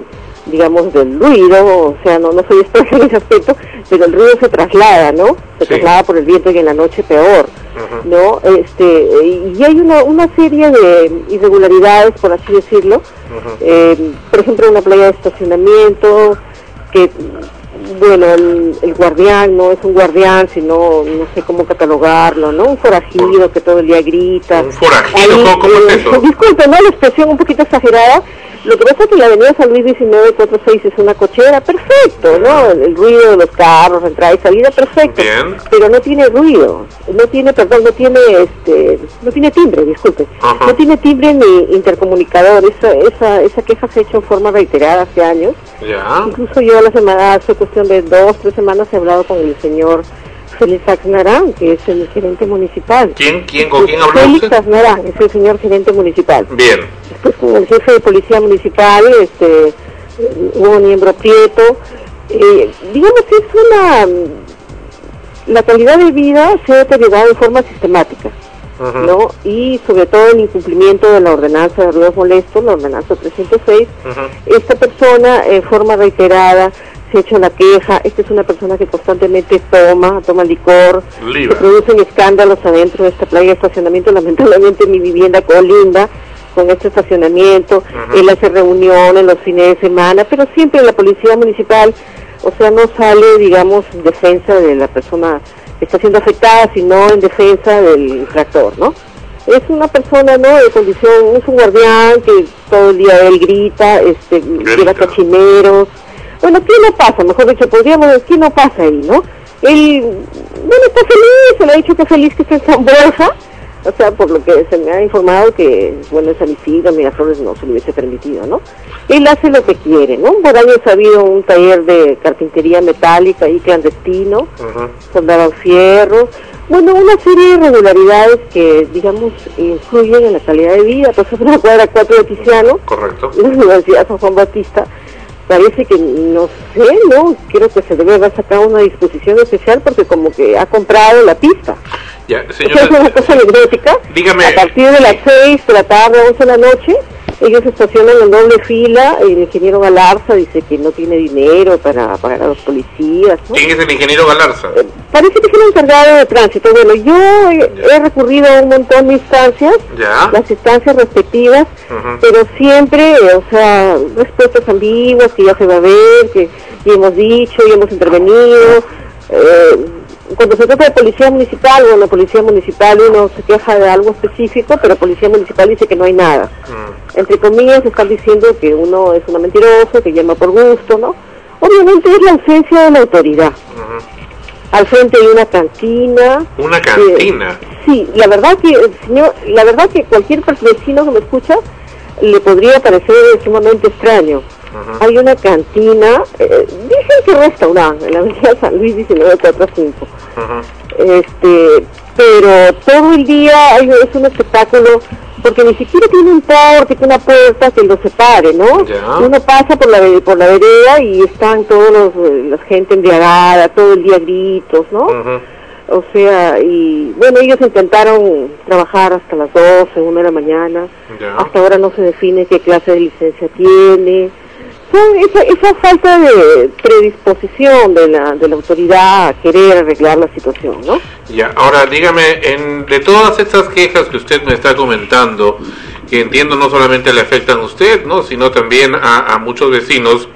Speaker 18: del ruido, o sea, no soy experta en ese aspecto, pero el ruido se traslada, ¿no? Se traslada por el viento y en la noche peor, ¿no? Y hay una serie de irregularidades, por así decirlo. Por ejemplo, una playa de estacionamiento, que, bueno, el guardián no es un guardián, sino, no sé cómo catalogarlo, ¿no? Un forajido que todo el día grita.
Speaker 3: ¿Un forajido? ¿Cómo es eso?
Speaker 18: Disculpe, ¿no? La expresión un poquito exagerada. Lo que pasa es que la avenida San Luis 1946 es una cochera, perfecto, ¿no? El ruido de los carros, entrada y salida, perfecto.
Speaker 3: Bien.
Speaker 18: Pero no tiene ruido, no tiene timbre, disculpe. No tiene timbre ni intercomunicador. Esa queja se ha hecho en forma reiterada hace años.
Speaker 3: Ya.
Speaker 18: Incluso yo hace cuestión de 2 o 3 semanas he hablado con el señor Félix Aznarán, que es el gerente municipal.
Speaker 3: ¿Con quién habló
Speaker 18: Félix
Speaker 3: usted?
Speaker 18: Aznarán, es el señor gerente municipal.
Speaker 3: Bien.
Speaker 18: Después con el jefe de policía municipal, hubo miembro Prieto. Digamos que es la calidad de vida se ha deteriorado de forma sistemática, ¿no? Y sobre todo el incumplimiento de la ordenanza de ruidos molestos, la ordenanza 306. Esta persona en forma reiterada se ha hecho la queja. Esta es una persona que constantemente toma licor, se producen escándalos adentro de esta playa de estacionamiento. Lamentablemente mi vivienda colinda con este estacionamiento. Él hace reuniones los fines de semana, pero siempre la policía municipal, o sea, no sale, digamos, en defensa de la persona que está siendo afectada, sino en defensa del infractor, ¿no? Es una persona, ¿no?, de condición, es un guardián que todo el día él grita, lleva cachineros. Bueno, ¿qué no pasa? Mejor dicho, podríamos decir, ¿qué no pasa ahí, no? Él, bueno, está feliz, se le ha dicho que es feliz que está en San Borja, o sea, por lo que se me ha informado que, bueno, en San Isidro, Miraflores no se le hubiese permitido, ¿no? Él hace lo que quiere, ¿no? Por años ha habido un taller de carpintería metálica ahí clandestino, soldaban fierros, bueno, una serie de irregularidades que, digamos, influyen en la calidad de vida. Por ejemplo, la cuadra 4 de Tiziano,
Speaker 3: correcto,
Speaker 18: la Universidad San Juan Bautista, parece que, no sé, ¿no? Creo que se debe haber sacado una disposición especial porque como que ha comprado la pista.
Speaker 3: Ya,
Speaker 18: señora, es una cosa anecdótica.
Speaker 3: Dígame.
Speaker 18: A partir de las 6 de la tarde, 11 de la noche, ellos estacionan en doble fila. El ingeniero Galarza dice que no tiene dinero para pagar a los policías, ¿no?
Speaker 3: ¿Quién es el ingeniero Galarza?
Speaker 18: Parece que es el encargado de tránsito. Bueno, yo he recurrido a un montón de instancias, las instancias respectivas, pero siempre, o sea, respuestas ambiguas, que ya se va a ver, que ya hemos dicho, ya hemos intervenido. Cuando se trata de policía municipal, bueno, policía municipal uno se queja de algo específico, pero policía municipal dice que no hay nada. Entre comillas están diciendo que uno es una mentirosa, que llama por gusto, ¿no? Obviamente es la ausencia de la autoridad. Al frente hay una cantina.
Speaker 3: ¿Una cantina?
Speaker 18: Sí, la verdad que, señor, la verdad que cualquier vecino que me escucha le podría parecer sumamente extraño. Hay una cantina, dicen que restaurante, en la avenida San Luis 1945. Pero todo el día es un espectáculo, porque ni siquiera tiene un porte, una puerta que lo separe, ¿no? Uno pasa por la vereda y están todos la gente embriagada, todo el día gritos, ¿no? O sea, y bueno, ellos intentaron trabajar hasta las 12, 1 de la mañana. Hasta ahora no se define qué clase de licencia tiene. Esa falta de predisposición de la autoridad a querer arreglar la situación, ¿no?
Speaker 3: Ya, ahora dígame, de todas estas quejas que usted me está comentando, que entiendo no solamente le afectan a usted, ¿no?, sino también a muchos vecinos,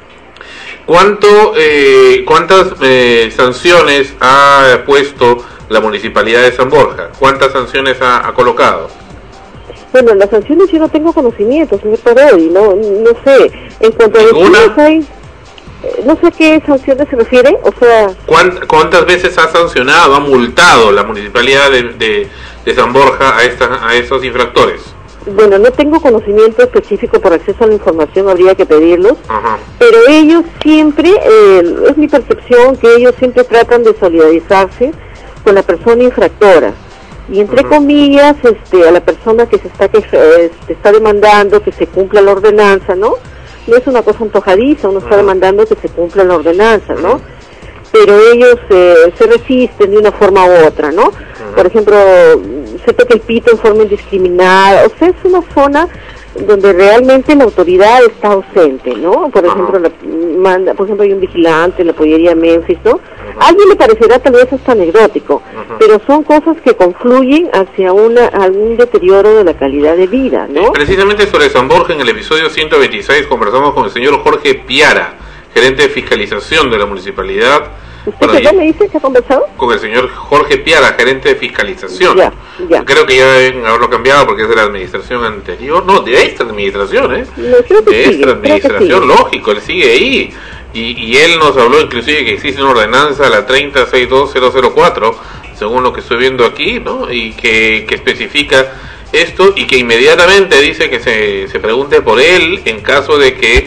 Speaker 3: ¿cuántas sanciones ha puesto la Municipalidad de San Borja? ¿Cuántas sanciones ha colocado?
Speaker 18: Bueno, las sanciones yo no tengo conocimiento, señor Parodi, no sé. En cuanto a vecinos hay, no sé a qué sanciones se refiere, o sea...
Speaker 3: ¿Cuántas veces ha sancionado, ha multado la Municipalidad de San Borja a estos infractores?
Speaker 18: Bueno, no tengo conocimiento específico por acceso a la información, habría que pedirlos, pero ellos siempre, es mi percepción que ellos siempre tratan de solidarizarse con la persona infractora. Y entre comillas, a la persona que se está demandando que se cumpla la ordenanza, ¿no? No es una cosa antojadiza, uno está demandando que se cumpla la ordenanza, ¿no? Pero ellos se resisten de una forma u otra, ¿no? Por ejemplo, se toca el pito en forma indiscriminada, o sea, es una zona donde realmente la autoridad está ausente, ¿no? Por ejemplo, hay un vigilante en la pollería Memphis, ¿no? A alguien le parecerá tal vez hasta anecdótico, pero son cosas que confluyen hacia algún deterioro de la calidad de vida, ¿no?
Speaker 3: Precisamente sobre San Borja, en el episodio 126 conversamos con el señor Jorge Piara, gerente de fiscalización de la municipalidad.
Speaker 18: ¿Usted me dice que ha conversado?
Speaker 3: Con el señor Jorge Piara, gerente de fiscalización.
Speaker 18: Ya.
Speaker 3: Creo que ya deben haberlo cambiado porque es de la administración anterior. No, de esta administración, ¿eh?
Speaker 18: No, creo que
Speaker 3: de esta administración, lógico, él sigue ahí. Y él nos habló inclusive que existe una ordenanza, la 3062004, según lo que estoy viendo aquí, ¿no? Y que especifica esto y que inmediatamente dice que se pregunte por él en caso de que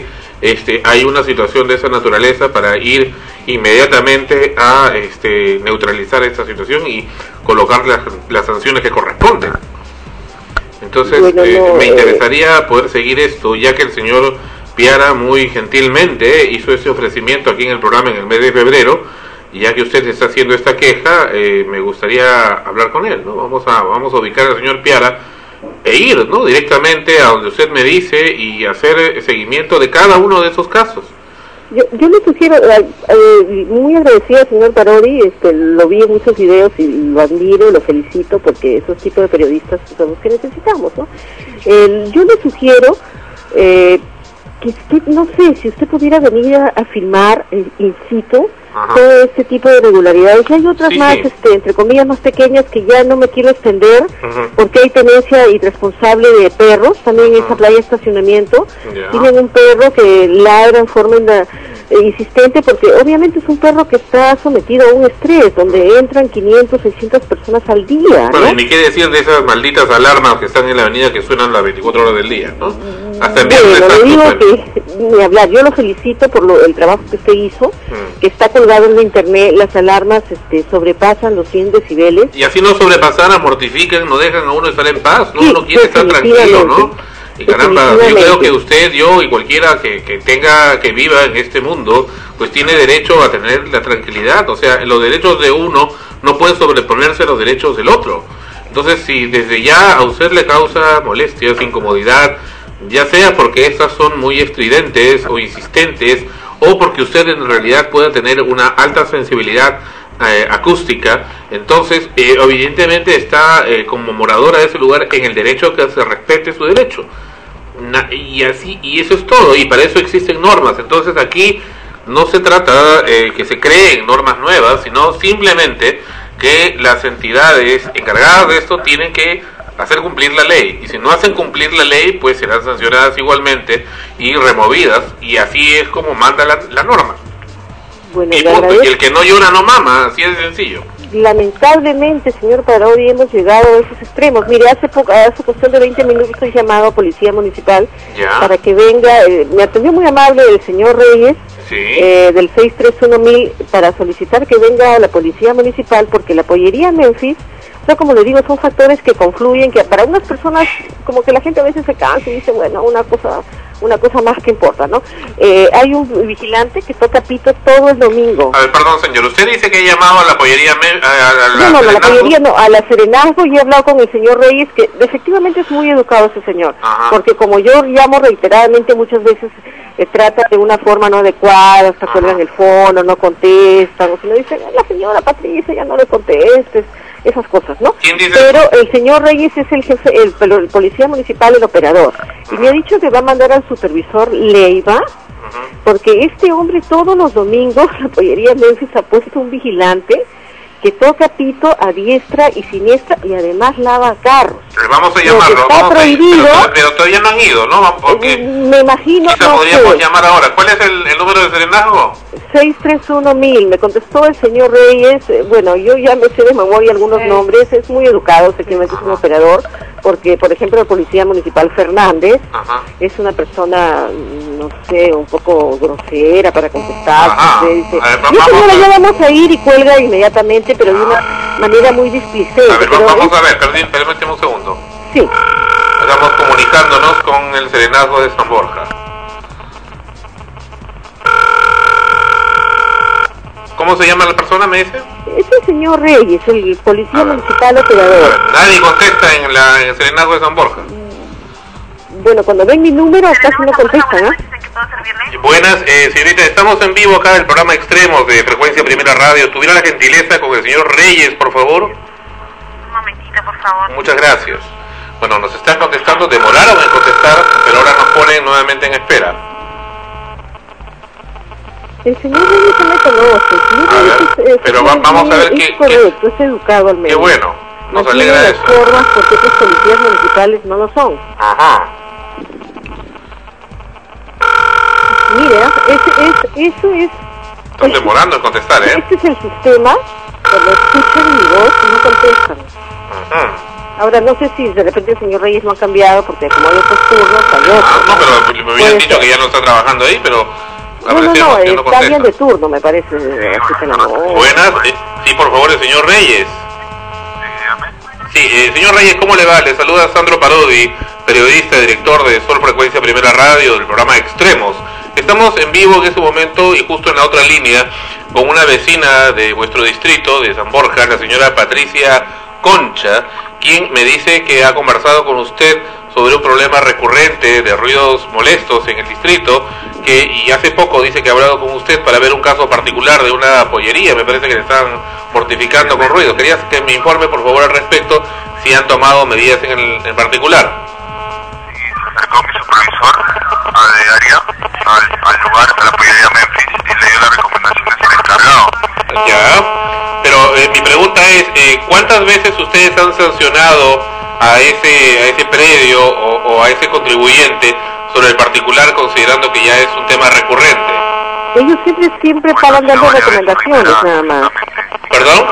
Speaker 3: hay una situación de esa naturaleza para ir inmediatamente a neutralizar esta situación y colocar las sanciones que corresponden. Entonces, me interesaría poder seguir esto, ya que el señor Piara muy gentilmente hizo ese ofrecimiento aquí en el programa en el mes de febrero, y ya que usted está haciendo esta queja, me gustaría hablar con él, ¿no? Vamos a ubicar al señor Piara e ir, ¿no?, directamente a donde usted me dice y hacer seguimiento de cada uno de esos casos.
Speaker 18: Yo le sugiero, muy agradecida, señor Parodi, lo vi en muchos videos y lo admiro, lo felicito, porque esos tipos de periodistas son los que necesitamos, ¿no? Yo le sugiero que usted, no sé, si usted pudiera venir a filmar in situ todo este tipo de irregularidades. Y hay otras más, entre comillas, más pequeñas, que ya no me quiero extender, porque hay tenencia irresponsable de perros, también en esa playa de estacionamiento. Tienen un perro que ladra en forma insistente, porque obviamente es un perro que está sometido a un estrés, donde entran 500, 600 personas al día, ¿no?
Speaker 3: Bueno, y ni qué decir de esas malditas alarmas que están en la avenida, que suenan las 24 horas del día, ¿no? Hasta el viernes.
Speaker 18: Bueno, le digo que, ni hablar, yo lo felicito por el trabajo que usted hizo, que está colgado en la internet. Las alarmas sobrepasan los 100 decibeles.
Speaker 3: Y así no sobrepasan, mortifican, no dejan a uno estar en paz, ¿no? Uno quiere estar tranquilo, ¿no? Y caramba, yo creo que usted, yo y cualquiera que viva en este mundo, pues tiene derecho a tener la tranquilidad. O sea, los derechos de uno no pueden sobreponerse a los derechos del otro. Entonces, si desde ya a usted le causa molestias, incomodidad, ya sea porque estas son muy estridentes o insistentes, o porque usted en realidad pueda tener una alta sensibilidad acústica, entonces evidentemente está como moradora de ese lugar en el derecho a que se respete su derecho, y eso es todo, y para eso existen normas. Entonces aquí no se trata que se creen normas nuevas, sino simplemente que las entidades encargadas de esto tienen que hacer cumplir la ley, y si no hacen cumplir la ley, pues serán sancionadas igualmente y removidas, y así es como manda la norma.
Speaker 18: Bueno,
Speaker 3: y punto, y el que no llora no mama, así de sencillo.
Speaker 18: Lamentablemente, señor Parodi, hemos llegado a esos extremos. Mire, hace cuestión de 20 minutos estoy llamado a Policía Municipal para que venga, me atendió muy amable el señor Reyes, del 631.000, para solicitar que venga a la Policía Municipal, porque la pollería Memphis, o sea, como le digo, son factores que confluyen, que para unas personas, como que la gente a veces se cansa y dice, bueno, una cosa más que importa, ¿no? Hay un vigilante que toca pito todo el domingo.
Speaker 3: A ver, perdón, señor, usted dice que ha llamado a la pollería
Speaker 18: No, la pollería no, a la Serenazgo, y he hablado con el señor Reyes, que efectivamente es muy educado ese señor, porque como yo llamo reiteradamente, muchas veces trata de una forma no adecuada, hasta cuelgan el fono, no contestan, o si no dicen, la señora Patricia, ya no le contestes, esas cosas, ¿no? Pero el señor Reyes es el jefe, el policía municipal, el operador, y me ha dicho que va a mandar al supervisor Leiva, porque este hombre todos los domingos, la pollería Memphis ha puesto un vigilante que toca pito a diestra y siniestra, y además lava carros.
Speaker 3: Vamos a llamarlo.
Speaker 18: Está prohibido.
Speaker 3: Pero todavía no han ido, ¿no? Porque
Speaker 18: me imagino que
Speaker 3: podríamos llamar ahora. ¿Cuál es el número de Serenazgo?
Speaker 18: 631.000. Me contestó el señor Reyes. Bueno, yo ya me sé de memoria algunos nombres. Es muy educado, efectivamente es un operador, porque, por ejemplo, el policía municipal Fernández es una persona, no sé, un poco grosera para contestar. Dice, señora, ya vamos a ir, y cuelga inmediatamente, pero de una manera muy displicente.
Speaker 3: A ver, vamos a ver, permíteme un segundo.
Speaker 18: Sí.
Speaker 3: Estamos comunicándonos con el Serenazgo de San Borja. ¿Cómo se llama la persona, me dice?
Speaker 18: Es el señor Reyes, el policía municipal operador.
Speaker 3: Nadie contesta en el Serenazgo de San Borja.
Speaker 18: Bueno, cuando ven mi número casi no contestan, ¿no?
Speaker 3: Buenas, señorita, estamos en vivo acá del programa Extremos de Frecuencia Primera Radio. ¿Tuviera la gentileza con el señor Reyes, por favor?
Speaker 19: Un momentito, por favor.
Speaker 3: Muchas gracias. Bueno, nos están contestando, demoraron en contestar, pero ahora nos ponen nuevamente en espera.
Speaker 18: El señor Reyes se me conoce.
Speaker 3: Pero vamos a ver
Speaker 18: es correcto, es educado al menos.
Speaker 3: Qué bueno, nos alegra eso.
Speaker 18: Formas, porque otros policías municipales no lo son. Mire, eso es...
Speaker 3: Están demorando en contestar, ¿eh?
Speaker 18: Este es el sistema, cuando escuchan mi voz no contestan. Ahora, no sé si de repente el señor Reyes no ha cambiado, porque como hay otros turnos, hay otros.
Speaker 3: No, pero me habían dicho que ya no está trabajando ahí, pero...
Speaker 18: No, cambian de turno, me parece.
Speaker 3: Buenas, sí, por favor, el señor Reyes. Sí, señor Reyes, ¿cómo le va? Le saluda Sandro Parodi, periodista y director de Sol Frecuencia Primera Radio, del programa Extremos. Estamos en vivo en este momento y justo en la otra línea con una vecina de vuestro distrito, de San Borja, la señora Patricia Concha, quien me dice que ha conversado con usted sobre un problema recurrente de ruidos molestos en el distrito, y hace poco dice que ha hablado con usted para ver un caso particular de una pollería, me parece que le están mortificando con ruido. Quería que me informe por favor al respecto si han tomado medidas en particular.
Speaker 20: Sí, se acercó mi supervisor de área al lugar de la pollería Memphis y le dio las recomendaciones al encargado.
Speaker 3: Ya, pero mi pregunta es, ¿cuántas veces ustedes han sancionado a ese predio o a ese contribuyente sobre el particular, considerando que ya es un tema recurrente?
Speaker 18: Ellos siempre paran dando recomendaciones, nada más.
Speaker 3: ¿Perdón?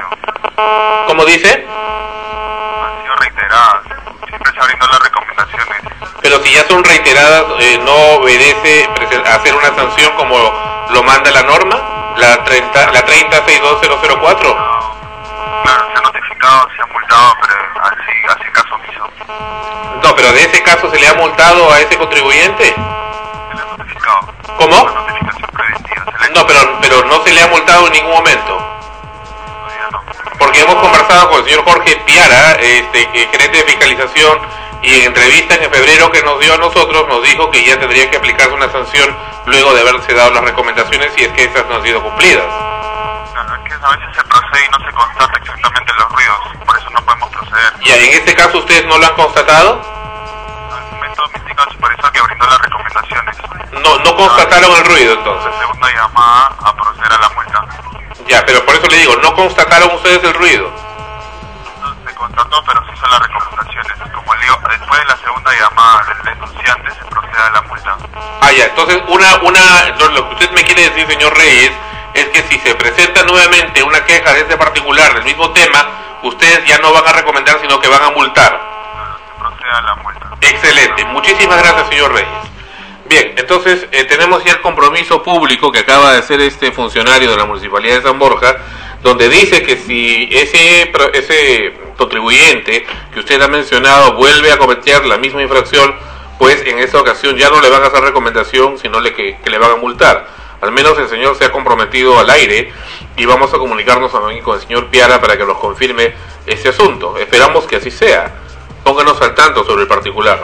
Speaker 3: ¿Cómo dice?
Speaker 20: Han sido reiteradas, siempre se brindan las recomendaciones.
Speaker 3: Pero si ya son reiteradas, ¿no obedece hacer una sanción como lo manda la norma? ¿La 3062004?
Speaker 20: Claro, se ha notificado, se ha multado, pero así caso omiso.
Speaker 3: No, pero de ese caso se le ha multado a ese contribuyente.
Speaker 20: Se le ha notificado.
Speaker 3: ¿Cómo?
Speaker 20: Una notificación preventiva.
Speaker 3: No, pero no se le ha multado en ningún momento.
Speaker 20: Todavía no.
Speaker 3: Porque hemos conversado con el señor Jorge Piara, gerente de fiscalización, y en entrevista en febrero que nos dio a nosotros, nos dijo que ya tendría que aplicarse una sanción luego de haberse dado las recomendaciones si es que esas no han sido cumplidas.
Speaker 20: Claro, es que a veces se procede y no se constata exactamente los ruidos, por eso no podemos proceder.
Speaker 3: ¿Y en este caso ustedes no lo han constatado?
Speaker 20: Al momento me indica el supervisor que brindó las recomendaciones.
Speaker 3: No constataron el ruido entonces.
Speaker 20: Segunda llamada a proceder a la multa.
Speaker 3: Ya, pero por eso le digo, ¿no constataron ustedes el ruido?
Speaker 20: No se constató, pero se hizo las recomendaciones. Como le digo, después de la segunda llamada del denunciante se procede a la multa.
Speaker 3: Ah, ya, entonces lo que usted me quiere decir, señor Reyes, es que si se presenta nuevamente una queja de este particular del mismo tema, ustedes ya no van a recomendar, sino que van a multar.
Speaker 20: Claro, se procede a la multa.
Speaker 3: Excelente, muchísimas gracias, señor Reyes. Bien, entonces tenemos ya el compromiso público que acaba de hacer este funcionario de la Municipalidad de San Borja, donde dice que si ese contribuyente que usted ha mencionado vuelve a cometer la misma infracción, pues en esta ocasión ya no le van a hacer recomendación, sino que le van a multar. Al menos el señor se ha comprometido al aire y vamos a comunicarnos también con el señor Piara para que nos confirme ese asunto. Esperamos que así sea. Pónganos al tanto sobre el particular.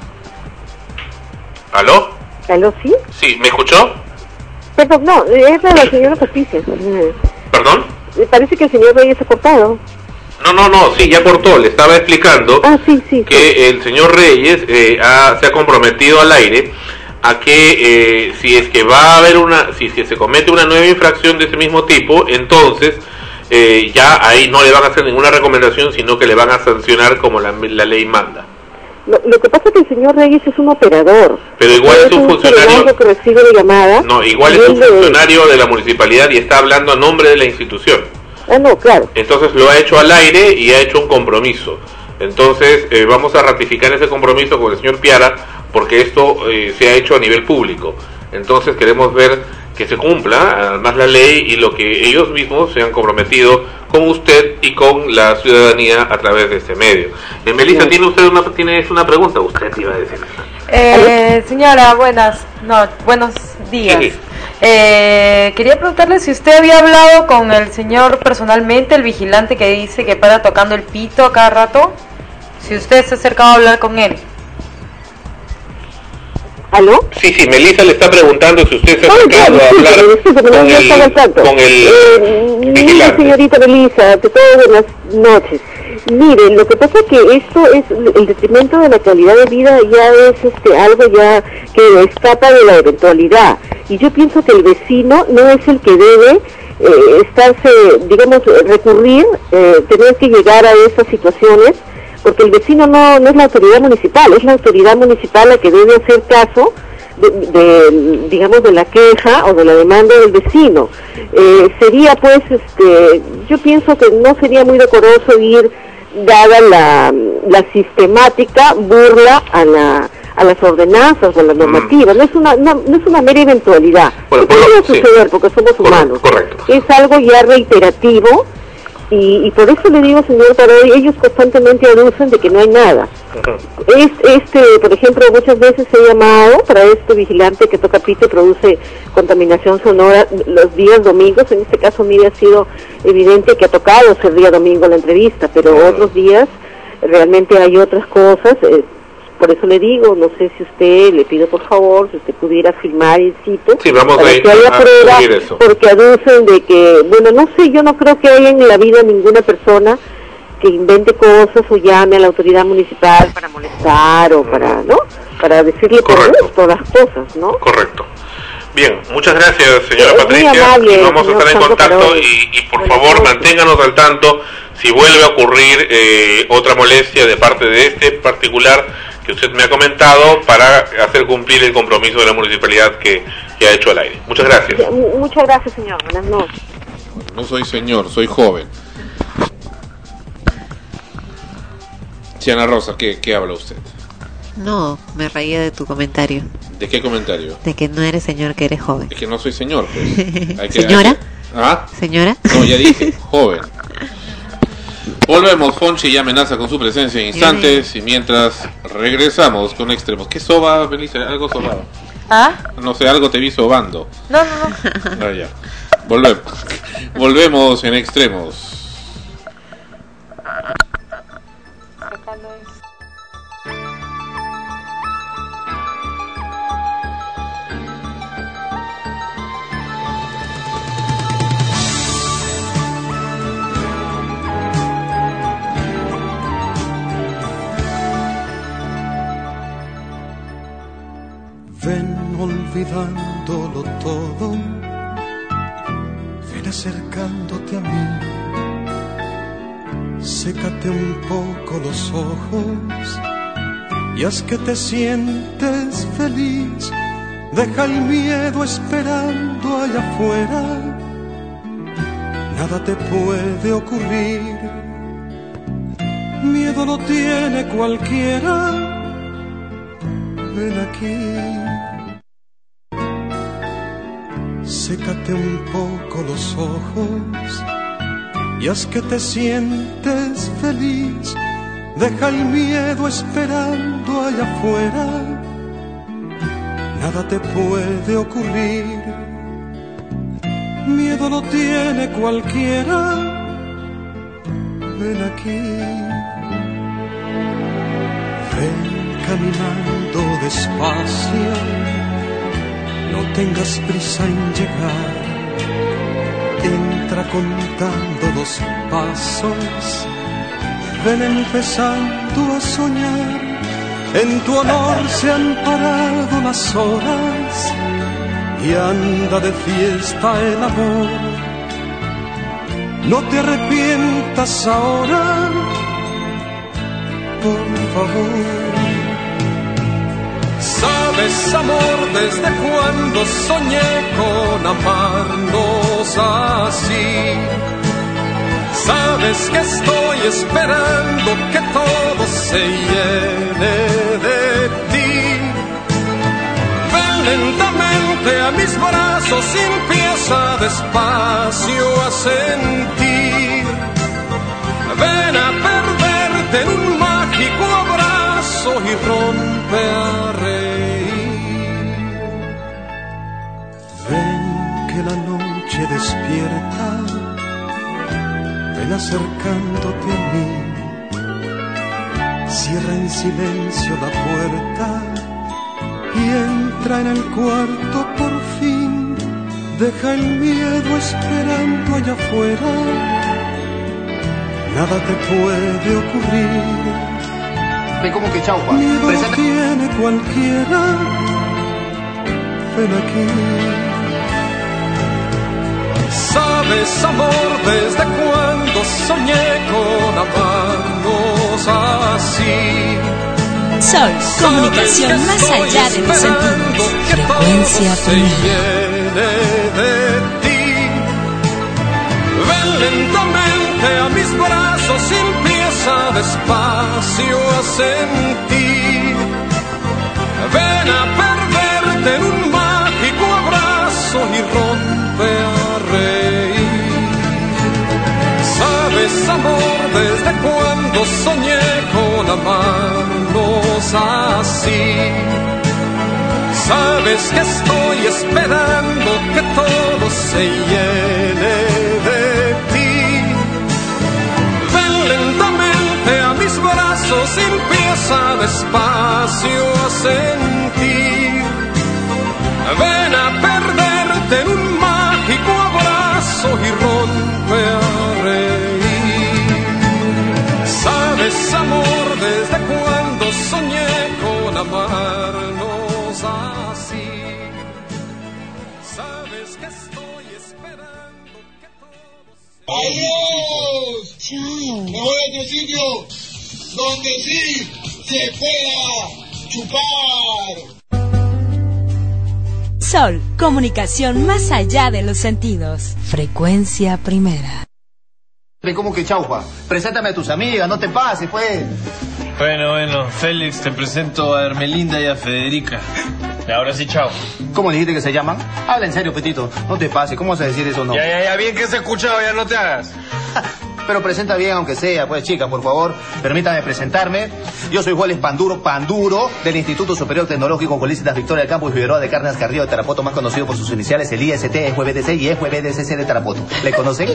Speaker 3: ¿Aló?
Speaker 18: ¿Aló, sí?
Speaker 3: Sí, ¿me escuchó?
Speaker 18: Perdón, no, es la señora Patricia.
Speaker 3: ¿Perdón?
Speaker 18: Parece que el señor Reyes ha cortado.
Speaker 3: No, sí, ya cortó. Le estaba explicando que el señor Reyes se ha comprometido al aire a que si es que va a haber si es que se comete una nueva infracción de ese mismo tipo, entonces ya ahí no le van a hacer ninguna recomendación, sino que le van a sancionar como la ley manda.
Speaker 18: Lo que pasa es que el señor Reyes es un operador.
Speaker 3: Pero igual es un funcionario
Speaker 18: que recibe de llamada.
Speaker 3: No, igual es un funcionario de la municipalidad y está hablando a nombre de la institución.
Speaker 18: Ah, no, claro.
Speaker 3: Entonces lo ha hecho al aire y ha hecho un compromiso. Entonces vamos a ratificar ese compromiso con el señor Piara, porque esto se ha hecho a nivel público. Entonces queremos ver que se cumpla además la ley y lo que ellos mismos se han comprometido con usted y con la ciudadanía a través de este medio. Melissa, ¿tiene usted una pregunta? Usted iba a decir.
Speaker 7: Señora, buenos días.
Speaker 3: Sí.
Speaker 7: Quería preguntarle si usted había hablado con el señor personalmente, el vigilante que dice que para tocando el pito a cada rato. Si usted se ha acercado a hablar con él.
Speaker 18: ¿Aló?
Speaker 3: Sí, Melissa le está preguntando si usted se ha acercado a hablar con el vigilante.
Speaker 18: Señorita Melissa, que todas buenas noches. Mire, lo que pasa es que esto es el detrimento de la calidad de vida, ya es algo ya que escapa de la eventualidad, y yo pienso que el vecino no es el que debe recurrir, tener que llegar a estas situaciones, porque el vecino no es la autoridad municipal, es la autoridad municipal la que debe hacer caso de la queja o de la demanda del vecino. Sería yo pienso que no sería muy decoroso ir dada la sistemática burla a las ordenanzas o a la normativa. No es una mera eventualidad.
Speaker 3: Bueno,
Speaker 18: puede suceder porque somos humanos.
Speaker 3: Correcto.
Speaker 18: Es algo ya reiterativo y por eso le digo, señor Parodi, ellos constantemente aducen de que no hay nada. Por ejemplo, muchas veces he llamado para vigilante que toca pito y produce contaminación sonora los días domingos. En este caso, mire, ha sido evidente que ha tocado ser día domingo la entrevista, pero otros días realmente hay otras cosas. Por eso le digo, no sé si usted, le pido por favor, si usted pudiera filmar in situ,
Speaker 3: sí, vamos
Speaker 18: para que haya prueba, porque aducen de que, bueno, no sé, yo no creo que haya en la vida ninguna persona que invente cosas o llame a la autoridad municipal para molestar o para, ¿no? Para decirle por gusto las cosas, ¿no?
Speaker 3: Correcto. Bien, muchas gracias, señora Patricia, amable, y vamos a estar en contacto y por favor manténganos al tanto si vuelve a ocurrir otra molestia de parte de este particular que usted me ha comentado para hacer cumplir el compromiso de la municipalidad que ha hecho al aire. Muchas gracias.
Speaker 18: Muchas gracias, señor. Buenas noches.
Speaker 3: No soy señor, soy joven. Ana Rosa, ¿qué habla usted?
Speaker 6: No, me reía de tu comentario.
Speaker 3: ¿De qué comentario?
Speaker 6: De que no eres señor, que eres joven.
Speaker 3: Es que no soy señor, pues.
Speaker 6: ¿Señora?
Speaker 3: ¿Ah?
Speaker 6: ¿Señora?
Speaker 3: No, ya dije, joven. Volvemos, Fonchi ya amenaza con su presencia en instantes y mientras regresamos con Extremos. ¿Qué soba, Belice? ¿Algo sobado?
Speaker 7: ¿Ah?
Speaker 3: No sé, algo te vi sobando.
Speaker 7: No.
Speaker 3: Ah, ya. Volvemos en Extremos.
Speaker 21: Ven olvidándolo todo, ven acercándote a mí, sécate un poco los ojos y haz que te sientes feliz, deja el miedo esperando allá afuera, nada te puede ocurrir, miedo no tiene cualquiera, ven aquí. Sécate un poco los ojos y haz que te sientes feliz, deja el miedo esperando allá afuera, nada te puede ocurrir, miedo no tiene cualquiera, ven aquí. Ven caminando despacio, no tengas prisa en llegar, entra contando los pasos, ven empezando a soñar, en tu honor se han parado las horas y anda de fiesta el amor, no te arrepientas ahora, por favor. Sabes, amor, desde cuando soñé con amarnos así. Sabes que estoy esperando que todo se llene de ti. Ven lentamente a mis brazos y empieza despacio a sentir. Ven a perderte en un mágico abrazo y rompe a reír. Ven que la noche despierta, ven acercándote a mí, cierra en silencio la puerta y entra en el cuarto por fin, deja el miedo esperando allá afuera, nada te puede ocurrir.
Speaker 22: Ven como que chau, Juan.
Speaker 21: Miedo tiene cualquiera, ven aquí. Sabes, amor, desde cuando soñé con amarnos así.
Speaker 1: Sol, comunicación más allá de los sentidos. Frecuencia
Speaker 21: primera. De ti. Ven lentamente a mis brazos y empieza empieza despacio a sentir. Ven a perderte en un mágico abrazo y rompe a reír. Sabes, amor, desde cuando soñé con amarnos así. Sabes que estoy esperando que todo se llene de ti. Ven lentamente a mis brazos y empieza despacio a sentir. Ven a perderte en un mágico abrazo y rompe a reír. Sabes, amor, desde cuando soñé con amarnos así. Sabes que estoy esperando que todo se...
Speaker 4: ¡Adiós!
Speaker 6: Chao.
Speaker 4: Me voy a otro sitio donde sí se pueda chupar.
Speaker 1: Sol, comunicación más allá de los sentidos. Frecuencia primera.
Speaker 22: ¿Cómo que chaufa? Preséntame a tus amigas, no te pases, pues.
Speaker 5: Bueno, Félix, te presento a Hermelinda y a Federica. Y ahora sí, chao.
Speaker 22: ¿Cómo dijiste que se llaman? Habla en serio, Petito, no te pases, ¿cómo vas a decir eso no?
Speaker 5: Ya, bien que se ha escuchado, ya no te hagas.
Speaker 22: Pero presenta bien aunque sea, pues chica, por favor, permítame presentarme. Yo soy Juárez Panduro, del Instituto Superior Tecnológico Colícitas Victoria del Campo y Figueroa de Carnes Carrillo de Tarapoto, más conocido por sus iniciales, el IST, EJBDC y EJBDCC de Tarapoto. ¿Le conocen?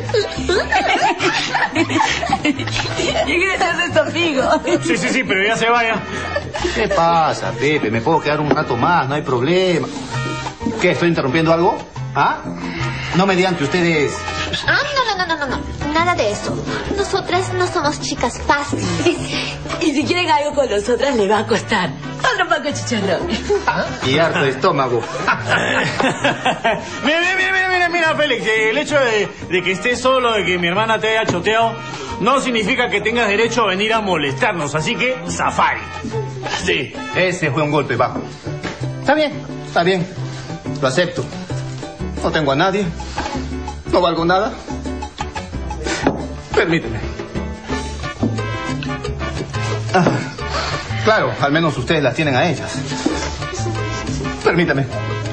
Speaker 23: Es tu amigo.
Speaker 22: Sí, pero ya se vaya. ¿Qué pasa, Pepe? Me puedo quedar un rato más, no hay problema. ¿Qué, estoy interrumpiendo algo? ¿Ah? No me digan que ustedes...
Speaker 23: No. Nada de eso. Nosotras no somos chicas fáciles. Y si quieren algo con nosotras, le va a costar. Otro poco chicharrón.
Speaker 22: Y harto estómago.
Speaker 24: Mira, Félix, el hecho de que estés solo, de que mi hermana te haya choteado, no significa que tengas derecho a venir a molestarnos. Así que, safari. Sí.
Speaker 22: Ese fue un golpe bajo. Está bien. Lo acepto. No tengo a nadie. No valgo nada. Permíteme. Claro, al menos ustedes las tienen a ellas. Permítame.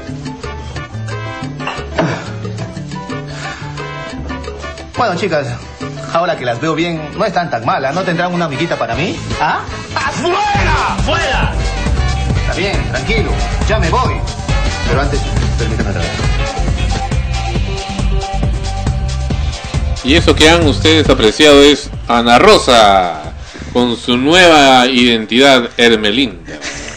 Speaker 22: Bueno, chicas, ahora que las veo bien, no están tan malas. ¿No tendrán una amiguita para mí? ¿Ah?
Speaker 24: ¡Fuera!
Speaker 22: Está bien, tranquilo. Ya me voy. Pero antes, permítame otra vez.
Speaker 3: Y eso que han ustedes apreciado es Ana Rosa, con su nueva identidad Hermelinda.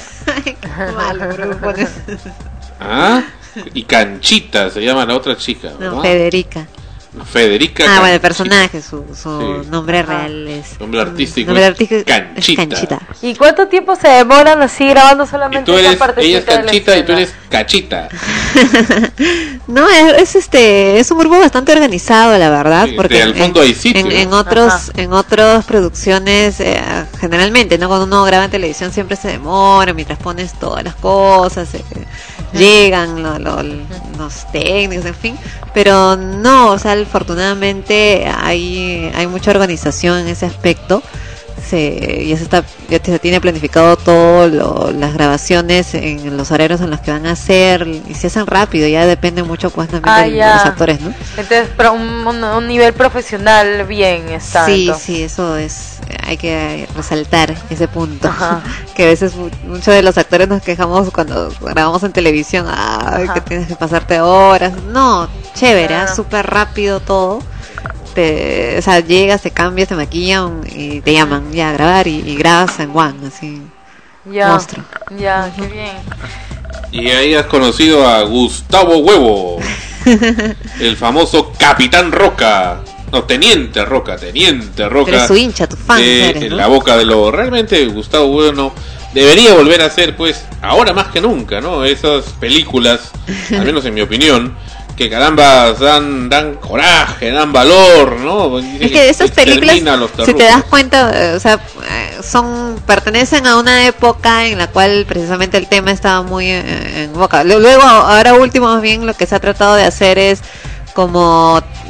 Speaker 3: ¿Ah? Y Canchita se llama la otra chica, ¿verdad?
Speaker 6: No, Federica.
Speaker 3: Federica.
Speaker 6: Bueno, el personaje, su sí. Nombre real es...
Speaker 3: Nombre artístico
Speaker 6: es
Speaker 3: Canchita.
Speaker 7: ¿Y cuánto tiempo se demoran así grabando solamente esa partecita?
Speaker 3: Ella es Canchita y tú eres Cachita.
Speaker 6: No, es un grupo bastante organizado, la verdad,
Speaker 3: sí,
Speaker 6: porque
Speaker 3: al fondo hay sitio.
Speaker 6: En otras producciones, generalmente, ¿no? Cuando uno graba en televisión siempre se demora mientras pones todas las cosas, llegan los técnicos, en fin, pero no, o sea, afortunadamente hay mucha organización en ese aspecto. Ya se tiene planificado todo las grabaciones en los horarios en los que van a hacer y se hacen rápido, ya depende mucho pues también de los actores, ¿no?
Speaker 7: Entonces, pero un nivel profesional bien está.
Speaker 6: Sí, eso hay que resaltar ese punto. Que a veces muchos de los actores nos quejamos cuando grabamos en televisión, que tienes que pasarte horas. No, chévere, súper rápido todo. Llegas, te cambias, te maquillan y te llaman ya a grabar y grabas en One, así. Monstruo.
Speaker 7: Ya, qué bien.
Speaker 3: Y ahí has conocido a Gustavo Huevo, el famoso Capitán Roca. No, Teniente Roca.
Speaker 6: Pero su hincha, tu fan.
Speaker 3: En ¿no? La boca de lobo. Realmente Gustavo Huevo debería volver a hacer, pues, ahora más que nunca, ¿no? Esas películas, al menos en mi opinión, que caramba dan coraje, dan valor, ¿no?
Speaker 6: Es que esas películas, si te das cuenta, pertenecen a una época en la cual precisamente el tema estaba muy en boca. Luego, ahora último, más bien lo que se ha tratado de hacer es como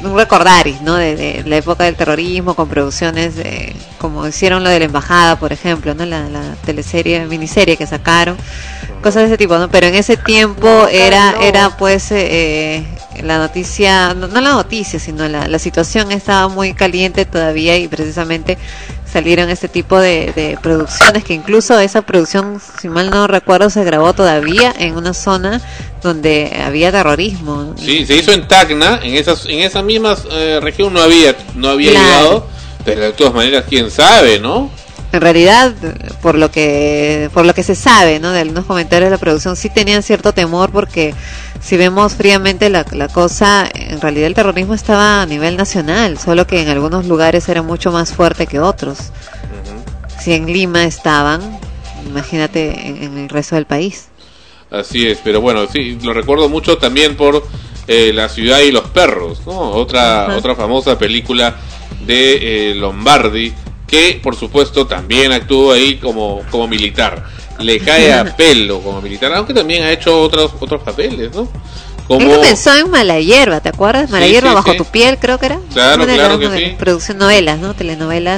Speaker 6: un recordaris, ¿no? De la época del terrorismo, con producciones como hicieron lo de la embajada, por ejemplo, ¿no? La teleserie, miniserie que sacaron, cosas de ese tipo, ¿no? Pero en ese tiempo era pues la noticia, no la noticia, sino la situación estaba muy caliente todavía, y precisamente salieron este tipo de producciones, que incluso esa producción, si mal no recuerdo, se grabó todavía en una zona donde había terrorismo.
Speaker 3: Sí, se hizo en Tacna, en esa misma región no había llegado, pero de todas maneras, quién sabe, ¿no?
Speaker 6: En realidad, por lo que se sabe, ¿no? De algunos comentarios de la producción, sí tenían cierto temor, porque si vemos fríamente la cosa, en realidad el terrorismo estaba a nivel nacional, solo que en algunos lugares era mucho más fuerte que otros. Si en Lima estaban, imagínate en el resto del país.
Speaker 3: Así es, pero bueno, sí, lo recuerdo mucho también por La ciudad y los perros, ¿no? Otra famosa película de Lombardi, que por supuesto también actuó ahí como militar. Le cae a pelo como militar, aunque también ha hecho otros papeles, ¿no? Como...
Speaker 6: Él pensó en Mala Hierba, ¿te acuerdas? Mala Hierba bajo tu piel, creo que era.
Speaker 3: Claro que sí.
Speaker 6: Producción novelas, ¿no? Telenovelas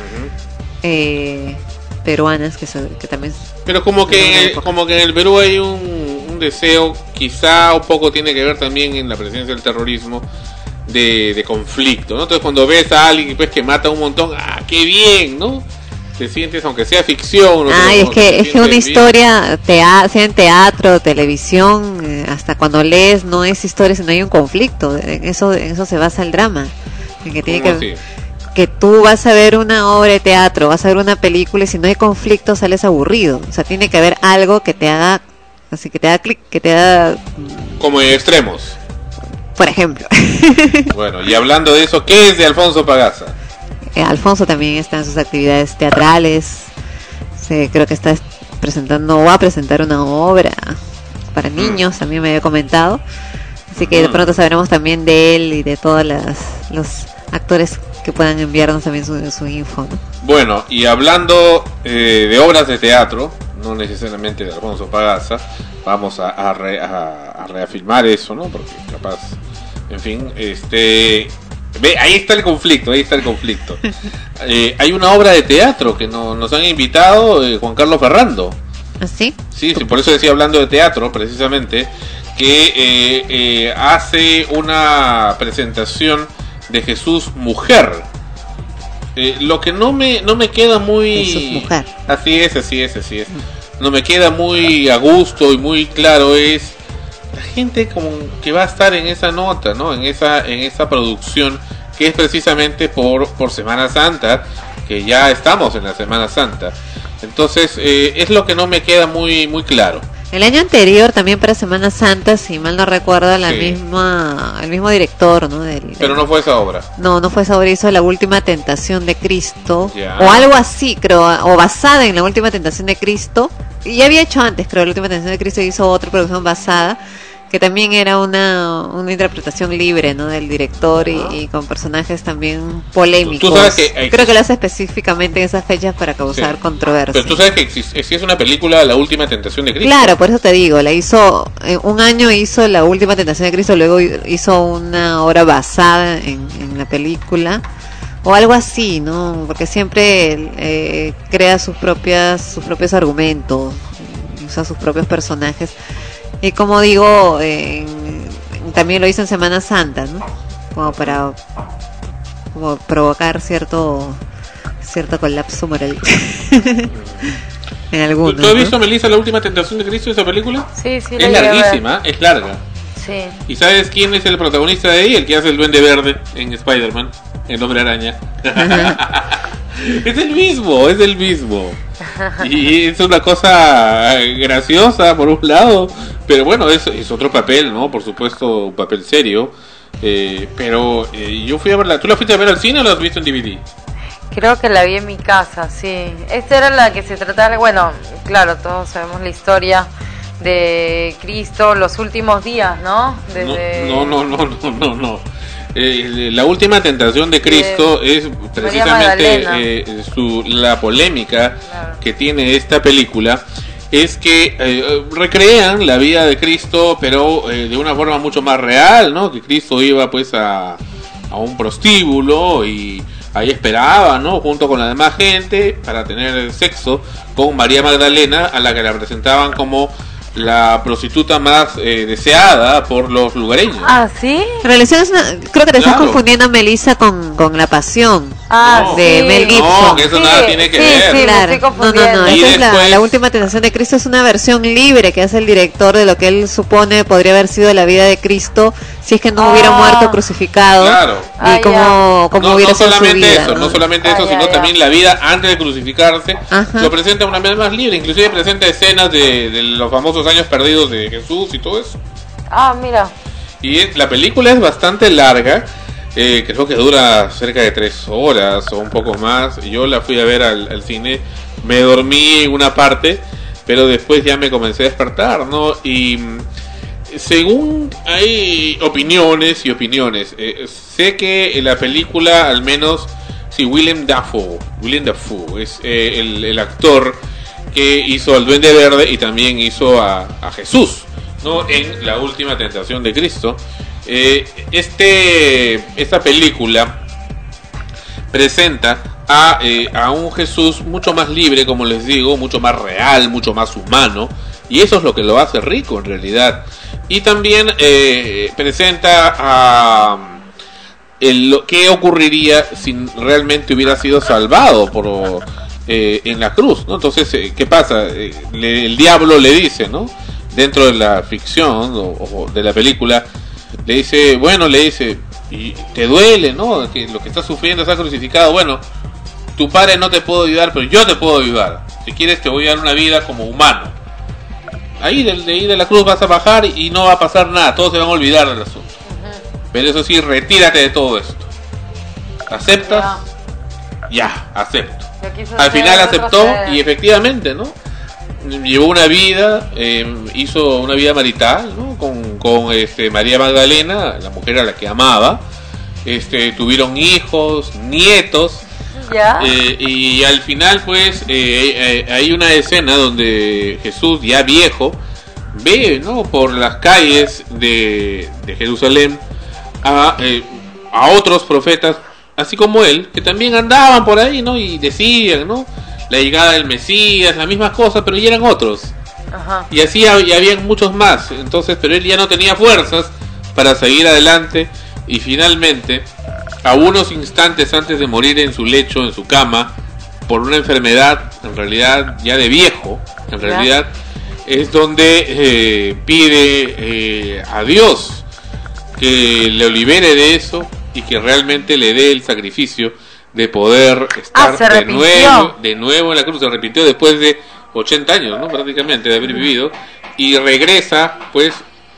Speaker 6: peruanas que también.
Speaker 3: Pero como que en el Perú hay un deseo, quizá un poco tiene que ver también en la presencia del terrorismo, de conflicto, ¿no? Entonces cuando ves a alguien pues que mata un montón, qué bien, ¿no? Te sientes, aunque sea ficción, ¿no?
Speaker 6: Es que una historia, sea en teatro, televisión, hasta cuando lees, no es historia, sino hay un conflicto. En eso se basa el drama, en que tiene que tú vas a ver una obra de teatro, vas a ver una película, y si no hay conflicto sales aburrido. O sea, tiene que haber algo que te haga, así que te haga clic, que te haga,
Speaker 3: como en Extremos,
Speaker 6: por ejemplo.
Speaker 3: Bueno, y hablando de eso, ¿qué es de Alfonso Pagasa?
Speaker 6: Alfonso también está en sus actividades teatrales. Creo que está presentando o va a presentar una obra para niños, también me había comentado. Así que de pronto sabremos también de él y de todos los actores que puedan enviarnos también su info, ¿no?
Speaker 3: Bueno, y hablando de obras de teatro, no necesariamente de Alfonso Pagasa, vamos a reafirmar eso, ¿no? Porque capaz, en fin, ahí está el conflicto. Hay una obra de teatro que nos han invitado, Juan Carlos Ferrando.
Speaker 6: ¿Ah, sí?
Speaker 3: Sí, por eso decía, hablando de teatro, precisamente, que hace una presentación de Jesús Mujer. Lo que no me queda muy...
Speaker 6: Jesús Mujer.
Speaker 3: Así es. No me queda muy a gusto y muy claro es la gente como que va a estar en esa nota, ¿no? En esa producción, que es precisamente por Semana Santa, que ya estamos en la Semana Santa. Entonces es lo que no me queda muy claro.
Speaker 6: El año anterior también para Semana Santa, si mal no recuerdo, el mismo director, ¿no?
Speaker 3: Pero no fue esa obra.
Speaker 6: No fue esa obra, hizo La Última Tentación de Cristo,
Speaker 3: ya,
Speaker 6: o algo así, creo, o basada en La Última Tentación de Cristo. Y ya había hecho antes, creo, La Última Tentación de Cristo, hizo otra producción basada, que también era una interpretación libre, ¿no? Del director, y con personajes también polémicos.
Speaker 3: ¿Tú sabes que
Speaker 6: creo que lo hace específicamente en esas fechas para causar controversia.
Speaker 3: Pero tú sabes que si es una película, La Última Tentación de Cristo.
Speaker 6: Claro, por eso te digo, la hizo un año, hizo La Última Tentación de Cristo, luego hizo una obra basada en la película, o algo así, ¿no? Porque siempre crea sus propios argumentos, usa sus propios personajes. Y como digo, también lo hizo en Semana Santa, ¿no? Como para provocar cierto colapso moral. En algunos.
Speaker 3: ¿Tú has visto, Melissa, La Última Tentación de Cristo, esa película?
Speaker 7: Sí.
Speaker 3: Es larguísima, es larga.
Speaker 7: Sí.
Speaker 3: ¿Y sabes quién es el protagonista de ahí? El que hace el Duende Verde en Spider-Man, el Hombre Araña. Es el mismo. Y es una cosa graciosa por un lado, pero bueno, es otro papel, ¿no? Por supuesto, un papel serio. Pero yo fui a verla. ¿Tú la fuiste a ver al cine o la has visto en DVD?
Speaker 7: Creo que la vi en mi casa, sí. Esta era la que se trataba, bueno, claro, todos sabemos la historia de Cristo, los últimos días, ¿no?
Speaker 3: No. La Última Tentación de Cristo es precisamente la polémica que tiene esta película, es que recrean la vida de Cristo, pero de una forma mucho más real, ¿no? Que Cristo iba pues a a un prostíbulo y ahí esperaba, ¿no? Junto con la demás gente para tener sexo con María Magdalena, a la que la presentaban como la prostituta más deseada por los lugareños.
Speaker 7: Ah, ¿sí?
Speaker 6: En realidad creo que te estás confundiendo a Melissa con La Pasión de Mel Gibson.
Speaker 3: No, que eso nada tiene que ver.
Speaker 6: Sí, claro. No,
Speaker 3: Y
Speaker 6: esa
Speaker 3: después,
Speaker 6: es la Última Tentación de Cristo, es una versión libre que hace el director de lo que él supone podría haber sido la vida de Cristo si es que no hubiera muerto crucificado.
Speaker 3: Claro.
Speaker 6: Y cómo hubiera sido su vida.
Speaker 3: No solamente eso, sino también la vida antes de crucificarse.
Speaker 6: Ajá.
Speaker 3: Lo presenta de una manera más libre, inclusive presenta escenas de los famosos años perdidos de Jesús y todo eso.
Speaker 7: Ah, mira.
Speaker 3: Y la película es bastante larga, creo que dura cerca de 3 horas o un poco más. Yo la fui a ver al cine, me dormí en una parte, pero después ya me comencé a despertar, ¿no? Y según hay opiniones y opiniones, sé que en la película, al menos, sí, Willem Dafoe es el actor que hizo al Duende Verde y también hizo a Jesús, ¿no? En La Última Tentación de Cristo. Esta película presenta a un Jesús mucho más libre, como les digo, mucho más real, mucho más humano, y eso es lo que lo hace rico en realidad. Y también presenta a lo que ocurriría si realmente hubiera sido salvado en la cruz, ¿no? Entonces, ¿qué pasa? El diablo le dice, ¿no? Dentro de la ficción o de la película, le dice, y te duele, ¿no? Que lo que estás sufriendo, estás crucificado. Bueno, tu padre no te puedo ayudar, pero yo te puedo ayudar. Si quieres, te voy a dar una vida como humano. Ahí de la cruz vas a bajar y no va a pasar nada, todos se van a olvidar del asunto. Pero eso sí, retírate de todo esto. ¿Aceptas? Ya, acepto. Al final aceptó y efectivamente, ¿no? Llevó una vida, hizo una vida marital, ¿no? Con María Magdalena, la mujer a la que amaba. Tuvieron hijos, nietos. Y al final, pues, hay una escena donde Jesús, ya viejo, ve, ¿no? Por las calles de Jerusalén a otros profetas, así como él, que también andaban por ahí, ¿no? Y decían, ¿no? La llegada del Mesías, las mismas cosas, pero ya eran otros.
Speaker 7: Ajá.
Speaker 3: Y así habían muchos más. Entonces, pero él ya no tenía fuerzas para seguir adelante. Y finalmente, a unos instantes antes de morir en su lecho, en su cama, por una enfermedad, en realidad ya de viejo, en realidad, es donde pide a Dios que le libere de eso y que realmente le dé el sacrificio de poder estar de nuevo en la cruz. Se arrepintió después de 80 años, ¿no? Prácticamente de haber vivido, y regresa pues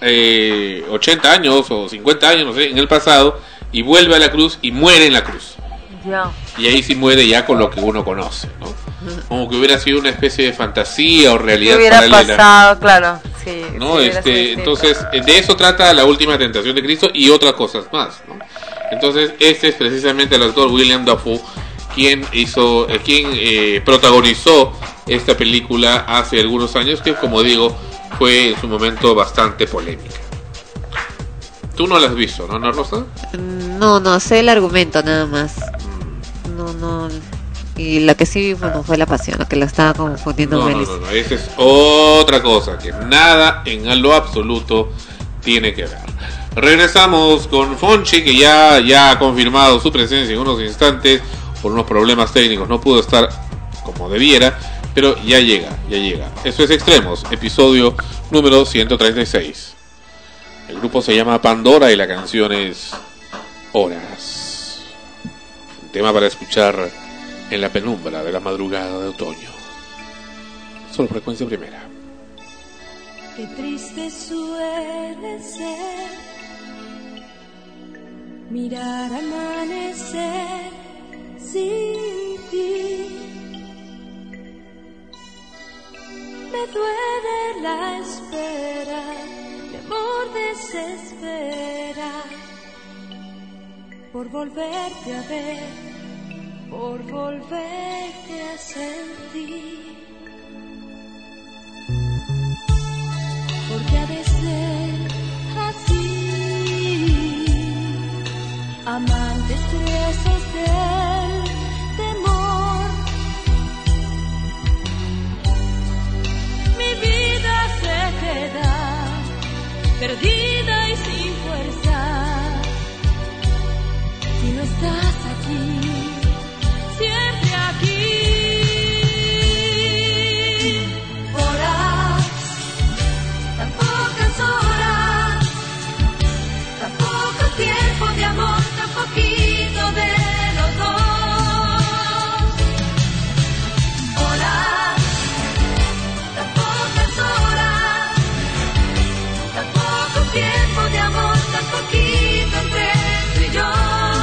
Speaker 3: 80 años o 50 años, no sé, en el pasado, y vuelve a la cruz y muere en la cruz. Y ahí sí muere ya con lo que uno conoce, ¿no? Como que hubiera sido una especie de fantasía o realidad paralela.
Speaker 7: Pasado, claro, sí.
Speaker 3: ¿No? Entonces, de eso trata La Última Tentación de Cristo y otras cosas más, ¿no? Entonces, este es precisamente el actor Willem Dafoe quien protagonizó esta película hace algunos años, que, como digo, fue en su momento bastante polémica. Tú no la has visto, ¿no, Rosa?
Speaker 6: No, sé el argumento nada más. No. Y lo que sí, bueno, fue La Pasión, lo que lo estaba confundiendo.
Speaker 3: No, esa es otra cosa que nada en lo absoluto tiene que ver. Regresamos con Fonchi, que ya ha confirmado su presencia en unos instantes. Por unos problemas técnicos no pudo estar como debiera, pero ya llega. Esto es Extremos, episodio número 136. El grupo se llama Pandora y la canción es Horas. Un tema para escuchar en la penumbra de la madrugada de otoño. Solo Frecuencia Primera.
Speaker 9: Qué triste suele ser mirar amanecer sin ti. Me duele la espera, mi amor desespera por volverte a ver, por volverte a sentir. Porque ha de ser así, amantes presos del temor. Mi vida se queda perdida y sin fuerza. Si no estás aquí, siempre aquí. Horas, tan pocas horas, tan poco tiempo de amor, tan poquito de los dos. Horas, tan pocas horas, tan poco tiempo de amor, tan poquito entre tú y yo.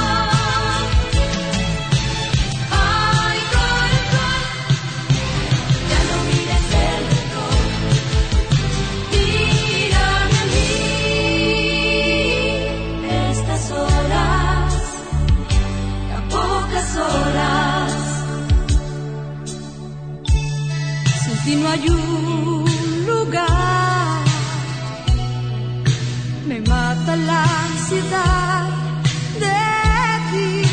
Speaker 9: Ay, corazón, ya no mires el reloj, mírame a mí. Estas horas, tan pocas horas, sin ti no hay un lugar. Me mata la ansiedad de ti.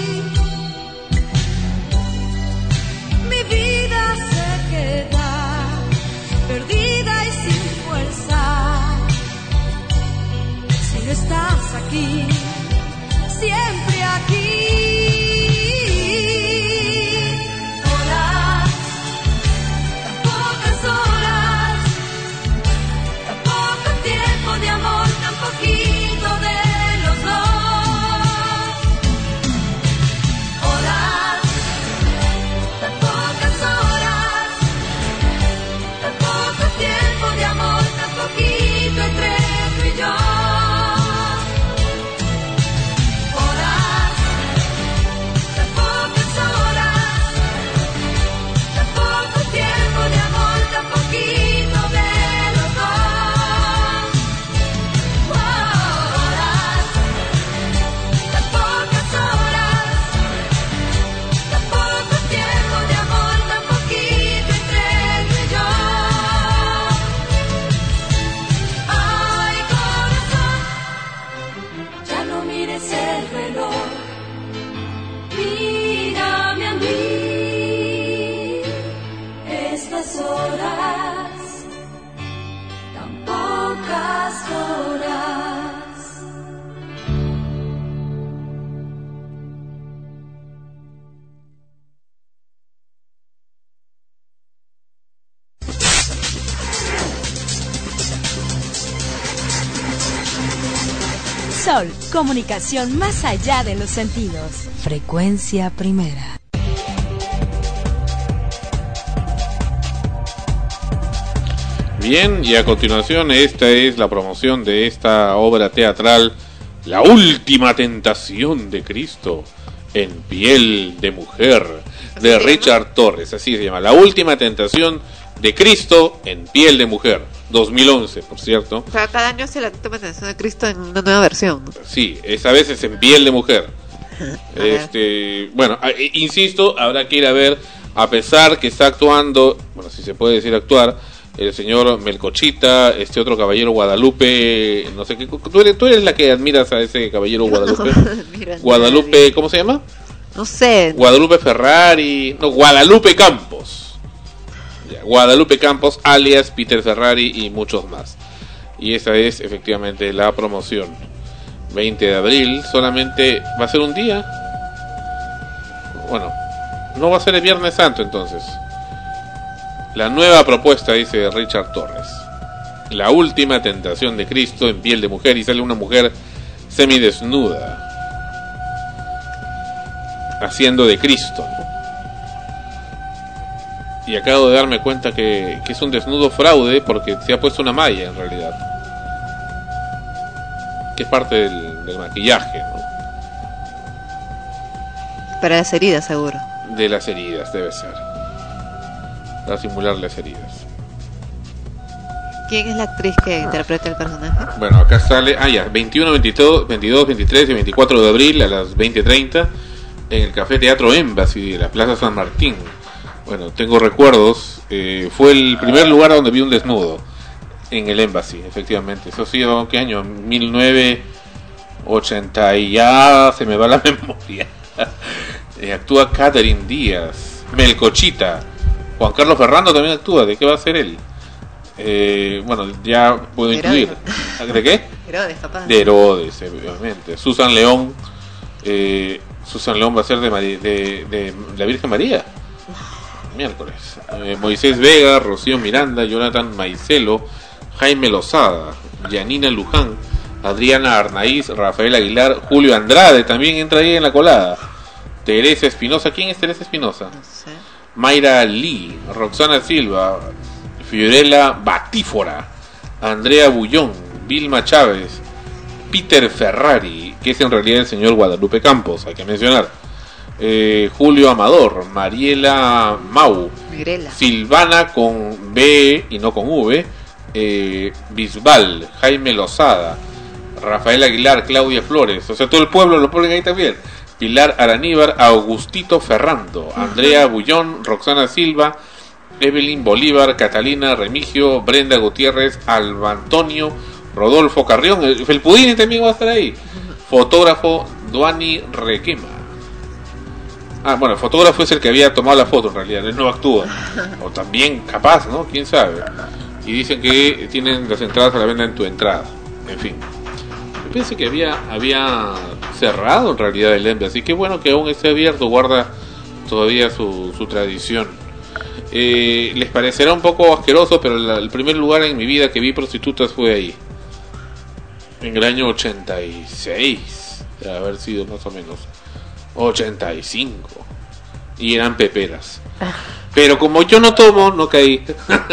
Speaker 9: Mi vida se queda perdida y sin fuerza. Si no estás aquí, siempre aquí. Horas, tan pocas horas, tan poco tiempo de amor, tan poquito de los dos. Horas, tan pocas horas, tan poco tiempo de amor, tan poquito entre tú y yo. Horas, tan pocas horas, tan poco tiempo de amor, tan poquito de los dos. Horas, tan pocas horas, tan poco tiempo de amor, tan poquito entre tú y yo. Ay, corazón, ya no mires el reloj, mírame a mí. Estas horas, tan pocas horas.
Speaker 1: Sol, comunicación más allá de los sentidos. Frecuencia primera.
Speaker 3: Bien, y a continuación esta es la promoción de esta obra teatral, La Última Tentación de Cristo en piel de mujer, de Richard Torres, así se llama, La Última Tentación de Cristo en piel de mujer, 2011, por cierto.
Speaker 6: O sea, cada año hace la última tentación de Cristo en una nueva versión, ¿no?
Speaker 3: Sí, esta vez es en piel de mujer. Bueno, insisto, habrá que ir a ver, a pesar que está actuando, bueno, si se puede decir actuar, el señor Melcochita, este otro caballero Guadalupe, no sé qué, tú eres la que admiras a ese caballero Guadalupe. Guadalupe, ¿cómo se llama?
Speaker 6: No sé.
Speaker 3: Guadalupe Ferrari, no, Guadalupe Campos. Ya, Guadalupe Campos, alias Peter Ferrari y muchos más. Y esa es efectivamente la promoción. 20 de abril, solamente va a ser un día. Bueno, no va a ser el Viernes Santo entonces. La nueva propuesta, dice Richard Torres, La Última Tentación de Cristo en piel de mujer, y sale una mujer semidesnuda haciendo de Cristo. Y acabo de darme cuenta que es un desnudo fraude, porque se ha puesto una malla en realidad, que es parte del maquillaje, ¿no?
Speaker 6: Para las heridas, seguro.
Speaker 3: De las heridas, debe ser. Para simular las heridas.
Speaker 6: ¿Quién es la actriz que interpreta el personaje?
Speaker 3: Bueno, acá sale, 21, 22, 23 y 24 de abril a las 20:30 en el Café Teatro Embassy de la Plaza San Martín. Bueno, tengo recuerdos, fue el primer lugar donde vi un desnudo, en el Embassy, efectivamente. Eso ha sido, ¿qué año? 80 y ya se me va la memoria. Actúa Catherine Díaz, Melcochita, Juan Carlos Ferrando también actúa. ¿De qué va a ser él? Bueno, ya puedo intuir. ¿De qué?
Speaker 6: Herodes, papá.
Speaker 3: De Herodes, obviamente. Susan León va a ser de la Virgen María. Miércoles. Moisés Vega, Rocío Miranda, Jonathan Maicelo, Jaime Lozada, Yanina Luján, Adriana Arnaiz, Rafael Aguilar, Julio Andrade también entra ahí en la colada. Teresa Espinosa, ¿quién es Teresa Espinosa?
Speaker 6: No sé.
Speaker 3: Mayra Lee, Roxana Silva, Fiorella Batífora, Andrea Bullón, Vilma Chávez, Peter Ferrari, que es en realidad el señor Guadalupe Campos, hay que mencionar, Julio Amador, Mariela Mau,
Speaker 6: Mirela.
Speaker 3: Silvana con B y no con V, Bisbal, Jaime Lozada, Rafael Aguilar, Claudia Flores, o sea, todo el pueblo lo ponen ahí también. Pilar Araníbar, Augustito Ferrando, Andrea Bullón, Roxana Silva, Evelyn Bolívar, Catalina Remigio, Brenda Gutiérrez, Alba Antonio, Rodolfo Carrión, el Pudini también va a estar ahí. Fotógrafo Duani Requema. Bueno, el fotógrafo es el que había tomado la foto en realidad, él no actúa. O también capaz, ¿no? Quién sabe. Y dicen que tienen las entradas a la venta en tu entrada. En fin. Yo pensé que había cerrado en realidad el EMBE, así que bueno que aún esté abierto, guarda todavía su tradición. Les parecerá un poco asqueroso, pero el primer lugar en mi vida que vi prostitutas fue ahí, en el año 86, debe haber sido más o menos 85, y eran peperas. Pero como yo no tomo, no caí.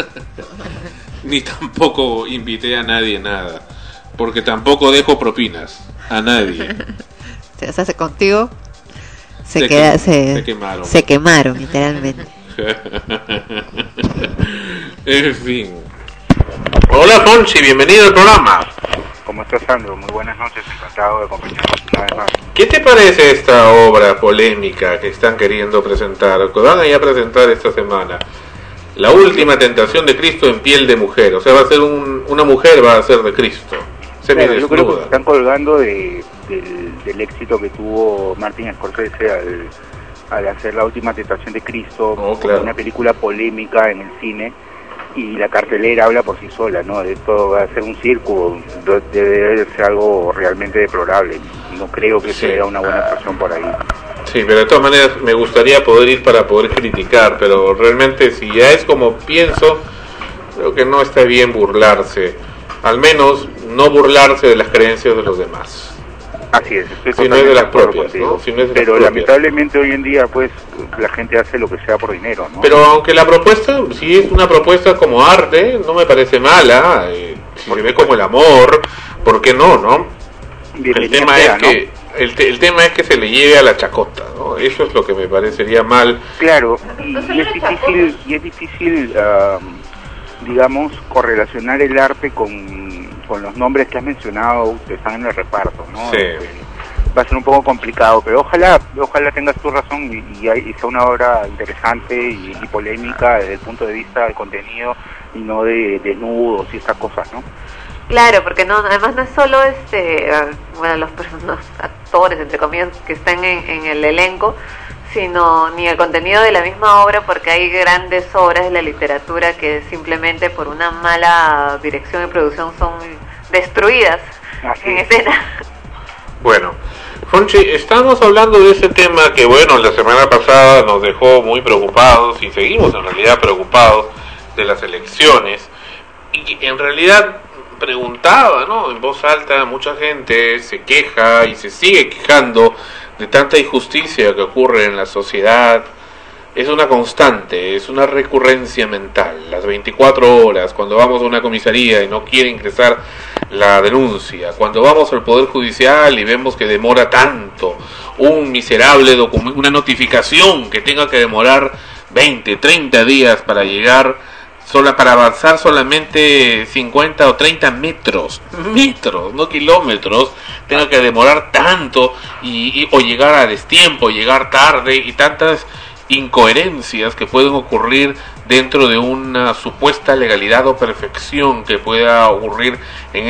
Speaker 3: Ni tampoco invité a nadie nada, porque tampoco dejo propinas a nadie.
Speaker 6: Se hace contigo, se
Speaker 3: quemaron.
Speaker 6: Se quemaron, literalmente.
Speaker 3: En fin. Hola Fonchi, bienvenido al programa.
Speaker 8: ¿Cómo estás, Sandro? Muy buenas noches, encantado de acompañarnos una vez más.
Speaker 3: ¿Qué te parece esta obra polémica que están queriendo presentar, que van a ir a presentar esta semana? La última tentación de Cristo en piel de mujer, o sea, va a ser una mujer, va a ser de Cristo.
Speaker 8: Claro, yo creo que se están colgando del éxito que tuvo Martin Scorsese al hacer La última tentación de Cristo,
Speaker 3: claro.
Speaker 8: Una película polémica en el cine, y la cartelera habla por sí sola, ¿no? Esto va a ser un circo, debe ser algo realmente deplorable. No creo que sea una buena actuación por ahí.
Speaker 3: Sí, pero de todas maneras me gustaría poder ir para poder criticar, pero realmente si ya es como pienso, creo que no está bien burlarse, al menos no burlarse de las creencias de los demás.
Speaker 8: Así es, estoy
Speaker 3: si no es de las propias,
Speaker 8: contigo,
Speaker 3: ¿no? Si no es de
Speaker 8: pero
Speaker 3: las propias.
Speaker 8: lamentablemente hoy en día pues la gente hace lo que sea por dinero, ¿no?
Speaker 3: Pero aunque la propuesta, si es una propuesta como arte, no me parece mala, si se ve como el amor, ¿por qué no, no? El tema es que el tema es que se le lleve a la chacota, ¿no? Eso es lo que me parecería mal.
Speaker 8: Claro, y es difícil, digamos, correlacionar el arte con los nombres que has mencionado que están en el reparto, ¿no?
Speaker 3: Sí.
Speaker 8: Va a ser un poco complicado, pero ojalá tengas tu razón y sea una obra interesante y polémica desde el punto de vista del contenido y no de desnudos y estas cosas, ¿no?
Speaker 6: Claro, porque además no es solo los actores, entre comillas, que están en el elenco, sino ni el contenido de la misma obra, porque hay grandes obras de la literatura que simplemente por una mala dirección y producción son destruidas en escena.
Speaker 3: Bueno, Fonchi, estamos hablando de ese tema que, bueno, la semana pasada nos dejó muy preocupados y seguimos en realidad preocupados de las elecciones, y en realidad preguntaba, ¿no? En voz alta, mucha gente se queja y se sigue quejando de tanta injusticia que ocurre en la sociedad. Es una constante, es una recurrencia mental. Las 24 horas, cuando vamos a una comisaría y no quiere ingresar la denuncia, cuando vamos al Poder Judicial y vemos que demora tanto, un miserable documento, una notificación que tenga que demorar 20, 30 días para llegar, para avanzar solamente 50 o 30 metros, no kilómetros, tenga que demorar tanto o llegar a destiempo, llegar tarde y tantas incoherencias que pueden ocurrir dentro de una supuesta legalidad o perfección que pueda ocurrir en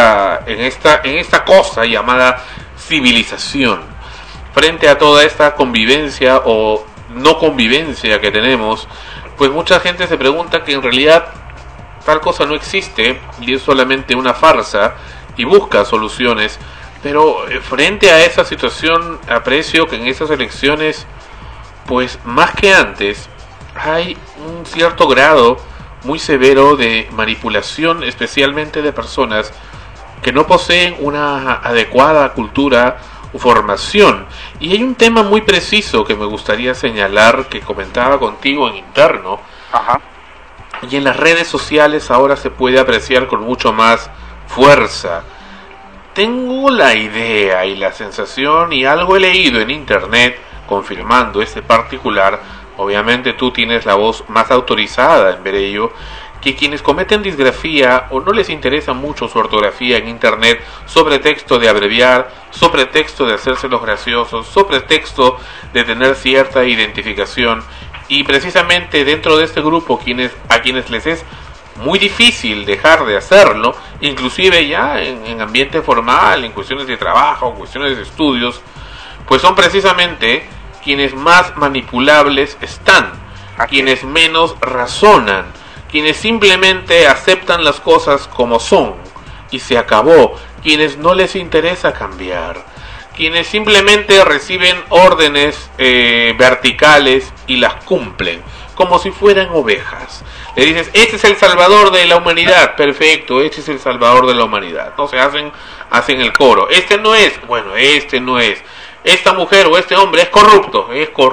Speaker 3: esta cosa llamada civilización. Frente a toda esta convivencia o no convivencia que tenemos, pues mucha gente se pregunta que en realidad tal cosa no existe y es solamente una farsa y busca soluciones. Pero frente a esa situación aprecio que en esas elecciones, pues más que antes, hay un cierto grado muy severo de manipulación, especialmente de personas que no poseen una adecuada cultura o formación. Y hay un tema muy preciso que me gustaría señalar, que comentaba contigo en interno.
Speaker 8: Ajá.
Speaker 3: Y en las redes sociales ahora se puede apreciar con mucho más fuerza. Tengo la idea y la sensación, y algo he leído en internet confirmando este particular, obviamente tú tienes la voz más autorizada en ver ello, que quienes cometen disgrafía o no les interesa mucho su ortografía en internet, sobre texto de abreviar, sobre texto de hacerse los graciosos, sobre texto de tener cierta identificación, y precisamente dentro de este grupo a quienes les es muy difícil dejar de hacerlo, inclusive ya en ambiente formal, en cuestiones de trabajo, en cuestiones de estudios, pues son precisamente quienes más manipulables están, quienes menos razonan, quienes simplemente aceptan las cosas como son y se acabó, quienes no les interesa cambiar, quienes simplemente reciben órdenes verticales y las cumplen como si fueran ovejas. Le dices, este es el salvador de la humanidad, perfecto, este es el salvador de la humanidad. No se hacen el coro. Este no es, bueno, este no es. Esta mujer o este hombre es corrupto.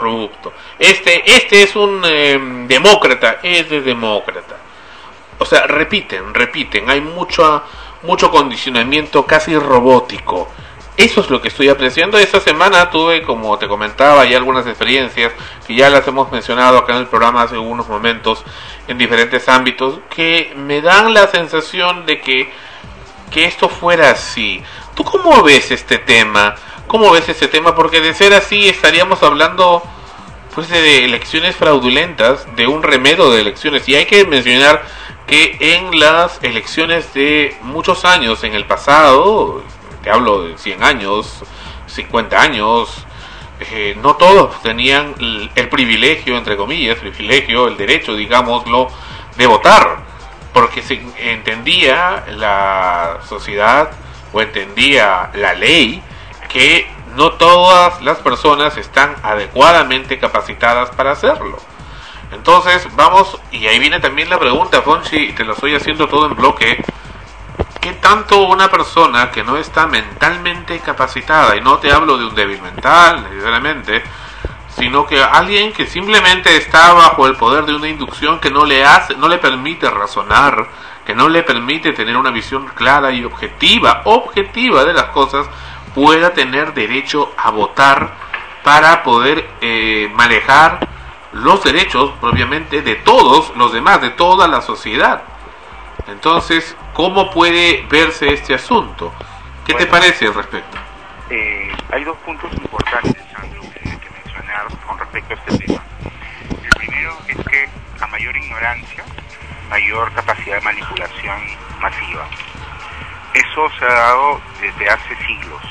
Speaker 3: Este es un demócrata, es demócrata. O sea, repiten. Hay mucho condicionamiento casi robótico. Eso es lo que estoy apreciando. Esta semana tuve, como te comentaba, ya algunas experiencias que ya las hemos mencionado acá en el programa hace unos momentos en diferentes ámbitos, que me dan la sensación de que esto fuera así. ¿Tú cómo ves este tema? Porque de ser así estaríamos hablando pues de elecciones fraudulentas, de un remedio de elecciones. Y hay que mencionar que en las elecciones de muchos años en el pasado, te hablo de 100 años, 50 años, no todos tenían el privilegio, entre comillas, el derecho, digámoslo, de votar, porque se entendía la sociedad o entendía la ley que no todas las personas están adecuadamente capacitadas para hacerlo. Entonces vamos, y ahí viene también la pregunta, Fonchi, y te lo estoy haciendo todo en bloque. ¿Qué tanto una persona que no está mentalmente capacitada, y no te hablo de un débil mental necesariamente, sino que alguien que simplemente está bajo el poder de una inducción que no le permite razonar, que no le permite tener una visión clara y objetiva de las cosas, pueda tener derecho a votar para poder manejar los derechos propiamente de todos los demás, de toda la sociedad? Entonces, ¿cómo puede verse este asunto? ¿Qué te parece al respecto?
Speaker 8: Hay dos puntos importantes, Sandro, que hay que mencionar con respecto a este tema. El primero es que a mayor ignorancia, mayor capacidad de manipulación masiva. Eso se ha dado desde hace siglos.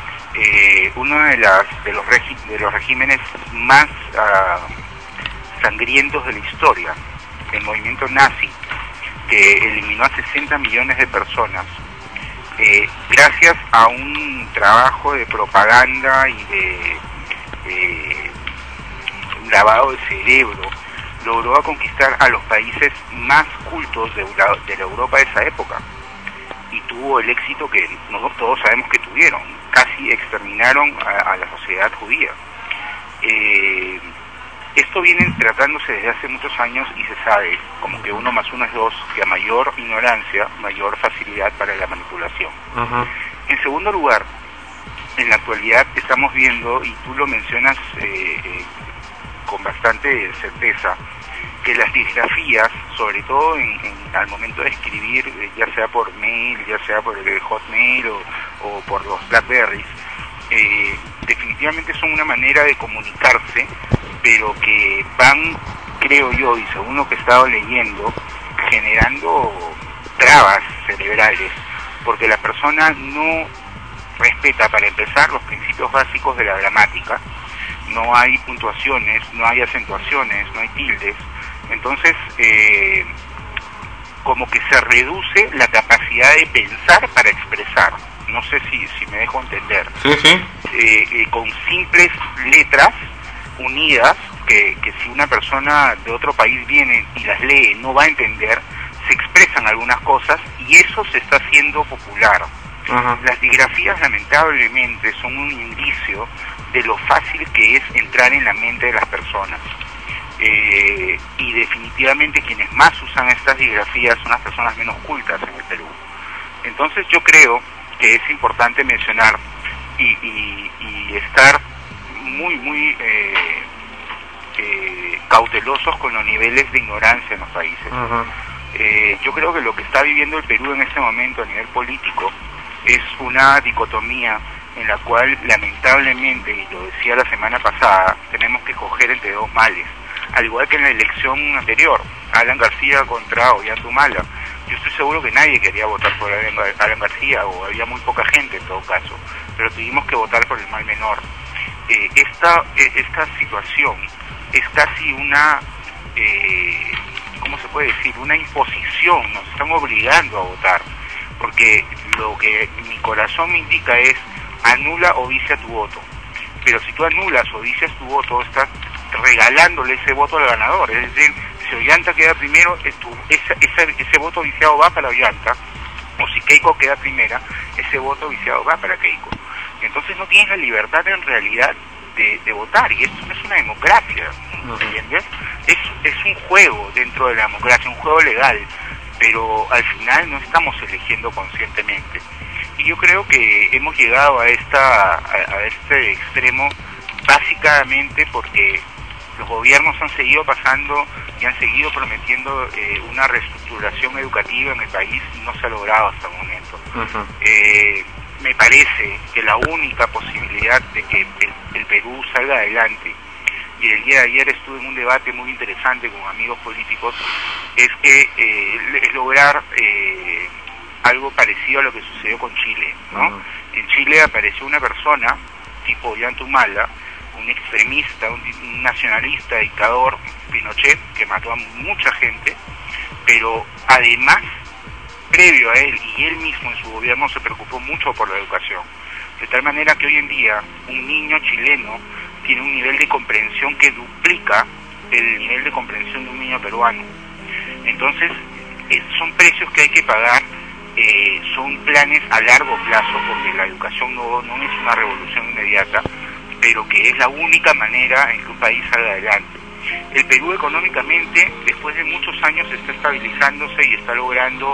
Speaker 8: Uno de los regímenes más sangrientos de la historia, el movimiento nazi, que eliminó a 60 millones de personas, gracias a un trabajo de propaganda y de lavado de cerebro, logró conquistar a los países más cultos de la Europa de esa época, y tuvo el éxito que nosotros todos sabemos que tuvieron. Casi exterminaron a la sociedad judía. Esto viene tratándose desde hace muchos años y se sabe como que 1 más 1 es 2, que a mayor ignorancia, mayor facilidad para la manipulación. Uh-huh. En segundo lugar, en la actualidad estamos viendo, y tú lo mencionas con bastante certeza, que las disgrafías, sobre todo al momento de escribir, ya sea por mail, ya sea por el Hotmail o por los Blackberries, definitivamente son una manera de comunicarse pero que van, creo yo, y según lo que he estado leyendo, generando trabas cerebrales, porque la persona no respeta, para empezar, los principios básicos de la gramática. No hay puntuaciones, no hay acentuaciones, no hay tildes. Entonces, como que se reduce la capacidad de pensar para expresar. No sé si me dejo entender.
Speaker 3: Sí, sí.
Speaker 8: Con simples letras unidas, que si una persona de otro país viene y las lee no va a entender, se expresan algunas cosas y eso se está haciendo popular.
Speaker 3: Ajá.
Speaker 8: Las digrafías lamentablemente son un indicio de lo fácil que es entrar en la mente de las personas. Y definitivamente quienes más usan estas digrafías son las personas menos cultas en el Perú. Entonces yo creo que es importante mencionar y estar muy cautelosos con los niveles de ignorancia en los países. Yo creo que lo que está viviendo el Perú en este momento a nivel político es una dicotomía en la cual lamentablemente, y lo decía la semana pasada, tenemos que escoger entre dos males, al igual que en la elección anterior, Alan García contra Ollanta. Yo estoy seguro que nadie quería votar por Alan García, o había muy poca gente en todo caso, pero tuvimos que votar por el mal menor. Esta situación es casi una, ¿cómo se puede decir? Una imposición, nos están obligando a votar, porque lo que mi corazón me indica es anula o vicia tu voto, pero si tú anulas o vicias tu voto, estás regalándole ese voto al ganador. Es decir, si Ollanta queda primero, ese voto viciado va para Ollanta, o si Keiko queda primera, ese voto viciado va para Keiko. Entonces no tienes la libertad en realidad de votar, y esto no es una democracia, ¿entiendes? Es un juego dentro de la democracia, un juego legal, pero al final no estamos eligiendo conscientemente. Y yo creo que hemos llegado a este extremo básicamente porque los gobiernos han seguido pasando y han seguido prometiendo una reestructuración educativa en el país y no se ha logrado hasta el momento. Me parece que la única posibilidad de que el Perú salga adelante, y el día de ayer estuve en un debate muy interesante con amigos políticos, es lograr algo parecido a lo que sucedió con Chile, ¿no? En Chile apareció una persona tipo Ollanta Humala, un extremista, un nacionalista, dictador, Pinochet, que mató a mucha gente, pero además, previo a él y él mismo en su gobierno se preocupó mucho por la educación, de tal manera que hoy en día un niño chileno tiene un nivel de comprensión que duplica el nivel de comprensión de un niño peruano. Entonces, son precios que hay que pagar, son planes a largo plazo, porque la educación no es una revolución inmediata, pero que es la única manera en que un país salga adelante. El Perú económicamente, después de muchos años, está estabilizándose y está logrando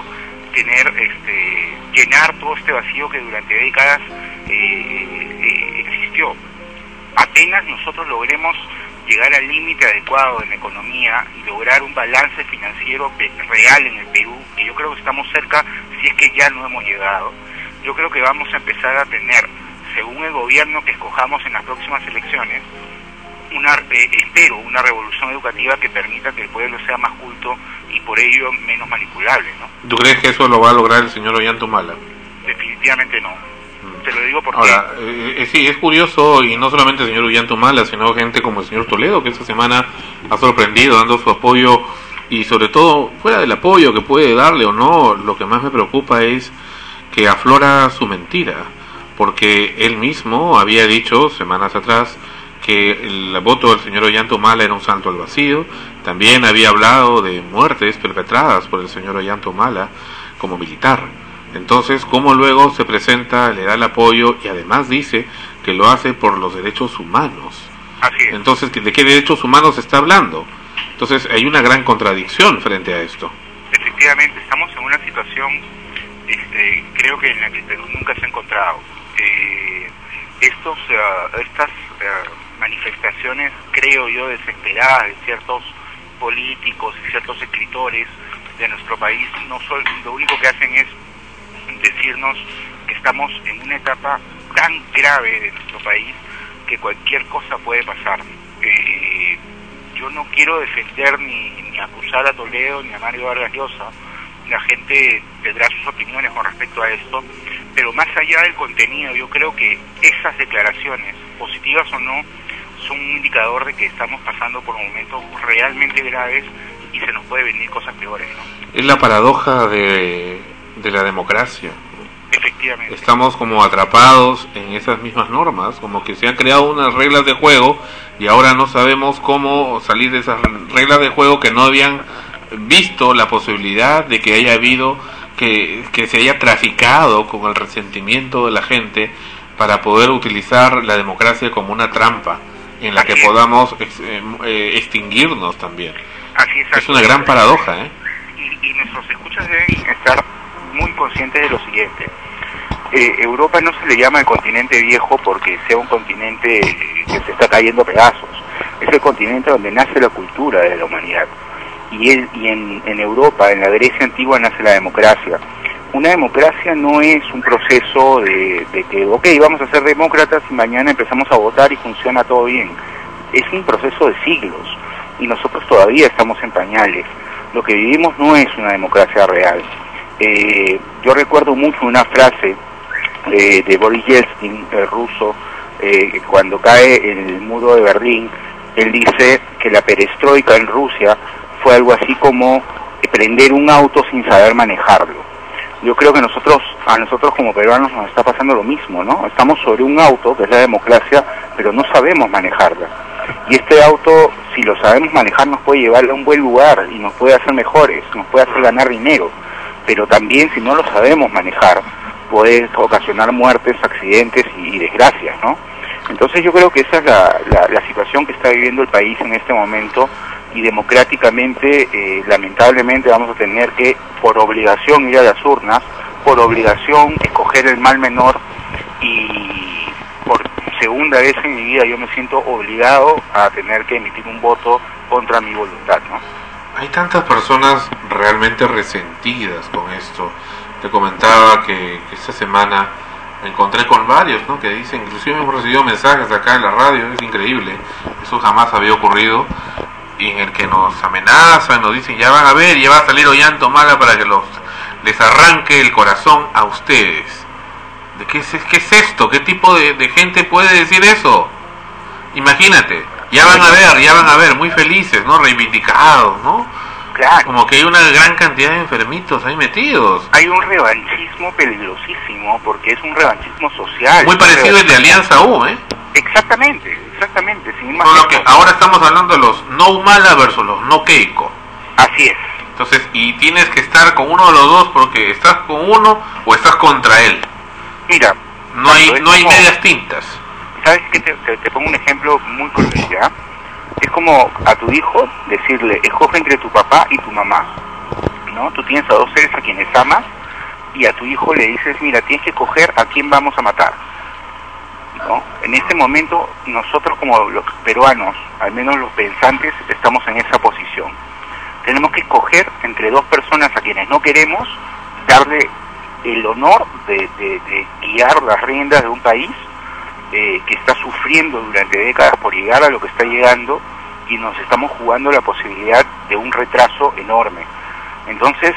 Speaker 8: llenar todo este vacío que durante décadas existió. Apenas nosotros logremos llegar al límite adecuado en la economía y lograr un balance financiero real en el Perú, que yo creo que estamos cerca, si es que ya no hemos llegado, yo creo que vamos a empezar a tener, según el gobierno que escojamos en las próximas elecciones, espero una revolución educativa que permita que el pueblo sea más culto y por ello menos manipulable, ¿no?
Speaker 3: ¿Tú crees que eso lo va a lograr el señor Ollanta Humala?
Speaker 8: Definitivamente no. Te lo digo porque...
Speaker 3: Ahora, sí, es curioso, y no solamente el señor Ollanta Humala, sino gente como el señor Toledo, que esta semana ha sorprendido dando su apoyo, y sobre todo, fuera del apoyo que puede darle o no, lo que más me preocupa es que aflora su mentira, porque él mismo había dicho semanas atrás que el voto del señor Ollanta Humala era un salto al vacío. También había hablado de muertes perpetradas por el señor Ollanta Humala como militar. Entonces, ¿cómo luego se presenta, le da el apoyo y además dice que lo hace por los derechos humanos?
Speaker 8: Así es.
Speaker 3: Entonces, ¿de qué derechos humanos está hablando? Entonces, hay una gran contradicción frente a esto.
Speaker 8: Efectivamente, estamos en una situación, creo que en la que el Perú nunca se ha encontrado. Estas manifestaciones, creo yo, desesperadas de ciertos políticos y ciertos escritores de nuestro país, lo único que hacen es decirnos que estamos en una etapa tan grave de nuestro país que cualquier cosa puede pasar. quiero defender ni acusar a Toledo ni a Mario Vargas Llosa. La gente tendrá sus opiniones con respecto a esto, pero más allá del contenido, yo creo que esas declaraciones, positivas o no, son un indicador de que estamos pasando por momentos realmente graves y se nos puede venir cosas peores, ¿no?
Speaker 3: Es la paradoja de la democracia.
Speaker 8: Efectivamente.
Speaker 3: Estamos como atrapados en esas mismas normas, como que se han creado unas reglas de juego y ahora no sabemos cómo salir de esas reglas de juego, que no habían visto la posibilidad de que haya habido, que se haya traficado con el resentimiento de la gente para poder utilizar la democracia como una trampa en la que podamos extinguirnos también.
Speaker 8: Así
Speaker 3: es una gran paradoja, ¿eh?
Speaker 8: Y nuestros escuchas deben estar muy conscientes de lo siguiente. Europa no se le llama el continente viejo porque sea un continente que se está cayendo a pedazos. Es el continente donde nace la cultura de la humanidad. Y en Europa, en la Grecia antigua, nace la democracia. Una democracia no es un proceso de que, ok, vamos a ser demócratas y mañana empezamos a votar y funciona todo bien. Es un proceso de siglos y nosotros todavía estamos en pañales. Lo que vivimos no es una democracia real. Yo recuerdo mucho una frase de Boris Yeltsin, el ruso, cuando cae el muro de Berlín. Él dice que la perestroika en Rusia fue algo así como prender un auto sin saber manejarlo. Yo creo que a nosotros como peruanos nos está pasando lo mismo, ¿no? Estamos sobre un auto, que es la democracia, pero no sabemos manejarla. Y este auto, si lo sabemos manejar, nos puede llevar a un buen lugar y nos puede hacer mejores, nos puede hacer ganar dinero. Pero también, si no lo sabemos manejar, puede ocasionar muertes, accidentes y desgracias, ¿no? Entonces yo creo que esa es la situación que está viviendo el país en este momento, y democráticamente, lamentablemente, vamos a tener que, por obligación, ir a las urnas, por obligación, escoger el mal menor, y por segunda vez en mi vida yo me siento obligado a tener que emitir un voto contra mi voluntad, ¿no?
Speaker 3: Hay tantas personas realmente resentidas con esto. Te comentaba que esta semana me encontré con varios, ¿no?, que dicen, inclusive hemos recibido mensajes acá en la radio, es increíble, eso jamás había ocurrido, y en el que nos amenazan, nos dicen, ya van a ver, ya va a salir Ollantaytamala para que les arranque el corazón a ustedes. ¿De qué es esto? ¿Qué tipo de gente puede decir eso? Imagínate, ya van a ver, muy felices, ¿no?, reivindicados, ¿no?
Speaker 8: Claro.
Speaker 3: Como que hay una gran cantidad de enfermitos ahí metidos.
Speaker 8: Hay un revanchismo peligrosísimo, porque es un revanchismo social.
Speaker 3: Muy parecido al de Alianza U, ¿eh?
Speaker 8: Exactamente, sin más
Speaker 3: Solo que ahora estamos hablando de los no Humala versus los no Keiko.
Speaker 8: Así es.
Speaker 3: Entonces, y tienes que estar con uno de los dos, porque estás con uno o estás contra él.
Speaker 8: Mira,
Speaker 3: no hay medias tintas.
Speaker 8: ¿Sabes qué? Te pongo un ejemplo muy cruel, ¿ya? Es como a tu hijo decirle, escoge entre tu papá y tu mamá, ¿no? Tú tienes a dos seres a quienes amas y a tu hijo le dices, mira, tienes que escoger a quién vamos a matar, ¿no? En este momento nosotros como los peruanos, al menos los pensantes, estamos en esa posición. Tenemos que escoger entre dos personas a quienes no queremos, darle el honor de guiar las riendas de un país que está sufriendo durante décadas por llegar a lo que está llegando, y nos estamos jugando la posibilidad de un retraso enorme. Entonces,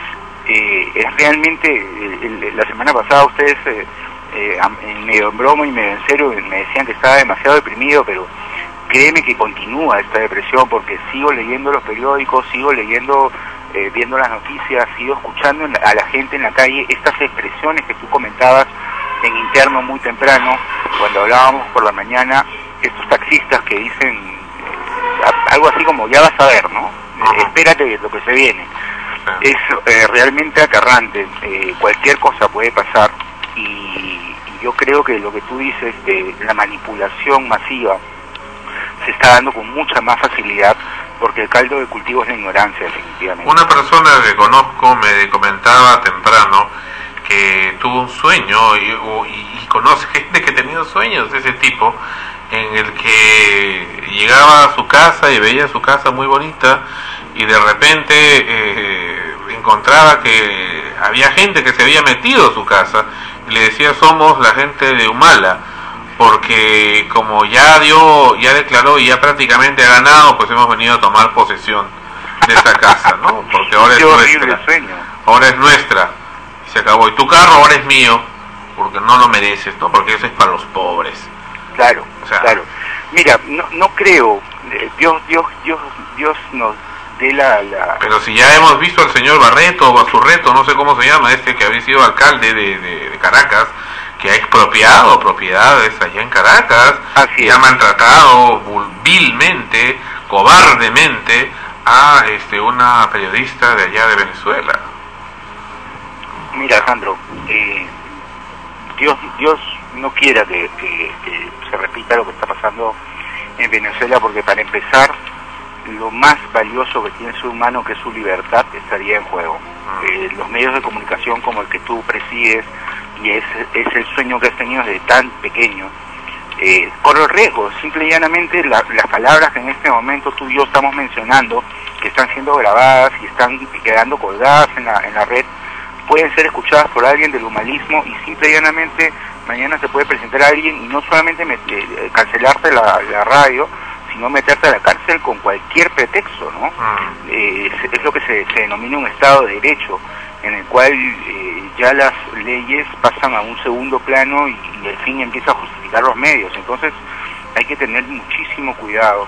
Speaker 8: es realmente, la semana pasada ustedes, medio en broma y medio en serio, me decían que estaba demasiado deprimido, pero créeme que continúa esta depresión, porque sigo leyendo los periódicos, sigo leyendo, viendo las noticias, sigo escuchando a la gente en la calle, estas expresiones que tú comentabas en interno muy temprano, cuando hablábamos por la mañana, estos taxistas que dicen algo así como, ya vas a ver, ¿no? Espérate lo que se viene. Es realmente aterrante, cualquier cosa puede pasar, y yo creo que lo que tú dices de la manipulación masiva se está dando con mucha más facilidad, porque el caldo de cultivo es la ignorancia, definitivamente.
Speaker 3: Una persona que conozco me comentaba temprano que tuvo un sueño y conoce gente que ha tenido sueños de ese tipo, en el que llegaba a su casa y veía su casa muy bonita, y de repente encontraba que había gente que se había metido a su casa y le decía, somos la gente de Humala, porque como ya declaró y ya prácticamente ha ganado, pues hemos venido a tomar posesión de esa casa, ¿no? Porque ahora es nuestra. Ahora es nuestra. Se acabó. Y tu carro ahora es mío, porque no lo mereces, ¿no? Porque eso es para los pobres.
Speaker 8: Claro,
Speaker 3: o sea,
Speaker 8: claro. Mira, no creo. Dios nos dé la...
Speaker 3: Pero si ya hemos visto al señor Barreto, o Basurreto, no sé cómo se llama, que había sido alcalde de Caracas, que ha expropiado propiedades allá en Caracas, y ha maltratado vilmente, cobardemente, a una periodista de allá de Venezuela.
Speaker 8: Mira, Sandro, Dios no quiera que se repita lo que está pasando en Venezuela, porque para empezar, lo más valioso que tiene el ser humano, que es su libertad, estaría en juego. Los medios de comunicación como el que tú presides, y es el sueño que has tenido desde tan pequeño, corre el riesgo. Simple y llanamente las palabras que en este momento tú y yo estamos mencionando, que están siendo grabadas y están quedando colgadas en la red, pueden ser escuchadas por alguien del humanismo, y simple y llanamente mañana se puede presentar a alguien y no solamente cancelarte la radio, sino meterte a la cárcel con cualquier pretexto, ¿no? Es lo que se denomina un Estado de Derecho, en el cual ya las leyes pasan a un segundo plano y el fin empieza a justificar los medios. Entonces hay que tener muchísimo cuidado.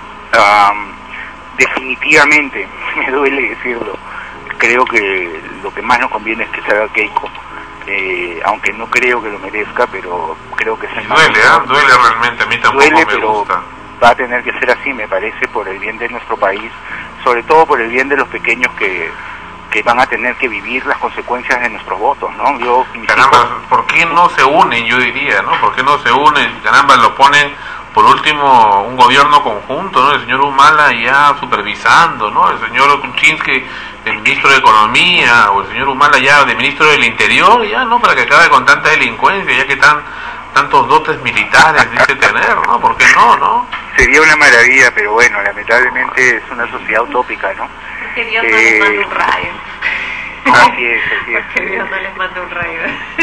Speaker 8: Definitivamente, me duele decirlo, creo que lo que más nos conviene es que se haga Keiko, aunque no creo que lo merezca, pero creo que es el más...
Speaker 3: Duele realmente, a mí tampoco me gusta.
Speaker 8: Va a tener que ser así, me parece, por el bien de nuestro país, sobre todo por el bien de los pequeños que van a tener que vivir las consecuencias de nuestros votos, ¿no?
Speaker 3: Caramba, ¿por qué no se unen? Yo diría, ¿no? ¿Por qué no se unen? Caramba, lo ponen, por último, un gobierno conjunto, ¿no? El señor Humala ya supervisando, ¿no? El señor Kuczynski, el ministro de Economía, o el señor Humala ya de ministro del Interior, ya, ¿no? Para que acabe con tanta delincuencia, ya que tantos dotes militares dice tener, ¿no? ¿Por qué no?
Speaker 8: Sería una maravilla, pero bueno, lamentablemente es una sociedad utópica, ¿no?
Speaker 6: Que Dios no les mande un rayo.
Speaker 8: Así es.
Speaker 6: Que Dios no les mande un rayo.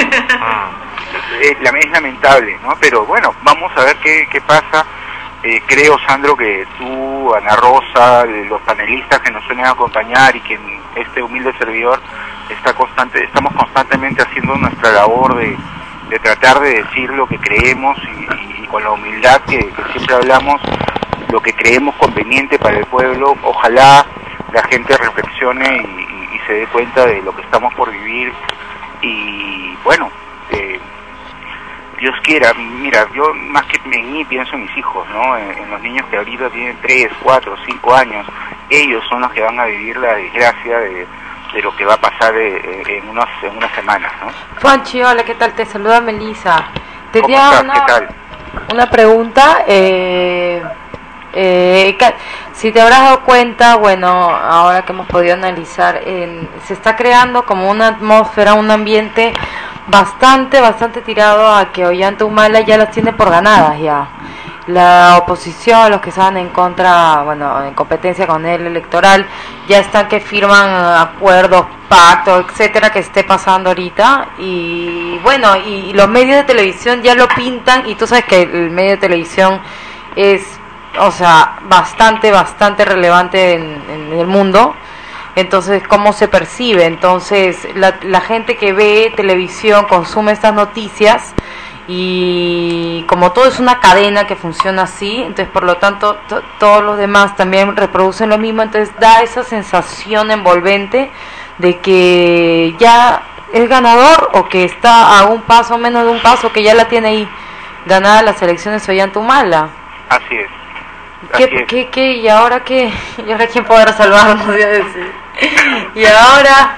Speaker 8: Es lamentable, ¿no? Pero bueno, vamos a ver qué pasa. Creo, Sandro, que tú, Ana Rosa, los panelistas que nos suelen acompañar y que este humilde servidor estamos constantemente haciendo nuestra labor de tratar de decir lo que creemos y con la humildad que siempre hablamos, lo que creemos conveniente para el pueblo. Ojalá la gente reflexione y se dé cuenta de lo que estamos por vivir, y bueno, Dios quiera. Mira, yo más que en mí pienso en mis hijos, ¿no? En los niños que ahorita tienen 3, 4, 5 años. Ellos son los que van a vivir la desgracia de lo que va a pasar en unas semanas, ¿no?
Speaker 7: Juanchi, hola, ¿qué tal? Te saluda Melissa.
Speaker 8: ¿Cómo estás? ¿Qué tal?
Speaker 7: Una pregunta. Si te habrás dado cuenta, bueno, ahora que hemos podido analizar, se está creando como una atmósfera, un ambiente bastante tirado a que Ollanta Humala ya las tiene por ganadas ya. La oposición, los que estaban en contra, bueno, en competencia con él electoral, ya están que firman acuerdos, pactos, etcétera, que esté pasando ahorita. Y bueno, y los medios de televisión ya lo pintan, y tú sabes que el medio de televisión es, o sea, bastante relevante en el mundo. Entonces, ¿cómo se percibe? Entonces, la gente que ve televisión consume estas noticias, y como todo es una cadena que funciona así, entonces por lo tanto todos los demás también reproducen lo mismo. Entonces da esa sensación envolvente de que ya es ganador, o que está a un paso, menos de un paso, que ya la tiene ahí ganada las elecciones Ollanta Humala.
Speaker 8: Así es.
Speaker 7: ¿Qué? ¿Y ahora qué? ¿Y ahora quién podrá salvarnos? ¿Y ahora?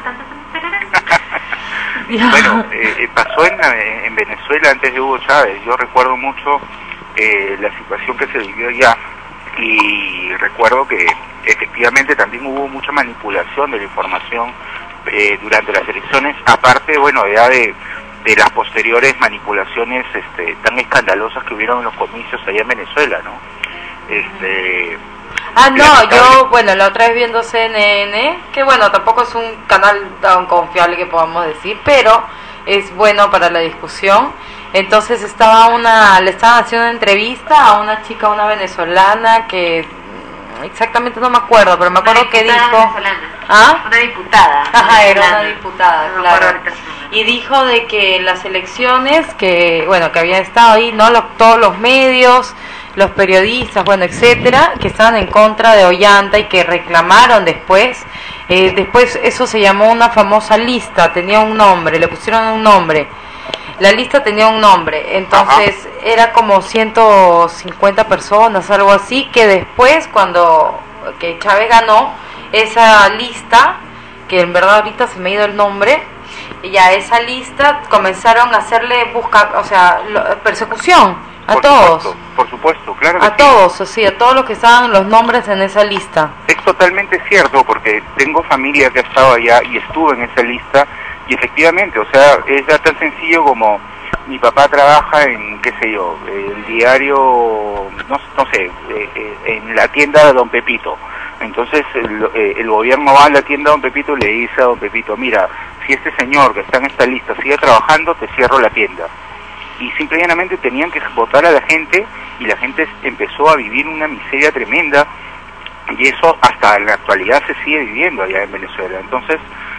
Speaker 8: Bueno, pasó en Venezuela antes de Hugo Chávez. Yo recuerdo mucho la situación que se vivió allá, y recuerdo que efectivamente también hubo mucha manipulación de la información durante las elecciones, aparte, bueno, ya de las posteriores manipulaciones tan escandalosas que hubieron en los comicios allá en Venezuela, ¿no?
Speaker 7: Yo, bueno, la otra vez viendo CNN, que bueno, tampoco es un canal tan confiable que podamos decir, pero es bueno para la discusión. Entonces le estaban haciendo una entrevista a una chica, una venezolana que exactamente no me acuerdo, pero me acuerdo que dijo... ¿Ah?
Speaker 6: Una diputada.
Speaker 7: Ajá, era una diputada, claro. Y dijo de que las elecciones, que habían estado ahí, ¿no? Todos los medios, los periodistas, etcétera, que estaban en contra de Ollanta y que reclamaron después. Después eso se llamó una famosa lista, tenía un nombre, le pusieron un nombre. La lista tenía un nombre, entonces era como 150 personas, algo así, que después que Chávez ganó esa lista, que en verdad ahorita se me ha ido el nombre, y a esa lista comenzaron a hacerle persecución a todos.
Speaker 8: Por supuesto, claro que
Speaker 7: a todos, así, a todos los que estaban los nombres en esa lista.
Speaker 8: Es totalmente cierto, porque tengo familia que ha estado allá y estuvo en esa lista, y efectivamente, es ya tan sencillo como mi papá trabaja en, el diario, no sé, en la tienda de Don Pepito. Entonces el gobierno va a la tienda de Don Pepito y le dice a Don Pepito, mira, si este señor que está en esta lista sigue trabajando, te cierro la tienda. Y simple y llanamente tenían que votar a la gente, y la gente empezó a vivir una miseria tremenda, y eso hasta en la actualidad se sigue viviendo allá en Venezuela. Entonces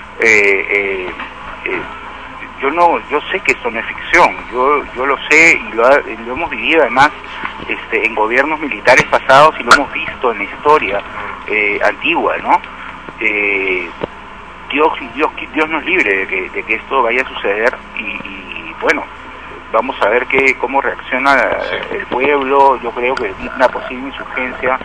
Speaker 8: yo sé que esto no es ficción, yo lo sé, y lo hemos vivido además en gobiernos militares pasados, y lo hemos visto en la historia antigua, ¿no? Dios nos libre de que esto vaya a suceder, y vamos a ver cómo reacciona el pueblo. Yo creo que una posible insurgencia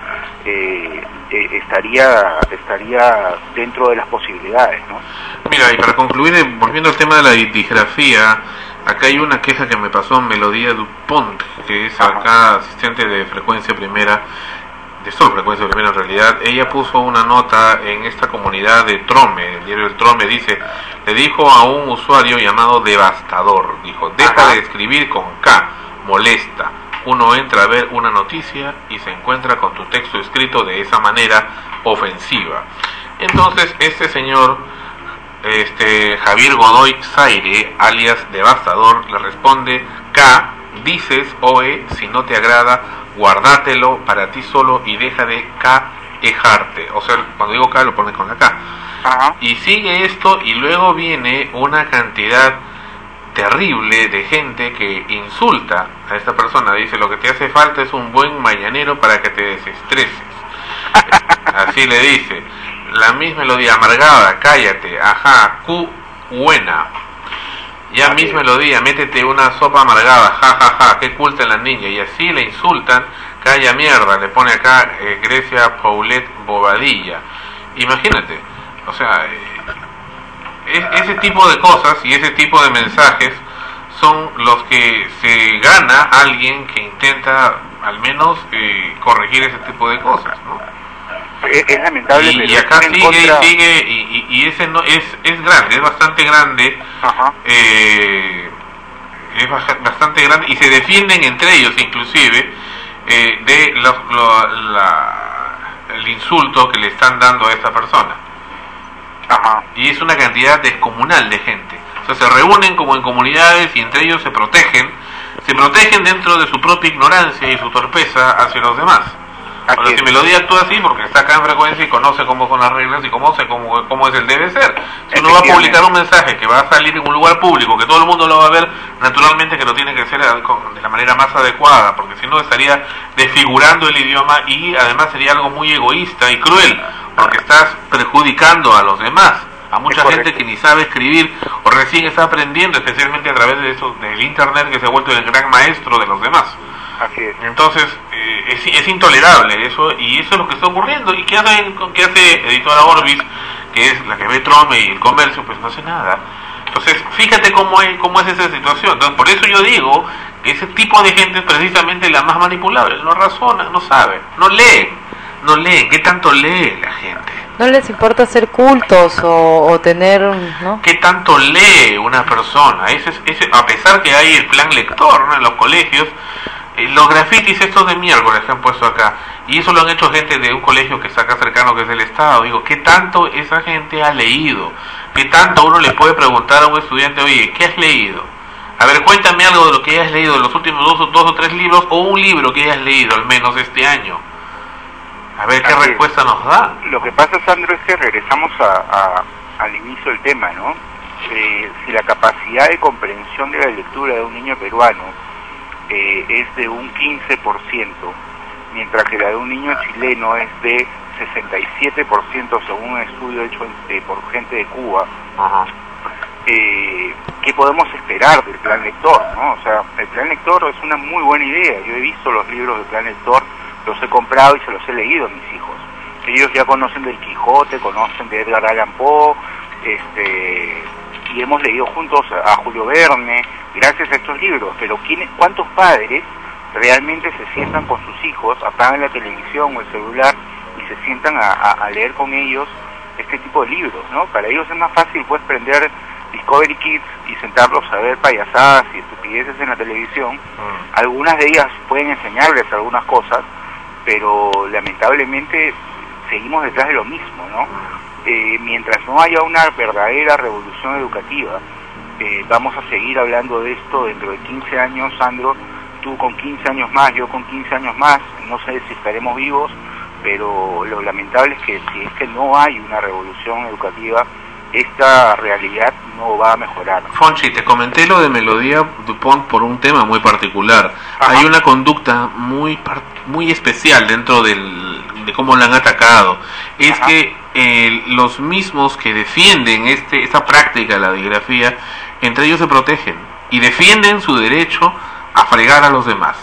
Speaker 8: estaría dentro de las posibilidades, ¿no?
Speaker 3: Mira, y para concluir, volviendo al tema de la disgrafía, acá hay una queja que me pasó Melodía Dupont, que es acá asistente de Frecuencia Primera, de Sol Frecuencia Primera en realidad. Ella puso una nota en esta comunidad de Trome, el diario El Trome, dice, le dijo a un usuario llamado Devastador, dijo, deja de escribir con K, molesta. Uno entra a ver una noticia y se encuentra con tu texto escrito de esa manera ofensiva. Entonces este señor, Javier Godoy Zaire, alias Devastador, le responde, K, dices OE, si no te agrada, guárdatelo para ti solo y deja de quejarte. O sea, cuando digo K lo pones con la K. Y sigue esto, y luego viene una cantidad terrible de gente que insulta a esta persona. Dice, lo que te hace falta es un buen mañanero para que te desestreses. Así le dice. La misma melodía, amargada, cállate, ajá, buena. Ya misma melodía, métete una sopa amargada, ja, ja, ja, qué culta la niña. Y así le insultan, calla mierda, le pone acá Grecia Paulette Bobadilla. Imagínate, o sea, ese tipo de cosas y ese tipo de mensajes son los que se gana alguien que intenta al menos corregir ese tipo de cosas, ¿no?
Speaker 8: Es lamentable,
Speaker 3: y acá sigue y ese no es grande, es bastante grande. Es bastante grande, y se defienden entre ellos inclusive de el insulto que le están dando a esta persona. Y es una cantidad descomunal de gente. O sea, se reúnen como en comunidades, y entre ellos se protegen dentro de su propia ignorancia y su torpeza hacia los demás. Ahora, si Melodía actúa así porque está acá en Frecuencia y conoce cómo son las reglas y conoce cómo es el debe ser. Si uno va a publicar un mensaje que va a salir en un lugar público, que todo el mundo lo va a ver, naturalmente que lo tiene que hacer de la manera más adecuada, porque si no estaría desfigurando el idioma, y además sería algo muy egoísta y cruel, porque estás perjudicando a los demás, a mucha gente que ni sabe escribir o recién está aprendiendo, especialmente a través de eso, del internet, que se ha vuelto el gran maestro de los demás. Entonces es intolerable eso, y eso es lo que está ocurriendo. ¿Y qué hace Editora Orbis, que es la que ve Trome y el comercio? Pues no hace nada. Entonces fíjate cómo es esa situación. Entonces, por eso yo digo que ese tipo de gente es precisamente la más manipulable. No razona, no sabe, no leen. ¿Qué tanto lee la gente?
Speaker 7: No les importa hacer cultos o tener, ¿no?
Speaker 3: ¿Qué tanto lee una persona? A pesar que hay el plan lector, ¿no?, en los colegios, los grafitis estos de miércoles que han puesto acá, y eso lo han hecho gente de un colegio que está acá cercano, que es del Estado. Digo, ¿qué tanto esa gente ha leído? ¿Qué tanto uno le puede preguntar a un estudiante, oye, ¿qué has leído? A ver, cuéntame algo de lo que hayas leído de los últimos dos o tres libros, o un libro que hayas leído al menos este año. A ver qué respuesta nos da.
Speaker 8: Lo que pasa, Sandro, es que regresamos al inicio del tema, ¿no? Si la capacidad de comprensión de la lectura de un niño peruano es de un 15%, mientras que la de un niño chileno es de 67% según un estudio hecho por gente de Cuba. ¿Qué podemos esperar del plan lector, ¿no? O sea, el plan lector es una muy buena idea. Yo he visto los libros del plan lector, los he comprado y se los he leído a mis hijos. Ellos ya conocen del Quijote, conocen de Edgar Allan Poe, y hemos leído juntos a Julio Verne gracias a estos libros. Pero ¿cuántos padres realmente se sientan con sus hijos, apagan la televisión o el celular y se sientan a leer con ellos este tipo de libros, ¿no? Para ellos es más fácil pues prender Discovery Kids y sentarlos a ver payasadas y estupideces en la televisión. Algunas de ellas pueden enseñarles algunas cosas, pero lamentablemente seguimos detrás de lo mismo, ¿no? Mientras no haya una verdadera revolución educativa, vamos a seguir hablando de esto dentro de 15 años, Sandro, tú con 15 años más, yo con 15 años más, no sé si estaremos vivos, pero lo lamentable es que si es que no hay una revolución educativa, esta realidad no va a mejorar.
Speaker 3: Fonchi, te comenté lo de Melodía Dupont por un tema muy particular. Ajá. Hay una conducta muy especial dentro de cómo la han atacado. Es Ajá. que los mismos que defienden esta práctica de la digrafía, entre ellos se protegen y defienden su derecho a fregar a los demás.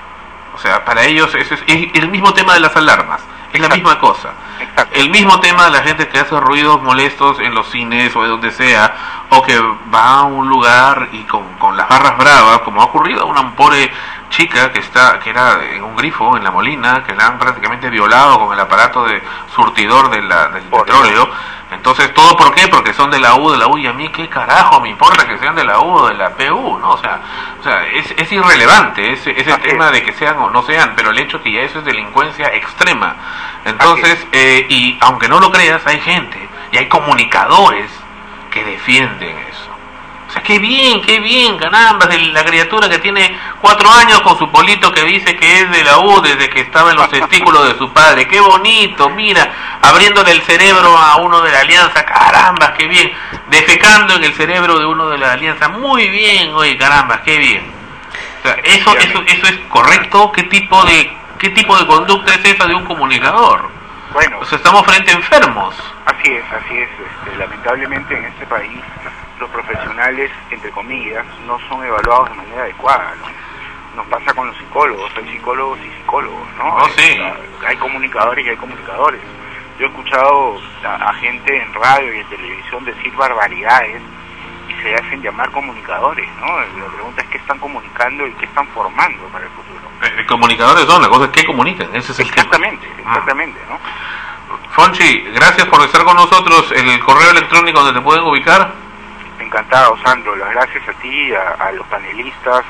Speaker 3: O sea, para ellos eso es el mismo tema de las alarmas, es la misma cosa. Exacto. El mismo tema de la gente que hace ruidos molestos en los cines o de donde sea, o que va a un lugar y con las barras bravas, como ha ocurrido a una pobre chica que era en un grifo en La Molina, que la han prácticamente violado con el aparato de surtidor del petróleo. Entonces, ¿todo por qué? Porque son de la U, y a mí qué carajo me importa que sean de la U o de la PU, ¿no? O sea es irrelevante ese tema de que sean o no sean, pero el hecho que ya eso es delincuencia extrema. Entonces, y aunque no lo creas, hay gente y hay comunicadores que defienden eso. O sea, qué bien, caramba, de la criatura que tiene 4 años con su polito que dice que es de la U desde que estaba en los testículos de su padre. Qué bonito, mira, abriéndole el cerebro a uno de la Alianza, caramba, qué bien. Defecando en el cerebro de uno de la Alianza, muy bien, oye, caramba, qué bien. O sea, eso es correcto. ¿Qué tipo de conducta es esa de un comunicador?
Speaker 8: Bueno,
Speaker 3: o sea, estamos frente a enfermos.
Speaker 8: Así es. Lamentablemente en este país los profesionales, entre comillas, no son evaluados de manera adecuada, ¿no? Nos pasa con los psicólogos, hay psicólogos y psicólogos, ¿no?
Speaker 3: Oh, sí.
Speaker 8: Hay comunicadores y hay comunicadores. Yo he escuchado a gente en radio y en televisión decir barbaridades y se hacen llamar comunicadores, ¿no? La pregunta es qué están comunicando y qué están formando para el futuro.
Speaker 3: Comunicadores son, la cosa es qué comunican, ese es el tema.
Speaker 8: Exactamente, ¿no?
Speaker 3: Fonchi, gracias por estar con nosotros. ¿El correo electrónico donde te pueden ubicar?
Speaker 8: Encantado, Sandro. Las gracias a ti, a los panelistas.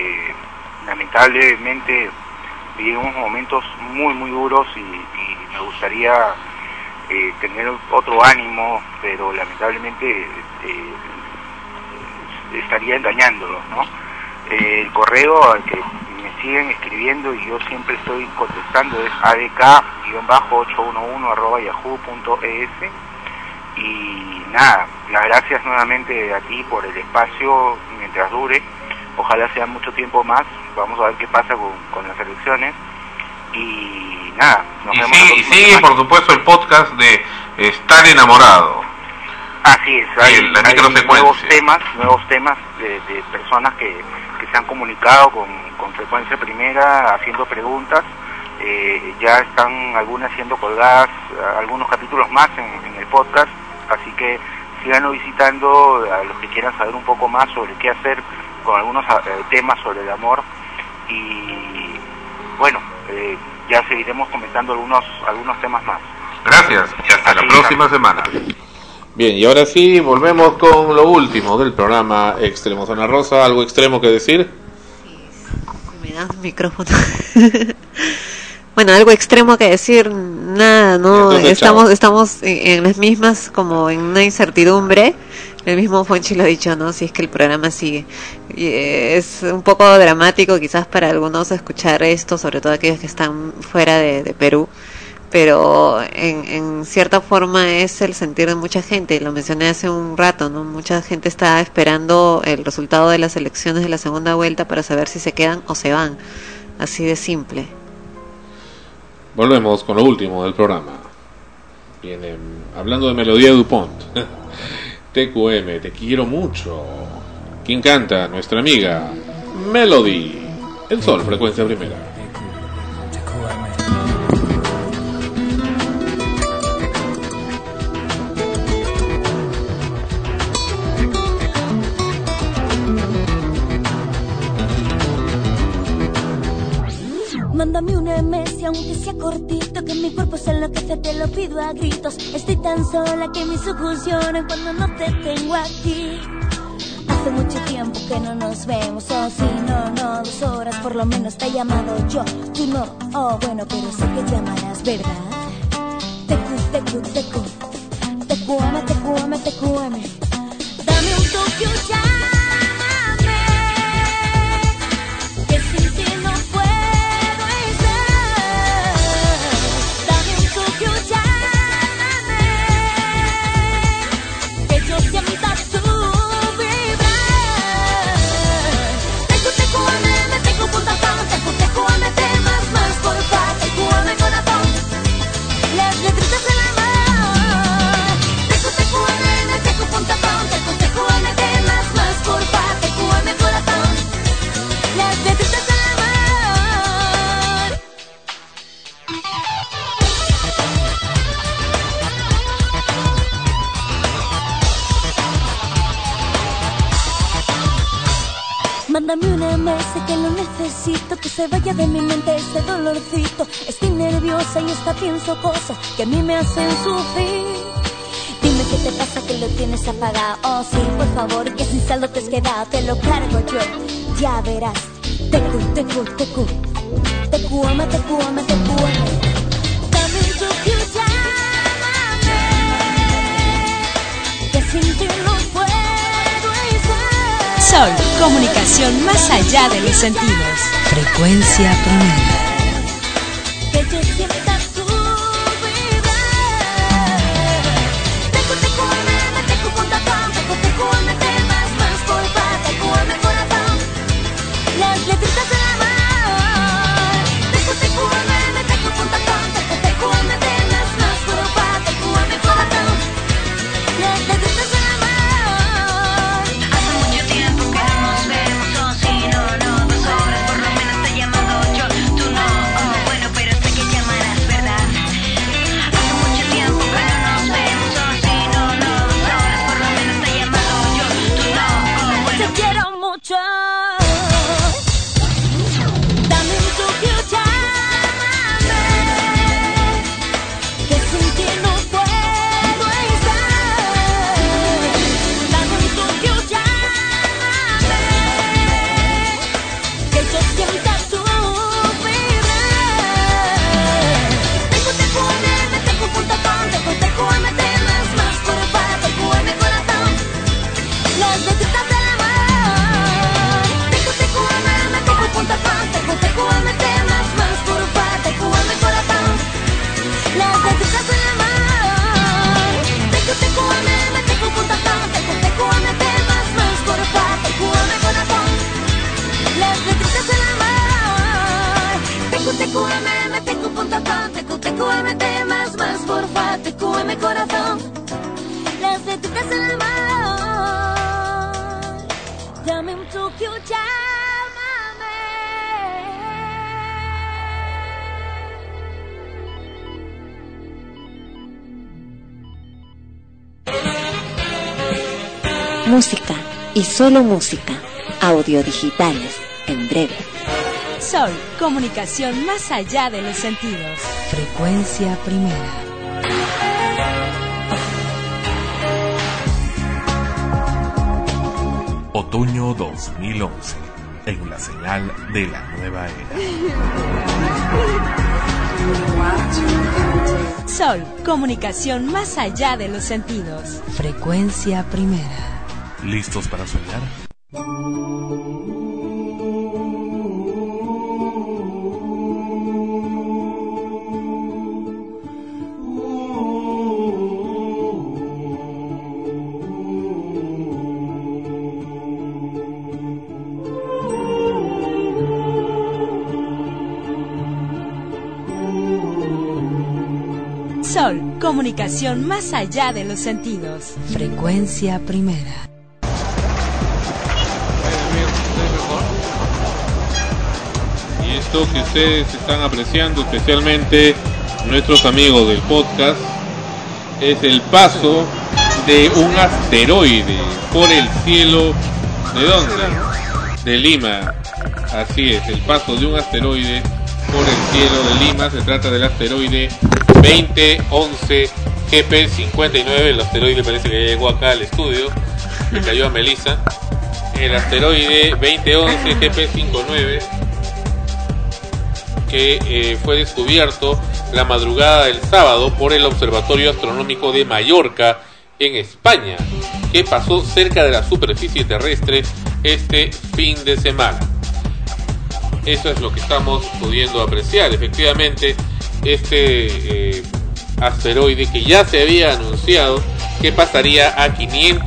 Speaker 8: Lamentablemente vivimos momentos muy, muy duros y me gustaría tener otro ánimo, pero lamentablemente estaría engañándolos, ¿no? El correo al que me siguen escribiendo y yo siempre estoy contestando es adk-811@yahoo.es. Y nada, las gracias nuevamente a ti por el espacio mientras dure. Ojalá sea mucho tiempo más. Vamos a ver qué pasa con las elecciones. Y nada, nos vemos.
Speaker 3: Y sigue, por supuesto, el podcast de Estar Enamorado.
Speaker 8: Así es, hay nuevos temas de personas que se han comunicado con Frecuencia Primera haciendo preguntas. Ya están algunas siendo colgadas, algunos capítulos más en el podcast, así que síganlo visitando a los que quieran saber un poco más sobre qué hacer con algunos temas sobre el amor. Y bueno, ya seguiremos comentando algunos temas más.
Speaker 3: Gracias y hasta la próxima semana. Bien, y ahora sí, volvemos con lo último del programa Extremo. Zona Rosa, ¿algo extremo que decir?
Speaker 6: Me das micrófono. Bueno, algo extremo que decir, nada, ¿no? Entonces, estamos en las mismas, como en una incertidumbre. El mismo Fonchi lo ha dicho, ¿no? Si es que el programa sigue. Y es un poco dramático quizás para algunos escuchar esto, sobre todo aquellos que están fuera de Perú, pero en cierta forma es el sentir de mucha gente. Lo mencioné hace un rato, ¿no? Mucha gente está esperando el resultado de las elecciones de la segunda vuelta para saber si se quedan o se van. Así de simple.
Speaker 3: Volvemos con lo último del programa. Viene hablando de Melodía Dupont. TQM, te quiero mucho. ¿Quién canta? Nuestra amiga Melody. El Sol, frecuencia primera.
Speaker 9: Mándame un MS aunque sea cortito, que mi cuerpo se enloquece, te lo pido a gritos. Estoy tan sola que mis ojos lloran cuando no te tengo aquí. Hace mucho tiempo que no nos vemos, oh sí, no, 2 horas por lo menos te he llamado yo. Tú no, oh bueno, pero sé que llamarás, ¿verdad? TQM. Dame un toque, llámame, que sin ti no puedo estar. Dame un toque, llámame, que yo sienta tu vibrar. TQM, temas más, porfa, TQM corazón. Las letritas de la mar. TQM, temas más, porfa, TQM corazón. Las letritas de la mar. Mándame una MS que lo necesito, que se vaya de mi mente ese dolorcito. Estoy nerviosa y hasta pienso cosas que a mí me hacen sufrir. Dime qué te pasa, que lo tienes apagado. Oh sí, por favor, que sin saldo te has quedado. Te lo cargo yo, ya verás. TQM. Dame un toque, llámame, que sin ti no puedo estar.
Speaker 1: Sol, comunicación más allá de los sentidos. Frecuencia primera.
Speaker 9: Que yo sienta tu vibrar. TQM, temas más, porfa, TQM corazón. Las letritas de la mar. TQM, temas más, porfa, TQM corazón. Las letritas de la mar. Hace mucho tiempo que no nos vemos, oh sí, no, 2 horas por lo menos te he llamado yo. Tú no, oh bueno, pero sé que llamarás, ¿verdad? Hace mucho tiempo que no nos vemos, oh sí, no, 2 horas por lo menos te he llamado yo. Tú no, oh bueno, te quiero mucho. Dame un toque, llámame, que sin ti no puedo estar. Dame un toque, llámame, que yo sienta tu vibrar. TQM, temas más, porfa, TQM corazón. Las letritas de la mar. TQM, temas más, porfa, TQM corazón. Las letritas de la mar. TQM, temas más, porfa, TQM corazón. Las letritas de la mar. TQM, temas más, porfa, TQM corazón. Las letritas de la mar. Dame un toque, llámame.
Speaker 6: Música y solo música. Audio digitales en breve.
Speaker 1: Sol, comunicación más allá de los sentidos. Frecuencia primera.
Speaker 2: Otoño 2011, en la señal de la nueva era.
Speaker 1: Sol, comunicación más allá de los sentidos. Frecuencia primera.
Speaker 2: ¿Listos para soñar?
Speaker 1: Sol, comunicación más allá de los sentidos. Frecuencia primera.
Speaker 3: Y esto que ustedes están apreciando, especialmente nuestros amigos del podcast, es el paso de un asteroide por el cielo. ¿De dónde? De Lima. Así es, el paso de un asteroide por el cielo de Lima. Se trata del asteroide 2011 GP59. El asteroide parece que ya llegó acá al estudio, le cayó a Melissa. El asteroide 2011 GP59, que fue descubierto la madrugada del sábado por el Observatorio Astronómico de Mallorca en España, que pasó cerca de la superficie terrestre este fin de semana. Eso es lo que estamos pudiendo apreciar. Efectivamente, este asteroide, que ya se había anunciado que pasaría a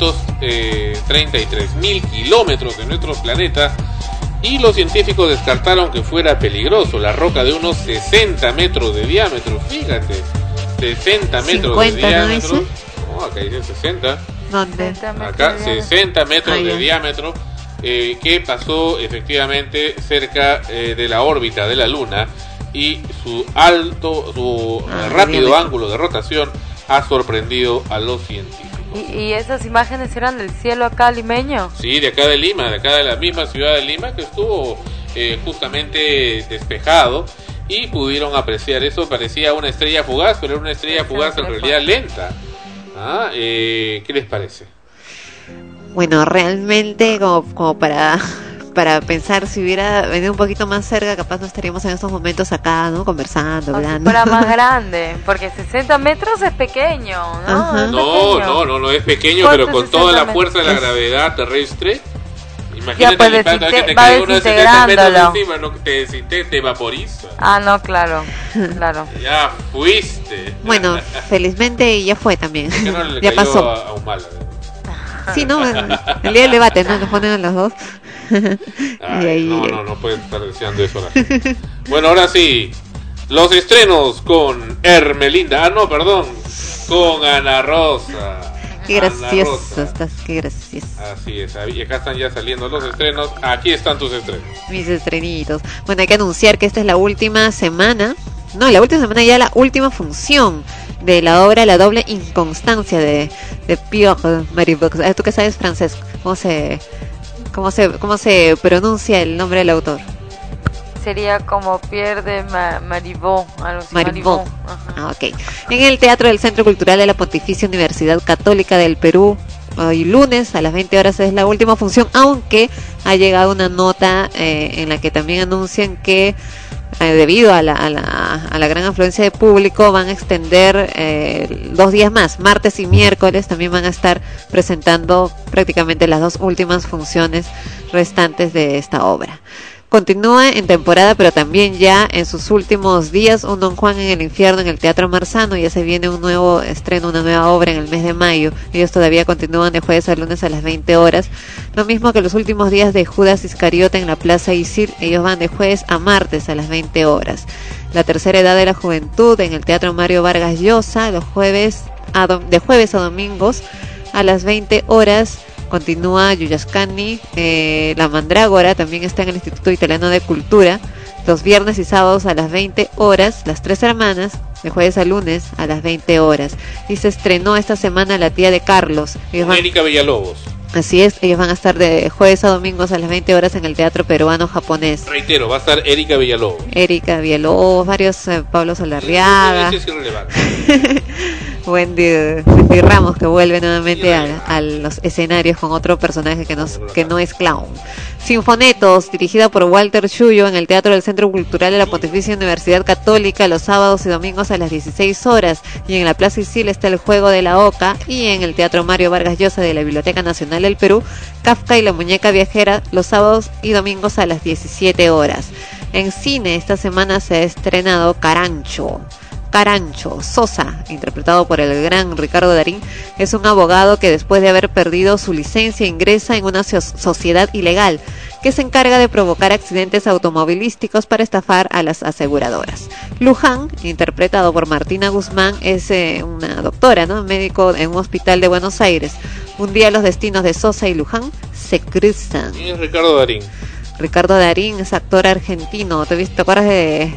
Speaker 3: 533.000 kilómetros de nuestro planeta, y los científicos descartaron que fuera peligroso. La roca de unos 60 metros de diámetro, fíjate, 60 metros
Speaker 6: 50,
Speaker 3: de diámetro.
Speaker 6: ¿no?
Speaker 3: No, acá dice 60.
Speaker 6: ¿Dónde?
Speaker 3: Acá 60 metros de
Speaker 6: ya.
Speaker 3: diámetro, que pasó efectivamente cerca de la órbita de la Luna, y su rápido
Speaker 6: diámetro.
Speaker 3: ángulo de rotación ha sorprendido a los científicos.
Speaker 7: ¿Y esas imágenes eran del cielo acá limeño?
Speaker 3: Sí, de acá de Lima, de acá de la misma ciudad de Lima, que estuvo justamente despejado, y pudieron apreciar eso. Parecía una estrella fugaz, pero era una estrella fugaz en realidad lenta. ¿Qué les parece?
Speaker 6: Bueno, realmente como para pensar, si hubiera venido un poquito más cerca, capaz no estaríamos en estos momentos acá, ¿no? Conversando, hablando.
Speaker 7: Si fuera más grande, porque 60 metros es pequeño, ¿no?
Speaker 6: Ajá.
Speaker 3: No es pequeño, pero con toda la fuerza de la gravedad terrestre. Imagínate,
Speaker 7: pues,
Speaker 3: que te
Speaker 7: va
Speaker 3: caiga uno de 70 metros
Speaker 7: desintegrándolo.
Speaker 3: encima, no, te vaporiza.
Speaker 7: Ah, no, claro.
Speaker 3: Ya fuiste.
Speaker 6: Bueno, felizmente ya fue también.
Speaker 3: ¿Por qué no le
Speaker 6: Ya
Speaker 3: cayó
Speaker 6: pasó.
Speaker 3: a Humala?
Speaker 6: Sí, ¿no? El día del debate, ¿no? Nos ponen a los dos. Y ahí...
Speaker 3: No puede estar deseando eso. Bueno, ahora sí, los estrenos con Hermelinda. Con Ana Rosa.
Speaker 6: Qué gracioso estás, qué gracioso.
Speaker 3: Así es, y acá están ya saliendo los estrenos. Aquí están tus estrenos.
Speaker 6: Mis estrenitos. Bueno, hay que anunciar que esta es la última semana. No, la última semana ya la última función de la obra La doble inconstancia de Pierre Mariboux. ¿Tú que sabes francés? ¿Cómo se pronuncia el nombre del autor?
Speaker 7: Sería como Pierre de Marivaux, algo así.
Speaker 6: Marivaux. Ok. En el Teatro del Centro Cultural de la Pontificia Universidad Católica del Perú, hoy lunes a las 20 horas es la última función, aunque ha llegado una nota en la que también anuncian que debido a la gran afluencia de público van a extender 2 días más, martes y miércoles también van a estar presentando prácticamente las 2 últimas funciones restantes de esta obra. Continúa en temporada, pero también ya en sus últimos días, un Don Juan en el infierno en el Teatro Marzano. Ya se viene un nuevo estreno, una nueva obra en el mes de mayo. Ellos todavía continúan de jueves a lunes a las 20 horas. Lo mismo que los últimos días de Judas Iscariote en la Plaza Isil. Ellos van de jueves a martes a las 20 horas. La tercera edad de la juventud en el Teatro Mario Vargas Llosa, de jueves a domingos a las 20 horas. Continúa Yuyascani, La Mandrágora, también está en el Instituto Italiano de Cultura, los viernes y sábados a las 20 horas, Las Tres Hermanas, de jueves a lunes a las 20 horas. Y se estrenó esta semana La Tía de Carlos.
Speaker 3: Erika Villalobos.
Speaker 6: Así es, ellos van a estar de jueves a domingos a las 20 horas en el Teatro Peruano Japonés.
Speaker 3: Reitero, va a estar Erika Villalobos.
Speaker 6: Erika Villalobos, varios Pablo Solarriaga.
Speaker 3: Eso es irrelevante.
Speaker 6: Wendy Ramos, que vuelve nuevamente a los escenarios con otro personaje que no es clown. Sinfonetos, dirigida por Walter Chuyo, en el Teatro del Centro Cultural de la Pontificia Universidad Católica, los sábados y domingos a las 16 horas. Y en la Plaza Isil está El Juego de la Oca. Y en el Teatro Mario Vargas Llosa de la Biblioteca Nacional del Perú, Kafka y la Muñeca Viajera, los sábados y domingos a las 17 horas. En cine, esta semana se ha estrenado Carancho, Sosa, interpretado por el gran Ricardo Darín, es un abogado que después de haber perdido su licencia ingresa en una sociedad ilegal que se encarga de provocar accidentes automovilísticos para estafar a las aseguradoras. Luján, interpretado por Martina Guzmán, es una doctora, ¿no? Médico en un hospital de Buenos Aires. Un día los destinos de Sosa y Luján se cruzan.
Speaker 3: ¿Quién es Ricardo Darín?
Speaker 6: Ricardo Darín es actor argentino. ¿Te acuerdas de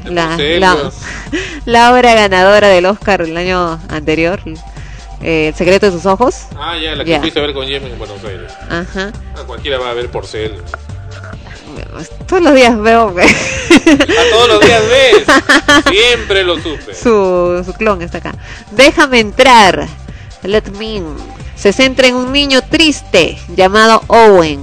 Speaker 6: la obra ganadora del Oscar el año anterior? El secreto de sus ojos.
Speaker 3: Ah, ya, la que fuiste a ver con Yemen en Buenos Aires.
Speaker 6: Ajá.
Speaker 3: Cualquiera va a ver Porcel.
Speaker 6: Todos los días veo.
Speaker 3: Todos los días ves. Siempre lo supe.
Speaker 6: Su clon está acá. Déjame entrar. Let me in. Se centra en un niño triste llamado Owen.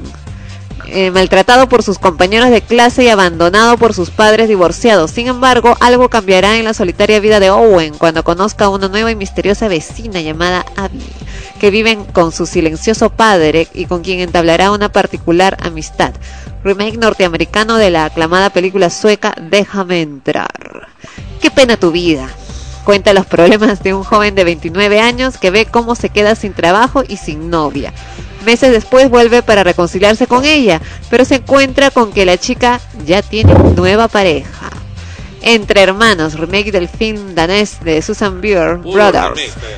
Speaker 6: Maltratado por sus compañeros de clase y abandonado por sus padres divorciados. Sin embargo, algo cambiará en la solitaria vida de Owen cuando conozca a una nueva y misteriosa vecina llamada Abby, que vive con su silencioso padre y con quien entablará una particular amistad. Remake norteamericano de la aclamada película sueca Déjame entrar. Qué pena tu vida. Cuenta los problemas de un joven de 29 años que ve cómo se queda sin trabajo y sin novia. Meses después vuelve para reconciliarse con ella, pero se encuentra con que la chica ya tiene nueva pareja. Entre hermanos, remake del film danés de Susan Bier, Brothers.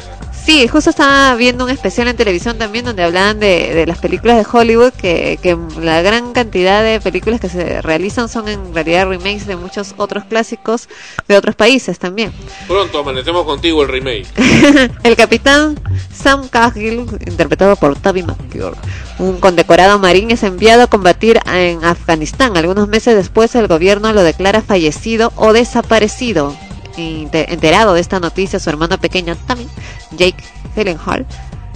Speaker 6: Sí, justo estaba viendo un especial en televisión también donde hablaban de las películas de Hollywood, que la gran cantidad de películas que se realizan son en realidad remakes de muchos otros clásicos de otros países también.
Speaker 3: Pronto amanecemos contigo el remake.
Speaker 6: El capitán Sam Cahill, interpretado por Tobey Maguire, un condecorado marín, es enviado a combatir en Afganistán. Algunos meses después el gobierno lo declara fallecido o desaparecido. Enterado de esta noticia, su hermano pequeño también, Jake Gyllenhaal,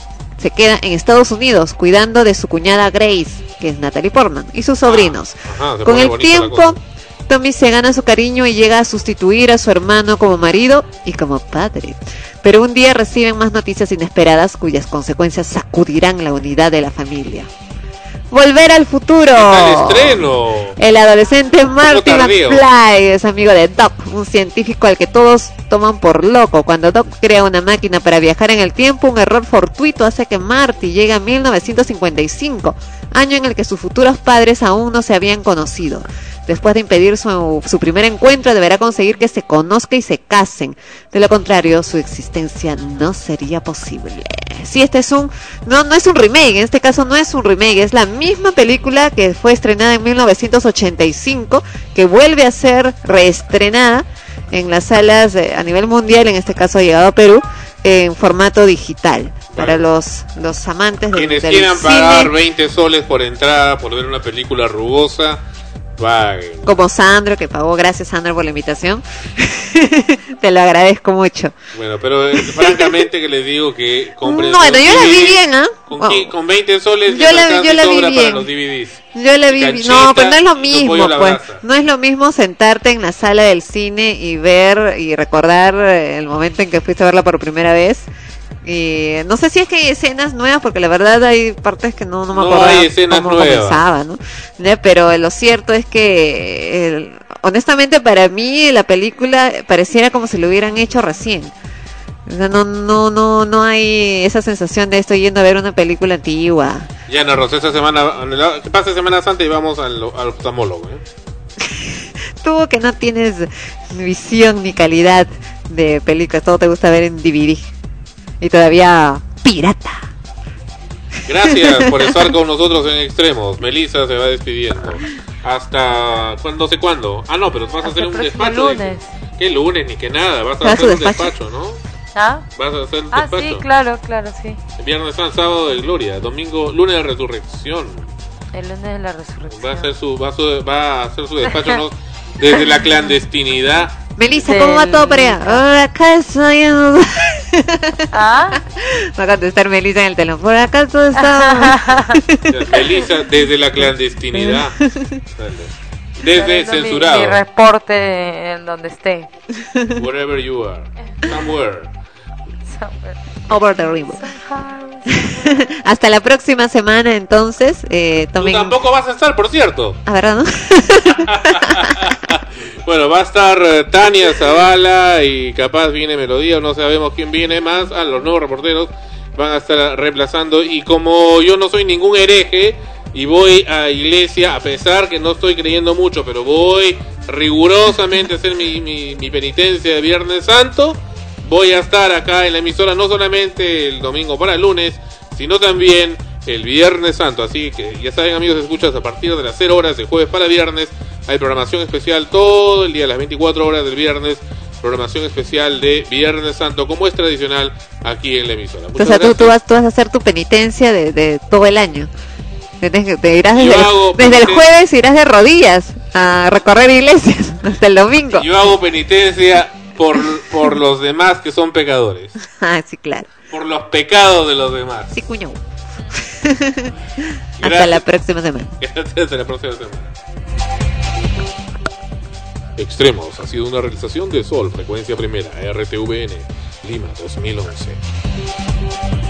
Speaker 6: se queda en Estados Unidos cuidando de su cuñada Grace, que es Natalie Portman, y sus sobrinos. Con el tiempo, Tommy se gana su cariño y llega a sustituir a su hermano como marido y como padre. Pero un día reciben más noticias inesperadas cuyas consecuencias sacudirán la unidad de la familia. Volver al futuro.
Speaker 3: ¡El estreno!
Speaker 6: El adolescente Marty McFly es amigo de Doc, un científico al que todos toman por loco. Cuando Doc crea una máquina para viajar en el tiempo, un error fortuito hace que Marty llegue a 1955, año en el que sus futuros padres aún no se habían conocido. Después de impedir su primer encuentro, deberá conseguir que se conozca y se casen. De lo contrario, su existencia no sería posible. Sí, este es no es un remake, en este caso no es un remake, es la misma película que fue estrenada en 1985, que vuelve a ser reestrenada en las salas a nivel mundial, en este caso ha llegado a Perú, en formato digital. Para los amantes del cine.
Speaker 3: Quienes quieran pagar 20 soles por entrada, por ver una película rugosa, paguen.
Speaker 6: Como Sandro, que pagó. Gracias, Sandro, por la invitación. Te lo agradezco mucho.
Speaker 3: Bueno, pero francamente que les digo que compren.
Speaker 6: Bueno, yo la vi bien, ¿ah?
Speaker 3: Con 20 soles
Speaker 6: yo la vi bien
Speaker 3: para los DVDs.
Speaker 6: Yo la vi bien. No, pero no es lo mismo, pues. No es lo mismo sentarte en la sala del cine y ver y recordar el momento en que fuiste a verla por primera vez. Y no sé si es que hay escenas nuevas, porque la verdad hay partes que no me acuerdo cómo comenzaba, ¿no? Pero lo cierto es que honestamente para mí la película pareciera como si lo hubieran hecho recién. O sea, no hay esa sensación de estoy yendo a ver una película antigua.
Speaker 3: Ya narró esta semana, que pasa Semana Santa y vamos al oftalmólogo,
Speaker 6: Tú que no tienes visión ni calidad de películas, todo te gusta ver en DVD. Y todavía pirata.
Speaker 3: Gracias por estar con nosotros en Extremos. Melissa se va despidiendo. Hasta no sé cuándo. Ah, no, pero vas a hacer un despacho. ¿Qué lunes ni que nada? Vas a hacer un despacho, ¿no?
Speaker 7: ¿Ah?
Speaker 3: Vas a hacer un despacho.
Speaker 7: Sí, claro, sí.
Speaker 3: El viernes San, sábado de gloria, domingo, lunes de resurrección.
Speaker 7: El lunes de la resurrección.
Speaker 3: Va a hacer su despacho, ¿no? Desde la clandestinidad.
Speaker 6: Melissa, ¿cómo va todo para allá? Acá estoy.
Speaker 7: ¿Ah?
Speaker 6: Va a contestar Melissa en el teléfono. Por acá todo está...
Speaker 3: Melissa, desde la clandestinidad. Desde censurado.
Speaker 7: Mi reporte en donde esté.
Speaker 3: Wherever you are. Somewhere.
Speaker 6: Over the rainbow. Hasta la próxima semana, entonces.
Speaker 3: Tú tampoco vas a estar, por cierto.
Speaker 6: A ver, ¿no?
Speaker 3: Bueno, va a estar Tania Zavala y capaz viene Melodía, no sabemos quién viene más. Los nuevos reporteros van a estar reemplazando. Y como yo no soy ningún hereje y voy a iglesia, a pesar que no estoy creyendo mucho, pero voy rigurosamente a hacer mi penitencia de Viernes Santo, voy a estar acá en la emisora no solamente el domingo para el lunes, sino también el Viernes Santo. Así que ya saben, amigos, escuchas, a partir de las 0 horas de jueves para viernes hay programación especial todo el día, las 24 horas del viernes, programación especial de Viernes Santo, como es tradicional aquí en la emisora.
Speaker 6: O sea, tú vas a hacer tu penitencia de todo el año. Te irás desde el jueves, irás de rodillas a recorrer iglesias hasta el domingo.
Speaker 3: Yo hago penitencia por los demás que son pecadores.
Speaker 6: Ah, sí, claro.
Speaker 3: Por los pecados de los demás.
Speaker 6: Sí, cuño. Hasta la próxima semana.
Speaker 3: Hasta la próxima semana. Extremos ha sido una realización de Sol, frecuencia primera, RTVN, Lima 2011.